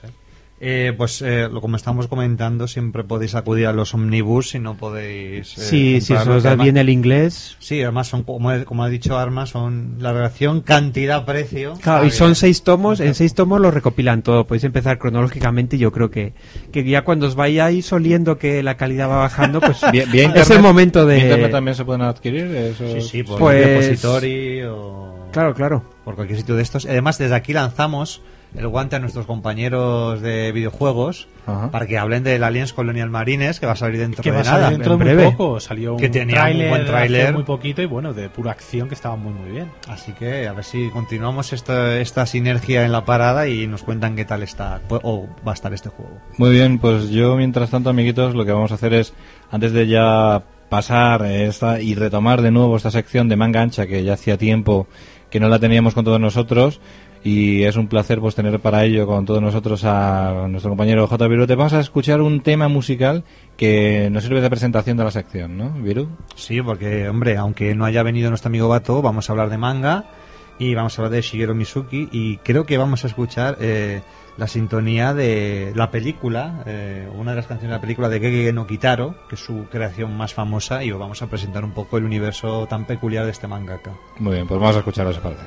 Como estamos comentando, siempre podéis acudir a los omnibus si no podéis. Sí, si comprarlo, os que da además- bien el inglés. Sí, además son, como ha dicho Arma, son la relación cantidad-precio. Claro, y son 6 tomos, en 6 tomos lo recopilan todo, podéis empezar cronológicamente y yo creo que ya cuando os vayáis oliendo que la calidad va bajando, pues Vía es internet- el momento vía de... internet también se pueden adquirir esos... Sí, por Pues- Depository o Claro. por cualquier sitio de estos. Además, desde aquí lanzamos el guante a nuestros compañeros de videojuegos Ajá. para que hablen del Aliens Colonial Marines, que va a salir dentro Que de va a salir nada. dentro en de muy breve. poco. Salió Que un tenía un buen hace tráiler. muy poquito y bueno, de pura acción que estaba muy bien. Así que a ver si continuamos esta sinergia en la parada y nos cuentan qué tal está o va a estar este juego. Muy bien, pues yo mientras tanto, amiguitos, lo que vamos a hacer es, antes de ya pasar y retomar de nuevo esta sección de manga ancha, que ya hacía tiempo que no la teníamos con todos nosotros, y es un placer pues tener para ello con todos nosotros a nuestro compañero J. Viruete. Vamos a escuchar un tema musical que nos sirve de presentación de la sección, ¿no, Viru? Sí, porque, hombre, aunque no haya venido nuestro amigo Bato, vamos a hablar de manga y vamos a hablar de Shigeru Mizuki y creo que vamos a escuchar la sintonía de la película, una de las canciones de la película de Gege no Kitaro, que es su creación más famosa, y os vamos a presentar un poco el universo tan peculiar de este mangaka. Muy bien, pues vamos a escucharlo esa parte.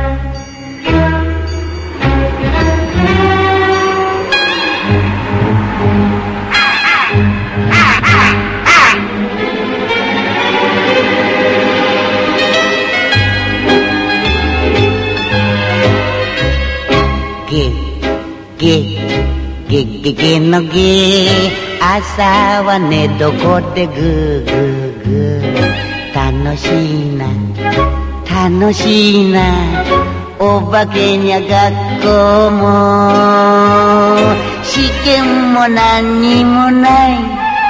ゲのゲ朝は寝床でグーグーグー楽しいな楽しいなお化けにゃ学校も試験も何にもない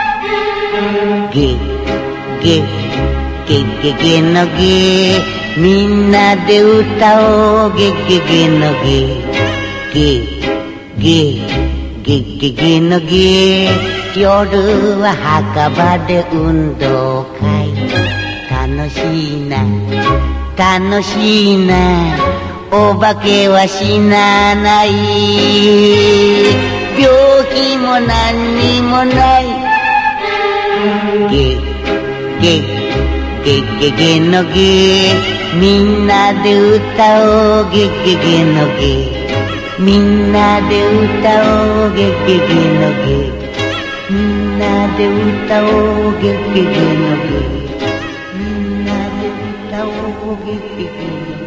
ゲゲゲゲゲのゲみんなで歌おうゲゲゲのゲゲゲゲゲゲのゲ夜は墓場で運動会楽しいな楽しいなお化けは死なない病気も何にもないゲゲゲゲゲのゲみんなで歌おうゲゲゲのゲみんなで歌おうゲゲゲのゲみんななで歌おうゲゲゲのゲみんなで歌おうゲゲゲ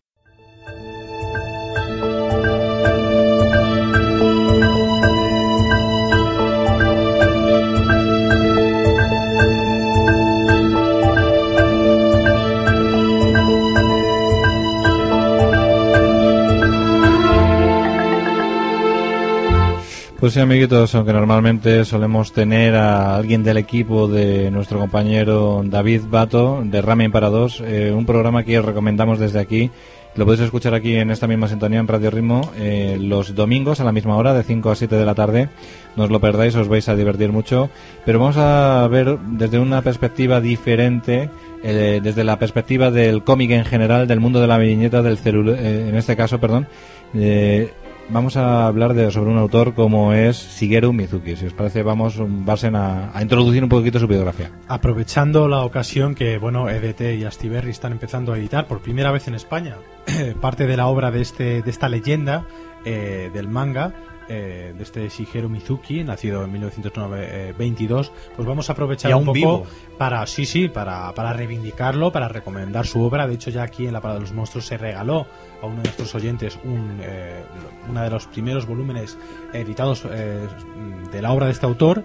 Pues sí, amiguitos, aunque normalmente solemos tener a alguien del equipo de nuestro compañero David Bato, de Ramen para Dos, un programa que os recomendamos desde aquí. Lo podéis escuchar aquí en esta misma sintonía en Radio Ritmo los domingos a la misma hora, de 5 a 7 de la tarde. No os lo perdáis, os vais a divertir mucho. Pero vamos a ver desde una perspectiva diferente, desde la perspectiva del cómic en general, del mundo de la viñeta, del en este caso, perdón. Vamos a hablar sobre un autor como es Shigeru Mizuki. Si os parece, vamos a introducir un poquito su biografía. Aprovechando la ocasión que, bueno, EDT y Astiberri están empezando a editar por primera vez en España parte de la obra de esta leyenda del manga, de este Shigeru Mizuki, nacido en 1922, pues vamos a aprovechar un poco vivo. para reivindicarlo, para recomendar su obra. De hecho, ya aquí en la Parada de los Monstruos se regaló a uno de nuestros oyentes uno de los primeros volúmenes editados de la obra de este autor.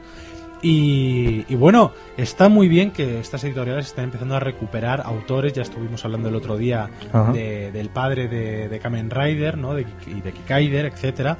Y bueno, está muy bien que estas editoriales están empezando a recuperar autores. Ya estuvimos hablando el otro día del padre de Kamen Rider, ¿no? de Kikaider, etcétera.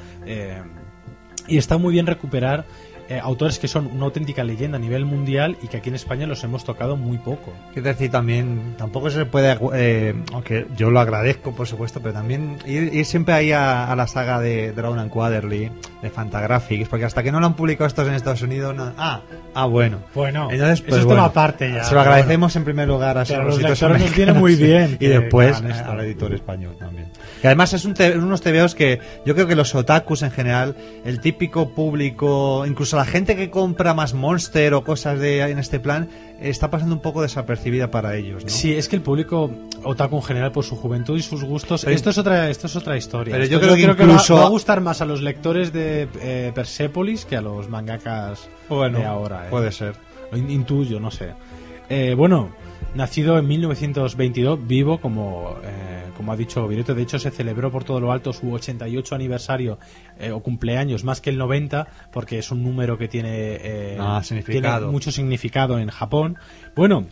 Y está muy bien recuperar autores que son una auténtica leyenda a nivel mundial y que aquí en España los hemos tocado muy poco. Quiero decir, también tampoco se puede, aunque yo lo agradezco por supuesto, pero también ir siempre ahí a la saga de Dragon and Quarterly, de Fantagraphics, porque hasta que no lo han publicado estos en Estados Unidos bueno, entonces pues, eso es tema aparte ya. Se lo agradecemos en primer lugar a los lectores nos viene muy bien y después al editor español también. Y además es unos tebeos que yo creo que los otakus en general, el típico público, incluso la gente que compra más Monster o cosas en este plan, está pasando un poco desapercibida para ellos, ¿no? Sí, es que el público otaku en general, por su juventud y sus gustos, esto es otra historia. Pero yo creo que incluso va a gustar más a los lectores de Persepolis que a los mangakas de ahora. Puede ser. Intuyo, no sé. Bueno, nacido en 1922, vivo como ha dicho Vireto. De hecho, se celebró por todo lo alto su 88 aniversario o cumpleaños, más que el 90, porque es un número que tiene mucho significado en Japón. Bueno,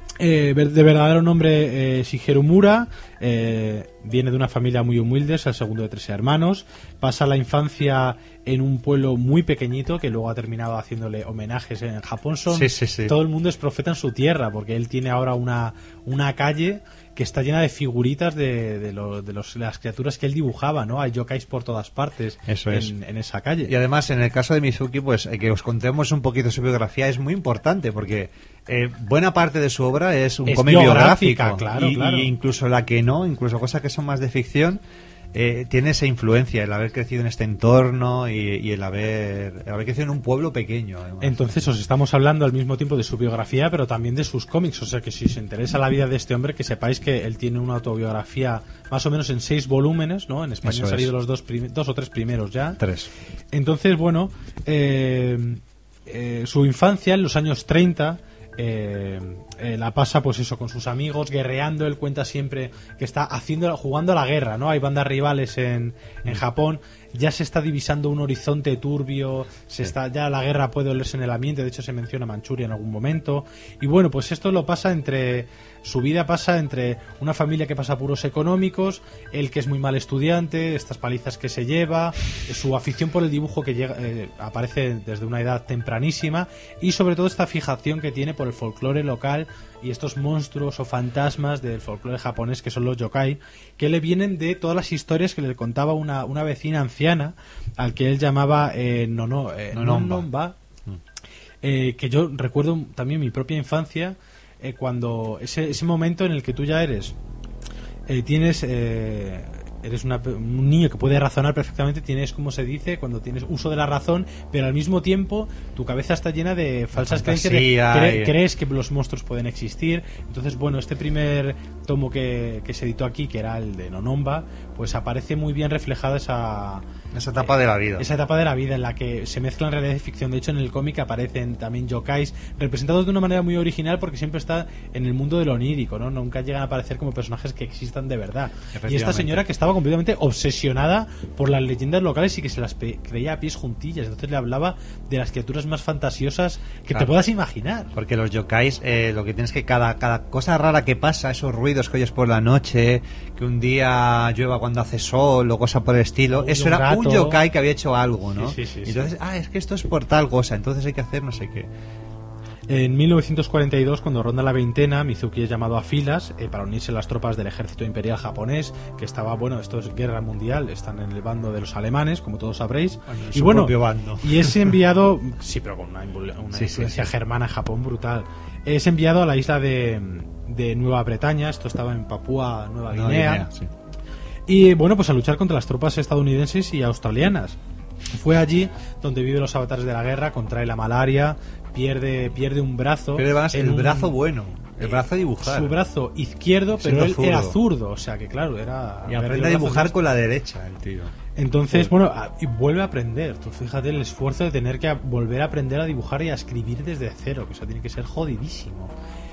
de verdadero nombre Shigeru Mura, viene de una familia muy humilde, es el segundo de 3 hermanos. Pasa la infancia en un pueblo muy pequeñito que luego ha terminado haciéndole homenajes en Japón. Todo el mundo es profeta en su tierra, porque él tiene ahora una calle que está llena de figuritas de las criaturas que él dibujaba, ¿no? Hay yokais por todas partes en esa calle. Y además, en el caso de Mizuki, pues que os contemos un poquito su biografía es muy importante, porque buena parte de su obra es un cómic biográfico, claro. Y incluso la que no, incluso cosas que son más de ficción, tiene esa influencia, el haber crecido en este entorno y el haber crecido en un pueblo pequeño. Además. Entonces os estamos hablando al mismo tiempo de su biografía, pero también de sus cómics. O sea que si os interesa la vida de este hombre, que sepáis que él tiene una autobiografía más o menos en 6 volúmenes, ¿no? En España han salido los 2 o 3 primeros ya. 3. Entonces, bueno, su infancia en los años 30... la pasa pues eso con sus amigos guerreando. Él cuenta siempre que está jugando a la guerra, ¿no? Hay bandas rivales en Japón, ya se está divisando un horizonte turbio, ya la guerra puede olerse en el ambiente. De hecho se menciona Manchuria en algún momento. Y bueno, pues esto su vida pasa entre una familia que pasa apuros económicos, él que es muy mal estudiante, estas palizas que se lleva, su afición por el dibujo que aparece desde una edad tempranísima, y sobre todo esta fijación que tiene por el folclore local y estos monstruos o fantasmas del folclore japonés que son los yokai, que le vienen de todas las historias que le contaba una vecina anciana al que él llamaba Nonomba, que yo recuerdo también mi propia infancia, cuando ese momento en el que tú ya eres tienes eres un niño que puede razonar perfectamente, tienes, como se dice, cuando tienes uso de la razón, pero al mismo tiempo tu cabeza está llena de falsas creencias, crees que los monstruos pueden existir. Entonces, bueno, este primer tomo que se editó aquí, que era el de Nonomba, pues aparece muy bien reflejada esa etapa de la vida. Esa etapa de la vida en la que se mezclan realidad y ficción. De hecho, en el cómic aparecen también yokais representados de una manera muy original, porque siempre está en el mundo de lo onírico, ¿no? Nunca llegan a aparecer como personajes que existan de verdad. Y esta señora que estaba completamente obsesionada por las leyendas locales y que se las creía a pies juntillas. Entonces le hablaba de las criaturas más fantasiosas que te puedas imaginar. Porque los yokais, lo que tienes que cada cosa rara que pasa, esos ruidos que oyes por la noche, que un día llueva cuando hace sol o cosa por el estilo, eso era un yokai que había hecho algo, ¿no? Sí, entonces, es que esto es por tal cosa, entonces hay que hacer no sé qué. En 1942, cuando ronda la veintena, Mizuki es llamado a filas para unirse a las tropas del ejército imperial japonés, que estaba, bueno, esto es guerra mundial, están en el bando de los alemanes, como todos sabréis, y bueno, y es enviado, sí, pero con una influencia germana en Japón brutal, es enviado a la isla de Nueva Bretaña, esto estaba en Papúa Nueva Guinea, sí. Y bueno, pues a luchar contra las tropas estadounidenses y australianas. Fue allí donde vive los avatares de la guerra, contrae la malaria, pierde un brazo. Pero además el brazo bueno, el brazo a dibujar. Su brazo izquierdo, pero él era zurdo, o sea que claro, era... Y aprende a dibujar con la derecha el tío. Entonces, bueno, y vuelve a aprender. Tú fíjate el esfuerzo de tener que volver a aprender a dibujar y a escribir desde cero, que eso tiene que ser jodidísimo.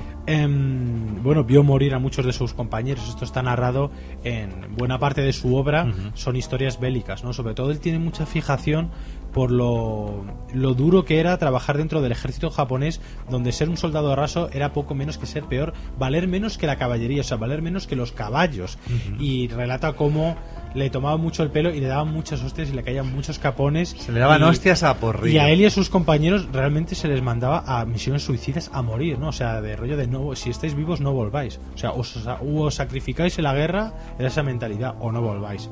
Bueno, vio morir a muchos de sus compañeros. Esto está narrado en buena parte de su obra. Son historias bélicas, ¿no? Sobre todo él tiene mucha fijación por lo duro que era trabajar dentro del ejército japonés, donde ser un soldado raso era poco menos que ser peor, valer menos que la caballería, o sea, valer menos que los caballos. Y relata cómo le tomaban mucho el pelo y le daban muchas hostias y le caían muchos capones. Se le daban hostias a porrillo. Y a él y a sus compañeros realmente se les mandaba a misiones suicidas a morir, ¿no? O sea, de rollo de no, si estáis vivos no volváis. O sea, os sacrificáis en la guerra, era esa mentalidad, o no volváis.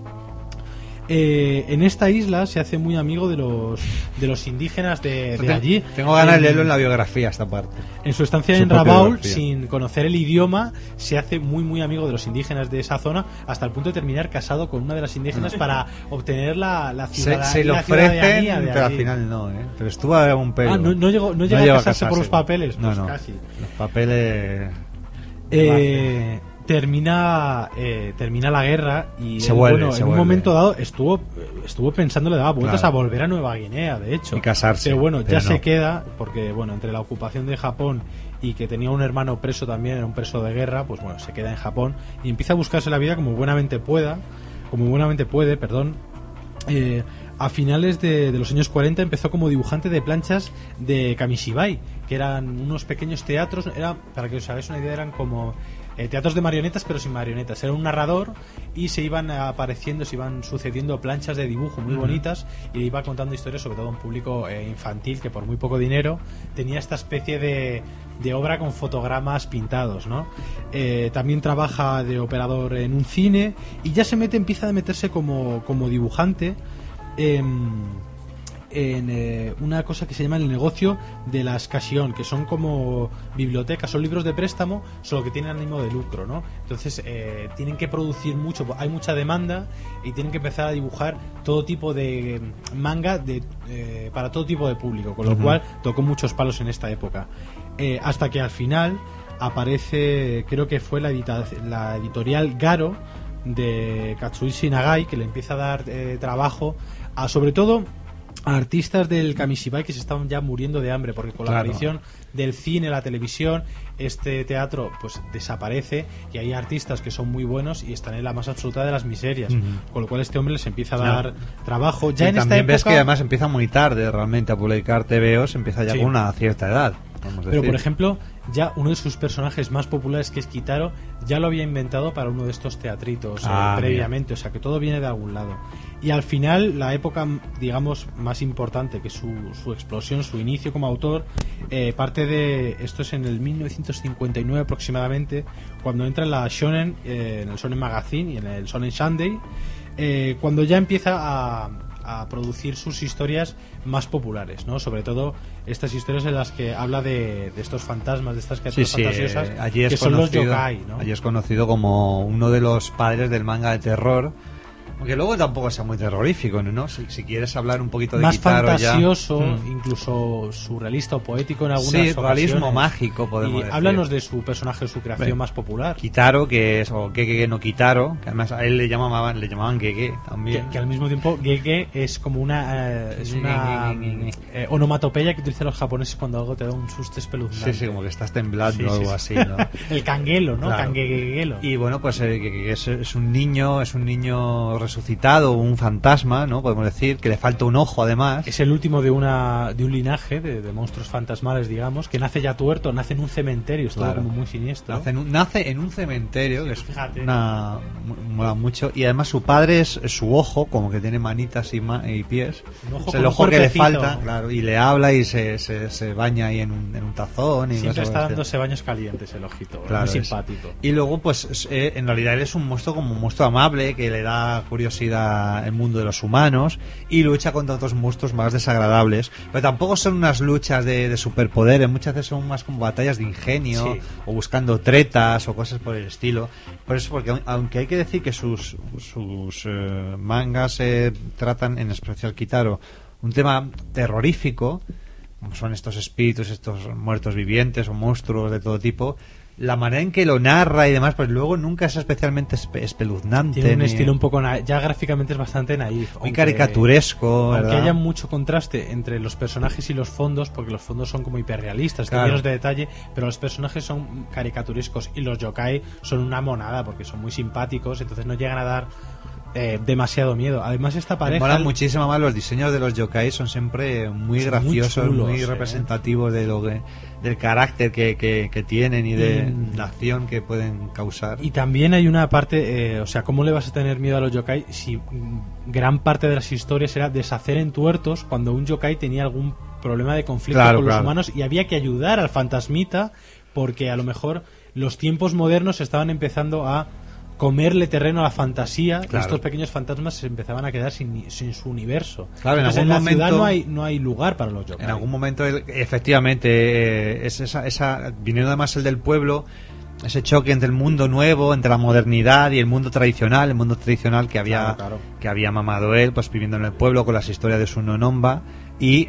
En esta isla se hace muy amigo de los indígenas de allí. Tengo ganas de leerlo en la biografía esta parte. En su estancia en Rabaul, sin conocer el idioma, se hace muy amigo de los indígenas de esa zona, hasta el punto de terminar casado con una de las indígenas para obtener la ciudadanía. Se lo ofrecen, pero al final no, ¿eh? Pero estuvo a un pelo. No llegó a casarse por los papeles, pues no. Casi. Los papeles... Termina la guerra y se vuelve, en un momento dado estuvo pensando, le daba vueltas a volver a Nueva Guinea, de hecho, y casarse, pero bueno, ya se queda, porque bueno, entre la ocupación de Japón y que tenía un hermano preso también, era un preso de guerra, pues bueno, se queda en Japón y empieza a buscarse la vida como buenamente puede. A finales de los años 40 empezó como dibujante de planchas de kamishibai, que eran unos pequeños teatros, para que os hagáis una idea, eran como teatros de marionetas, pero sin marionetas. Era un narrador y se iban apareciendo, se iban sucediendo planchas de dibujo muy bonitas y iba contando historias, sobre todo a un público infantil que por muy poco dinero tenía esta especie de obra con fotogramas pintados, ¿no? También trabaja de operador en un cine y ya empieza a meterse como dibujante en una cosa que se llama el negocio de las Cashion, que son como bibliotecas, son libros de préstamo, solo que tienen ánimo de lucro, ¿no? Entonces tienen que producir mucho, hay mucha demanda y tienen que empezar a dibujar todo tipo de manga para todo tipo de público, con lo cual tocó muchos palos en esta época, hasta que al final aparece, creo que fue la editorial Garo de Katsuichi Nagai, que le empieza a dar trabajo a, sobre todo, a artistas del kamishibai que se estaban ya muriendo de hambre, porque con la aparición del cine, la televisión, este teatro pues desaparece y hay artistas que son muy buenos y están en la más absoluta de las miserias, con lo cual este hombre les empieza a dar trabajo. Ya en esta época, ves que además empieza muy tarde realmente a publicar TVOs, empieza ya con una cierta edad. Pero por ejemplo, ya uno de sus personajes más populares, que es Kitaro, ya lo había inventado para uno de estos teatritos previamente, o sea que todo viene de algún lado. Y al final, la época, digamos, más importante, que su explosión, su inicio como autor, parte de, esto es en el 1959 aproximadamente, cuando entra en la Shonen, en el Shonen Magazine y en el Shonen Sunday, cuando ya empieza a producir sus historias más populares, ¿no? Sobre todo estas historias en las que habla de estos fantasmas, de estas criaturas fantasiosas, que son los yokai, ¿no? Allí es conocido como uno de los padres del manga de terror, Aunque luego tampoco sea muy terrorífico, ¿no? Si quieres hablar un poquito de más Kitaro fantasioso, ya... incluso surrealista o poético en algunas sí, ocasiones. realismo mágico, podemos decir. Háblanos de su personaje, de su creación más popular. Kitaro, que es, o Gege no Kitaro, que además a él le llamaban Gege también. Que al mismo tiempo Gege es como una onomatopeya que utilizan los japoneses cuando algo te da un susto espeluznante. Sí, como que estás temblando o algo así, ¿no? El kangelo, ¿no? Claro. Kangegelo. Y bueno, pues es un niño resucitado, un fantasma, ¿no? Podemos decir, que le falta un ojo además. Es el último de un linaje de monstruos fantasmales, digamos, que nace ya tuerto, nace en un cementerio, es todo como muy siniestro. Nace en un cementerio, que es fíjate. Mola mucho. Y además su padre es su ojo, como que tiene manitas y pies. Es el ojo que le falta, claro, y le habla y se baña ahí en un tazón. Y siempre está dándose baños calientes el ojito, claro, muy simpático. Y luego, pues, en realidad él es un monstruo como un monstruo amable, que le da curiosidad el mundo de los humanos y lucha contra otros monstruos más desagradables. Pero tampoco son unas luchas de superpoderes, muchas veces son más como batallas de ingenio, o buscando tretas o cosas por el estilo. Por eso, porque aunque hay que decir que sus mangas tratan, en especial Kitaro, un tema terrorífico, como son estos espíritus, estos muertos vivientes o monstruos de todo tipo, la manera en que lo narra y demás, pues luego nunca es especialmente espeluznante. Tiene un estilo un poco ya gráficamente es bastante naif, muy caricaturesco, aunque ¿verdad? haya mucho contraste entre los personajes y los fondos, porque los fondos son como hiperrealistas, claro, llenos de detalle, pero los personajes son caricaturescos y los yokai son una monada porque son muy simpáticos, entonces no llegan a dar demasiado miedo. Además, esta pareja... Me molan muchísimo más los diseños de los yokai, son siempre muy graciosos, muy, chulos, muy representativos del carácter que tienen y de la acción que pueden causar. Y también hay una parte, o sea, ¿cómo le vas a tener miedo a los yokai si gran parte de las historias era deshacer entuertos cuando un yokai tenía algún problema de conflicto con los humanos y había que ayudar al fantasmita porque a lo mejor los tiempos modernos estaban empezando a comerle terreno a la fantasía, y estos pequeños fantasmas se empezaban a quedar sin su universo. Claro, entonces, en la ciudad no hay lugar para los yokai. En algún momento, efectivamente, es viniendo además el del pueblo, ese choque entre el mundo nuevo, entre la modernidad y el mundo tradicional que había mamado él, pues viviendo en el pueblo con las historias de su nonomba y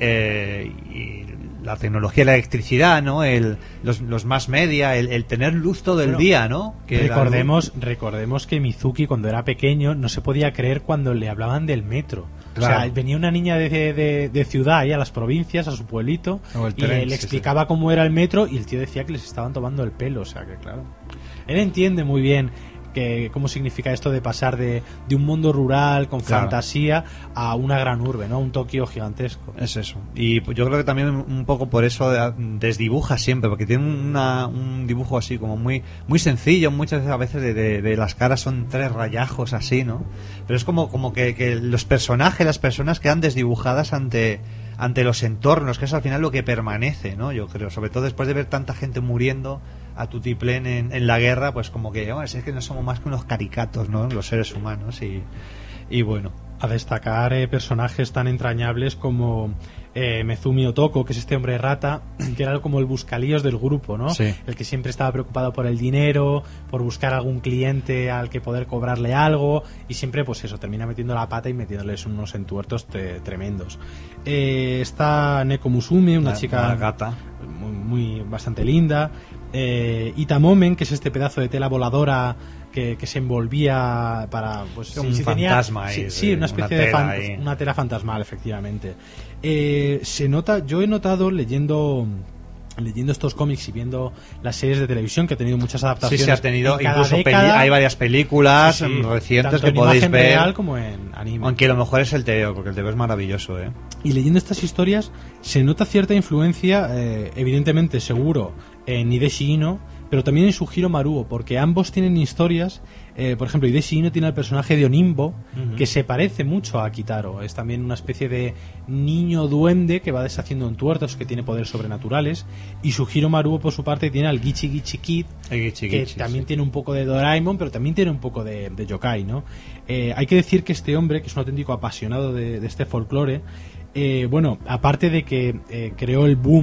la tecnología de la electricidad, ¿no? Los más media, el tener luz todo el día, ¿no? Que recordemos que Mizuki cuando era pequeño no se podía creer cuando le hablaban del metro. Claro. O sea, venía una niña de ciudad ahí a las provincias, a su pueblito, y le explicaba cómo era el metro y el tío decía que les estaban tomando el pelo. O sea, que claro, él entiende muy bien cómo significa esto de pasar de un mundo rural con fantasía a una gran urbe, ¿no? Un Tokio gigantesco. Es eso. Y yo creo que también un poco por eso desdibuja siempre, porque tiene un dibujo así como muy muy sencillo, muchas veces de las caras son 3 rayajos así, ¿no? Pero es como que los personajes, las personas quedan desdibujadas ante los entornos, que es al final lo que permanece, ¿no? Yo creo, sobre todo después de ver tanta gente muriendo a tutiplén en la guerra, pues como que es que no somos más que unos caricatos, ¿no? Los seres humanos y bueno. A destacar personajes tan entrañables como Mezumi Otoko, que es este hombre rata, que era como el buscalíos del grupo, ¿no? Sí. El que siempre estaba preocupado por el dinero, por buscar algún cliente al que poder cobrarle algo, y siempre, pues eso, termina metiendo la pata y metiéndoles unos entuertos tremendos. Está Neko Musume, una chica gata muy bastante linda. Itamomen, que es este pedazo de tela voladora que se envolvía para, pues, un fantasma una especie de una tela fantasmal, efectivamente. Yo he notado leyendo estos cómics y viendo las series de televisión que ha tenido muchas adaptaciones. Sí, se ha tenido, incluso década, hay varias películas recientes que podéis ver, real como en anime. Aunque lo mejor es el TVO, porque el TVO es maravilloso, ¿eh? Y leyendo estas historias se nota cierta influencia, evidentemente, seguro, en Hideshi Ino, pero también en Sugiro Maruo, porque ambos tienen historias. Por ejemplo, Hideshi Ino tiene el personaje de Onimbo, que se parece mucho a Kitaro. Es también una especie de niño duende que va deshaciendo entuertos, que tiene poderes sobrenaturales. Y Sugiro Maruo, por su parte, tiene al Gichi Gichi Kid, que también tiene un poco de Doraemon, pero también tiene un poco de yokai, ¿no? Hay que decir que este hombre, que es un auténtico apasionado de este folclore, aparte de que creó el boom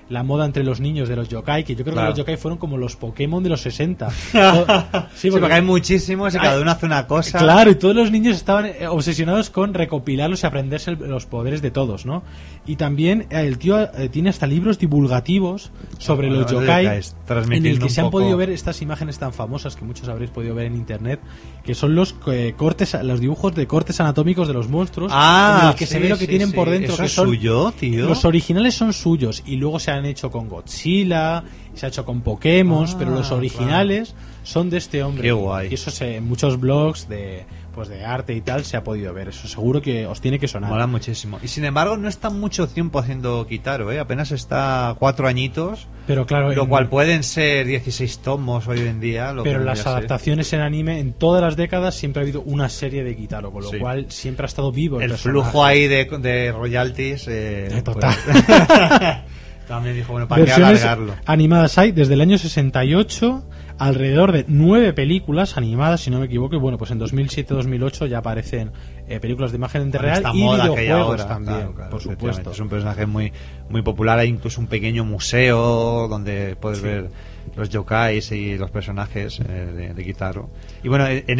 la moda entre los niños de los yokai, que yo creo que los yokai fueron como los Pokémon de los 60. Sí, porque hay muchísimos y cada uno hace una cosa. Claro, y todos los niños estaban obsesionados con recopilarlos y aprenderse los poderes de todos, ¿no? Y también el tío tiene hasta libros divulgativos sobre los yokai, en el que se han podido ver estas imágenes tan famosas que muchos habréis podido ver en internet, que son los los dibujos de cortes anatómicos de los monstruos, en el que se ve lo que tienen por dentro. ¿Eso que es son suyo, tío? Los originales son suyos y luego se han hecho con Godzilla, se ha hecho con Pokémon, pero los originales son de este hombre. Qué guay. Y eso en muchos blogs de arte y tal se ha podido ver. Eso seguro que os tiene que sonar. Mola muchísimo. Y sin embargo no está mucho tiempo haciendo Kitaro, apenas está 4 añitos. Pero claro, lo cual pueden ser 16 tomos hoy en día. Pero las adaptaciones en anime, en todas las décadas siempre ha habido una serie de Kitaro, con lo cual siempre ha estado vivo el flujo ahí de royalties. Total. También dijo, bueno, ¿para qué alargarlo? Animadas hay desde el año 68, alrededor de 9 películas animadas, si no me equivoco, y bueno, pues en 2007-2008 ya aparecen películas de imagen real y videojuegos también, claro, por supuesto. Es un personaje muy muy popular, hay incluso un pequeño museo donde puedes ver los yokais y los personajes de Kitaro. Y bueno, en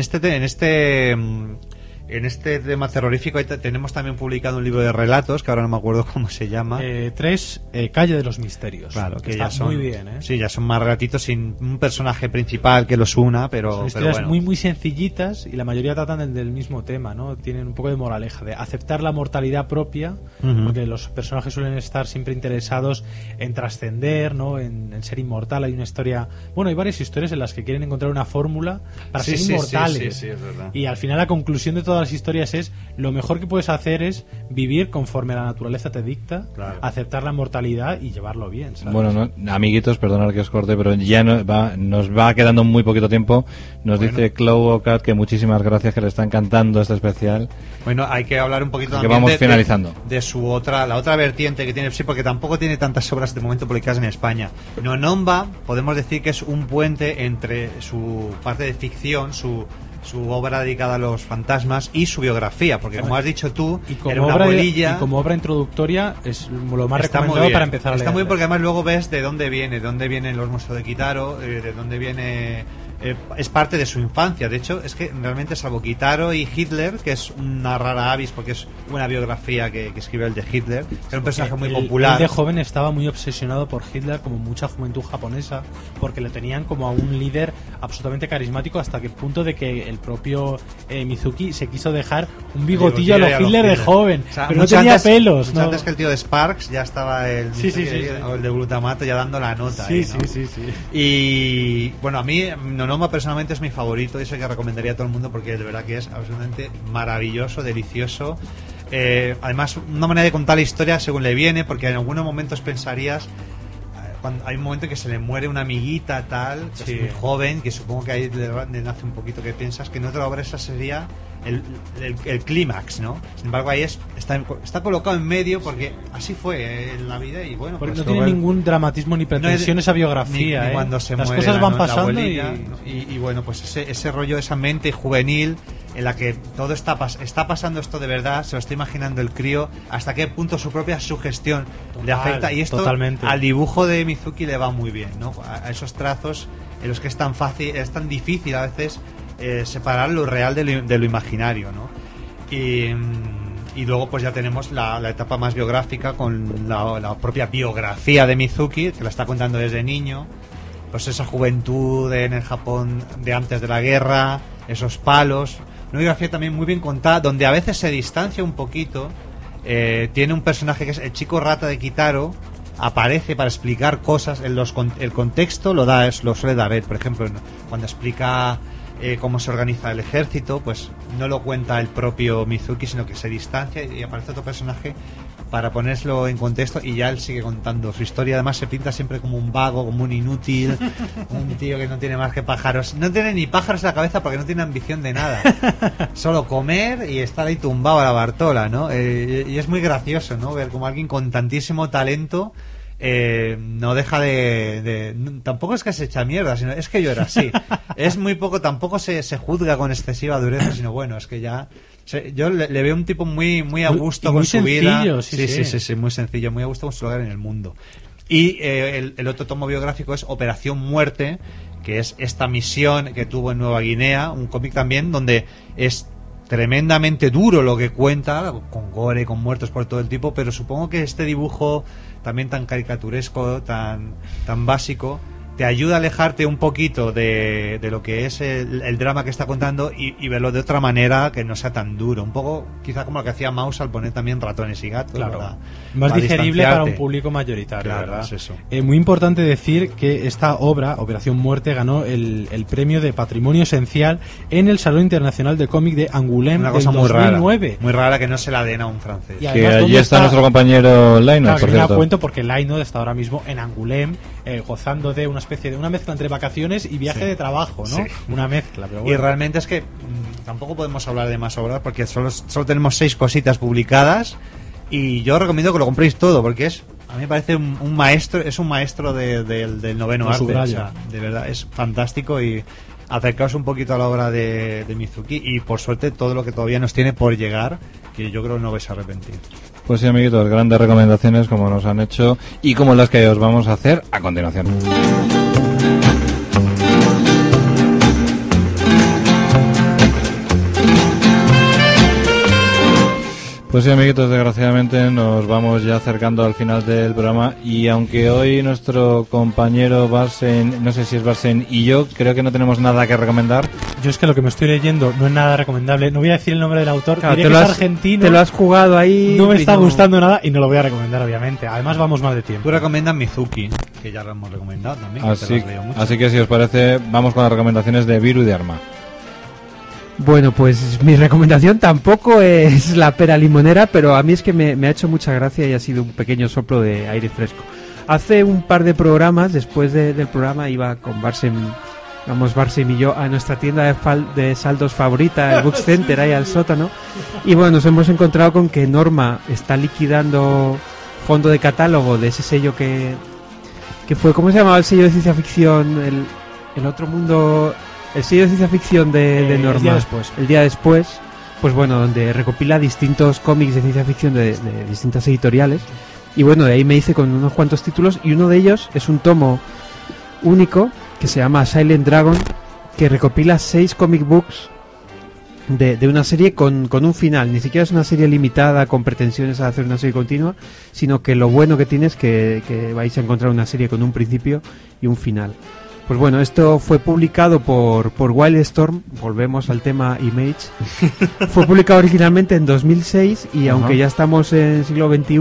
este tema terrorífico tenemos también publicado un libro de relatos que ahora no me acuerdo cómo se llama. 3 Calle de los Misterios. Claro, que está ya son muy bien, Sí, ya son más relatitos sin un personaje principal que los una, pero son historias bueno. muy muy sencillitas y la mayoría tratan del mismo tema, ¿no? Tienen un poco de moraleja de aceptar la mortalidad propia, porque los personajes suelen estar siempre interesados en trascender, ¿no? En ser inmortal. Hay una historia, bueno, hay varias historias en las que quieren encontrar una fórmula para ser inmortales. Sí, es verdad. Y al final la conclusión de todas las historias es lo mejor que puedes hacer es vivir conforme la naturaleza te dicta, aceptar la mortalidad y llevarlo bien, ¿sabes? Bueno, amiguitos, perdonad que os corte, pero ya nos va quedando muy poquito tiempo. Nos dice Clowocat que muchísimas gracias, que le está encantando este especial. Bueno, hay que hablar un poquito también vamos finalizando de la otra vertiente que tiene, sí, porque tampoco tiene tantas obras de momento publicadas en España. Nonomba, podemos decir que es un puente entre su parte de ficción, su obra dedicada a los fantasmas y su biografía, porque como has dicho tú, era una bolilla. Y como obra introductoria es lo más recomendado para empezar a leer. Está muy bien porque además luego ves de dónde vienen los monstruos de Kitaro, de dónde viene... es parte de su infancia. De hecho, es que realmente salvo Kitaro y Hitler, que es una rara avis porque es una biografía que escribe el de Hitler, era un personaje muy popular. Él de joven estaba muy obsesionado por Hitler, como mucha juventud japonesa, porque le tenían como a un líder absolutamente carismático, hasta el punto de que el propio Mizuki se quiso dejar un bigotillo a lo Hitler de joven, o sea, pero no tenía pelos. Mucho antes que el tío de Sparks ya estaba el de glutamato ya dando la nota. Sí. Y bueno, a mí Nonoma personalmente es mi favorito, y es el que recomendaría a todo el mundo porque de verdad que es absolutamente maravilloso, delicioso. Además, una manera de contar la historia según le viene, porque en algunos momentos pensarías, cuando hay un momento que se le muere una amiguita tal, que es muy joven, que supongo que ahí le nace un poquito que piensas que en otra obra esa sería el clímax, ¿no? Sin embargo ahí está colocado en medio porque así fue en la vida y bueno, porque pues no tiene ningún dramatismo ni pretensión esa biografía, ni cuando se las muere cosas van pasando abuelita, y bueno, pues ese rollo, esa mente juvenil en la que todo está pasando esto de verdad, se lo está imaginando el crío, hasta qué punto su propia sugestión le afecta, y esto totalmente. Al dibujo de Mizuki le va muy bien, ¿no? A esos trazos en los que es tan difícil a veces separar lo real de lo imaginario, ¿no? Y luego pues ya tenemos la etapa más biográfica con la propia biografía de Mizuki, que la está contando desde niño, pues esa juventud en el Japón de antes de la guerra, esos palos, una biografía también muy bien contada, donde a veces se distancia un poquito. Tiene un personaje que es el chico rata de Kitaro, aparece para explicar cosas, el contexto lo suele dar él, por ejemplo, cuando explica cómo se organiza el ejército, pues no lo cuenta el propio Mizuki, sino que se distancia y aparece otro personaje para ponerlo en contexto, y ya él sigue contando su historia. Además se pinta siempre como un vago, como un inútil, un tío que no tiene más que pájaros, no tiene ni pájaros en la cabeza porque no tiene ambición de nada, solo comer y estar ahí tumbado a la Bartola, ¿no? Y es muy gracioso, ¿no? Ver como alguien con tantísimo talento no deja tampoco es que se echa mierda, sino es que yo era así. Es muy poco, tampoco se juzga con excesiva dureza, sino bueno, es que ya yo le veo un tipo muy a gusto con su vida. Sí, muy sencillo, muy a gusto con su lugar en el mundo. Y el otro tomo biográfico es Operación Muerte, que es esta misión que tuvo en Nueva Guinea, un cómic también donde es tremendamente duro lo que cuenta, con gore, con muertos por todo el tipo, pero supongo que este dibujo también tan caricaturesco, tan básico, te ayuda a alejarte un poquito de lo que es el drama que está contando y verlo de otra manera que no sea tan duro. Un poco quizá como lo que hacía Maus al poner también ratones y gatos. Claro. Más digerible para un público mayoritario, claro, ¿verdad? es eso. Muy importante decir que esta obra, Operación Muerte, ganó el premio de Patrimonio Esencial en el Salón Internacional de Cómic de Angoulême Una cosa en muy 2009. rara. Muy rara que no se la den a un francés. Y Que además, allí está nuestro compañero Lainot, claro, por que me da cierto. cuento porque Lainot está ahora mismo en Angoulême gozando de una especie de una mezcla entre vacaciones y viaje de trabajo, ¿no? Sí. Una mezcla, pero Y bueno. realmente es que tampoco podemos hablar de más obras porque solo tenemos 6 cositas publicadas y yo recomiendo que lo compréis todo porque a mí me parece un maestro, es un maestro del noveno Lo arte, subrayo. o sea, de verdad es fantástico y acercaos un poquito a la obra de Mizuki y por suerte todo lo que todavía nos tiene por llegar, que yo creo no vais a arrepentir. Pues sí, amiguitos, grandes recomendaciones como nos han hecho y como las que os vamos a hacer a continuación. Pues sí, amiguitos, desgraciadamente nos vamos ya acercando al final del programa y aunque hoy nuestro compañero Barsen, no sé si es Barsen y yo, creo que no tenemos nada que recomendar. Yo es que lo que me estoy leyendo no es nada recomendable. No voy a decir el nombre del autor, Claro, diré te que lo es has- argentino. te lo has jugado ahí. No me y está gustando nada y no lo voy a recomendar, obviamente. Además, vamos mal de tiempo. Tú recomiendas Mizuki, que ya lo hemos recomendado también. que te lo has leído mucho. Así que si os parece, vamos con las recomendaciones de Viru y de Arma. Bueno, pues mi recomendación tampoco es la pera limonera, pero a mí es que me ha hecho mucha gracia y ha sido un pequeño soplo de aire fresco. Hace un par de programas, después del programa, iba con Barsem, vamos Barsem y yo, a nuestra tienda de saldos favorita, el Book Center, ahí al sótano. Y bueno, nos hemos encontrado con que Norma está liquidando fondo de catálogo de ese sello que fue, ¿cómo se llamaba el sello de ciencia ficción? El otro mundo... El sello de ciencia ficción de Norma, El día después. pues bueno, donde recopila distintos cómics de ciencia ficción de distintas editoriales. Y bueno, de ahí me hice con unos cuantos títulos y uno de ellos es un tomo único que se llama Silent Dragon, que recopila 6 comic books de una serie con un final. Ni siquiera es una serie limitada con pretensiones a hacer una serie continua, sino que lo bueno que tiene es que vais a encontrar una serie con un principio y un final. Pues bueno, esto fue publicado por Wildstorm, volvemos al tema Image. Fue publicado originalmente en 2006 y aunque ya estamos en siglo XXI,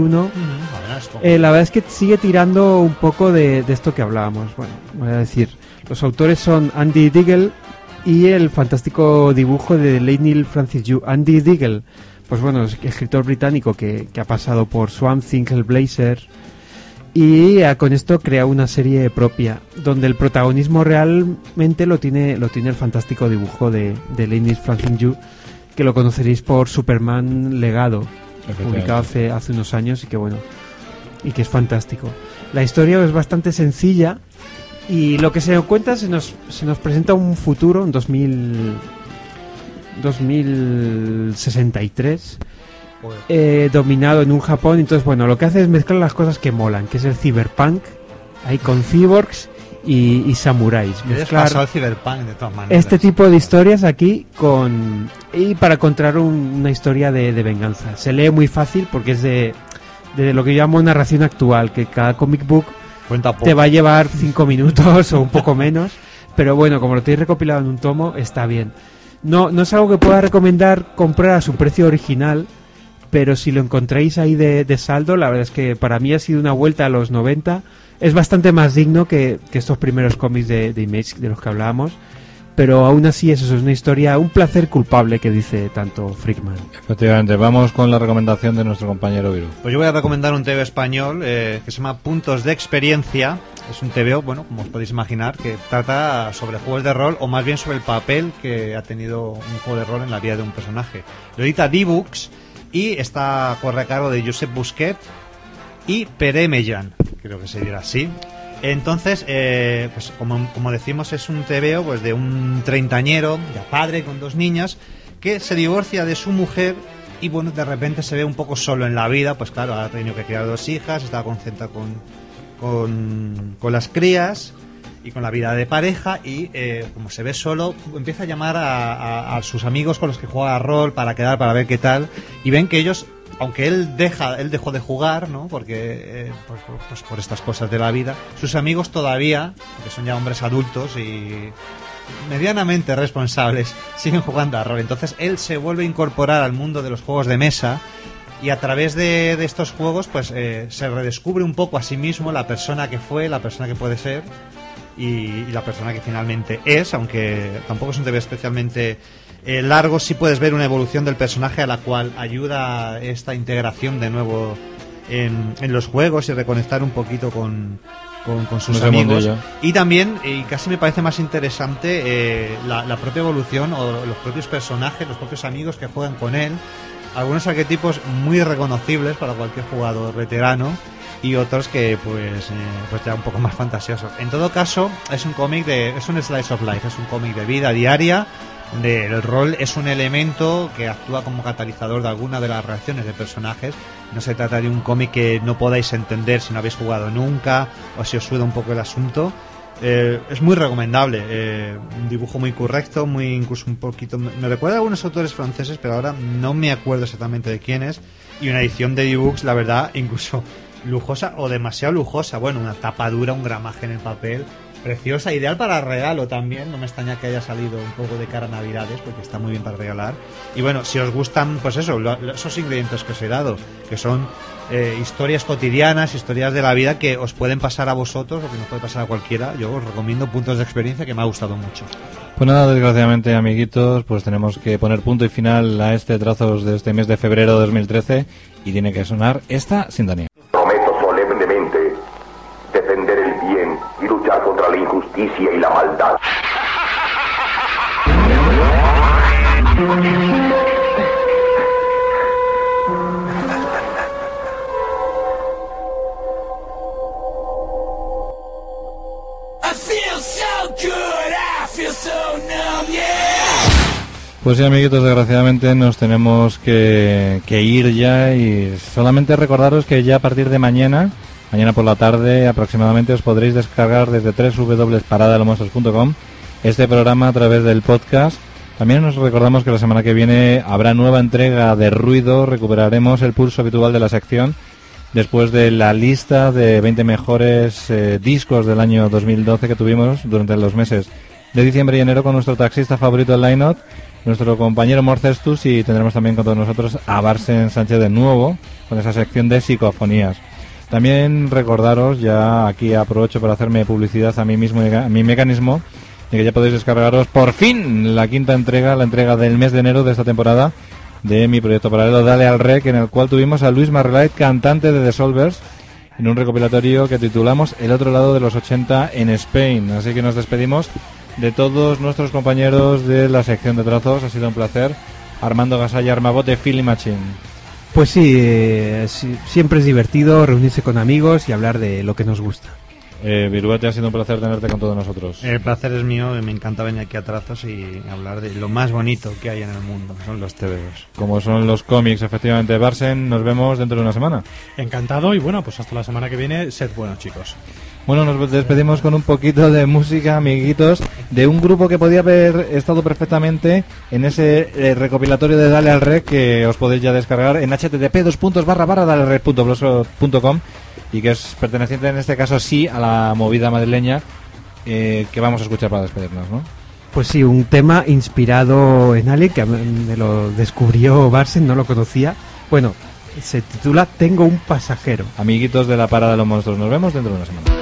la verdad es que sigue tirando un poco de esto que hablábamos. Bueno, voy a decir, los autores son Andy Diggle y el fantástico dibujo de Leinil Francis Yu. Andy Diggle, pues bueno, es escritor británico que ha pasado por Swamp Thing, Hellblazer, y con esto crea una serie propia donde el protagonismo realmente lo tiene el fantástico dibujo de Leinil Francis Yu, que lo conoceréis por Superman Legado, publicado hace unos años y que bueno, y que es fantástico. La historia es bastante sencilla y lo que se nos cuenta se nos presenta un futuro en 2063 dominado en un Japón. Entonces bueno, lo que hace es mezclar las cosas que molan, que es el cyberpunk ahí con cyborgs y samuráis. Mezclar pasado el cyberpunk de todas maneras. Este tipo de historias aquí y para contar una historia de venganza. Se lee muy fácil porque es de lo que yo llamo narración actual, que cada comic book te va a llevar 5 minutos o un poco menos, pero bueno, como lo tenéis recopilado en un tomo, está bien. No es algo que pueda recomendar comprar a su precio original, pero si lo encontráis ahí de saldo, la verdad es que para mí ha sido una vuelta a los 90. Es bastante más digno que estos primeros cómics de Image de los que hablábamos, pero aún así es una historia, un placer culpable que dice tanto Frickman. Efectivamente, vamos con la recomendación de nuestro compañero Viru. Pues yo voy a recomendar un TVO español que se llama Puntos de Experiencia. Es un TVO, bueno, como os podéis imaginar, que trata sobre juegos de rol, o más bien sobre el papel que ha tenido un juego de rol en la vida de un personaje. Lo edita D-Books y está corre a cargo de Josep Busquet y Pere Mellán, creo que se dirá así. Entonces, pues como decimos, es un TVO pues de un treintañero, ya padre, con 2 niñas, que se divorcia de su mujer y bueno, de repente se ve un poco solo en la vida. Pues claro, ha tenido que criar 2 hijas, estaba concentrado con las crías y con la vida de pareja, y como se ve solo, empieza a llamar a sus amigos con los que juega a rol para quedar, para ver qué tal, y ven que ellos, aunque él dejó de jugar, ¿no? Porque pues por estas cosas de la vida, sus amigos todavía, que son ya hombres adultos y medianamente responsables, siguen jugando a rol. Entonces él se vuelve a incorporar al mundo de los juegos de mesa, y a través de estos juegos pues se redescubre un poco a sí mismo, la persona que fue, la persona que puede ser y la persona que finalmente es, aunque tampoco es un TV especialmente largo. Sí puedes ver una evolución del personaje a la cual ayuda esta integración de nuevo en los juegos y reconectar un poquito con sus amigos. Y también, y casi me parece más interesante, la propia evolución o los propios personajes, los propios amigos que juegan con él. Algunos arquetipos muy reconocibles para cualquier jugador veterano y otros que pues ya un poco más fantasiosos. En todo caso, es un cómic es un slice of life, es un cómic de vida diaria, donde el rol es un elemento que actúa como catalizador de alguna de las reacciones de personajes. No se trata de un cómic que no podáis entender si no habéis jugado nunca o si os suda un poco el asunto. Es muy recomendable, un dibujo muy correcto, incluso un poquito, me recuerda a algunos autores franceses, pero ahora no me acuerdo exactamente de quiénes, y una edición de ebooks, la verdad, incluso lujosa o demasiado lujosa. Bueno, una tapa dura, un gramaje en el papel preciosa, ideal para regalo también. No me extraña que haya salido un poco de cara a Navidades, porque está muy bien para regalar. Y bueno, si os gustan, pues eso, esos ingredientes que os he dado, que son historias cotidianas, historias de la vida que os pueden pasar a vosotros o que nos puede pasar a cualquiera, yo os recomiendo puntos de experiencia que me ha gustado mucho. Pues nada, desgraciadamente, amiguitos, pues tenemos que poner punto y final a este Trazos de este mes de febrero de 2013, y tiene que sonar esta sintonía. Prometo solemnemente defender el bien y luchar contra la injusticia y la maldad. Pues sí, amiguitos, desgraciadamente nos tenemos que ir ya, y solamente recordaros que ya a partir de mañana por la tarde aproximadamente, os podréis descargar desde www.paradalomonstros.com este programa a través del podcast. También nos recordamos que la semana que viene habrá nueva entrega de Ruido, recuperaremos el pulso habitual de la sección después de la lista de 20 mejores discos del año 2012 que tuvimos durante los meses de diciembre y enero con nuestro taxista favorito, el Line-Out, nuestro compañero Morcestus, y tendremos también con todos nosotros a Barsen Sánchez de nuevo con esa sección de psicofonías. También recordaros, ya aquí aprovecho para hacerme publicidad a mí mismo y a mi mecanismo, de que ya podéis descargaros por fin la quinta entrega, la entrega del mes de enero de esta temporada de mi proyecto paralelo Dale al Rec, en el cual tuvimos a Luis Marrelait, cantante de The Solvers, en un recopilatorio que titulamos El otro lado de los 80 en Spain. Así que nos despedimos de todos nuestros compañeros de la sección de Trazos. Ha sido un placer. Armando Gasalla, Armabote, Philly Machine. Pues sí, siempre es divertido reunirse con amigos y hablar de lo que nos gusta. Viruete, ha sido un placer tenerte con todos nosotros. El placer es mío, me encanta venir aquí a Trazos y hablar de lo más bonito que hay en el mundo, son los TVOs. Como son los cómics, efectivamente. Barsen, nos vemos dentro de una semana. Encantado, y bueno, pues hasta la semana que viene, sed buenos, chicos. Bueno, nos despedimos con un poquito de música, amiguitos, de un grupo que podía haber estado perfectamente en ese recopilatorio de Dale al Rec, que os podéis ya descargar en http://dalealrec.blogspot.com, y que es perteneciente en este caso sí a la movida madrileña que vamos a escuchar para despedirnos, ¿no? Pues sí, un tema inspirado en Alien, que me lo descubrió Barsen, no lo conocía. Bueno, se titula Tengo un pasajero. Amiguitos de la Parada de los Monstruos, nos vemos dentro de una semana.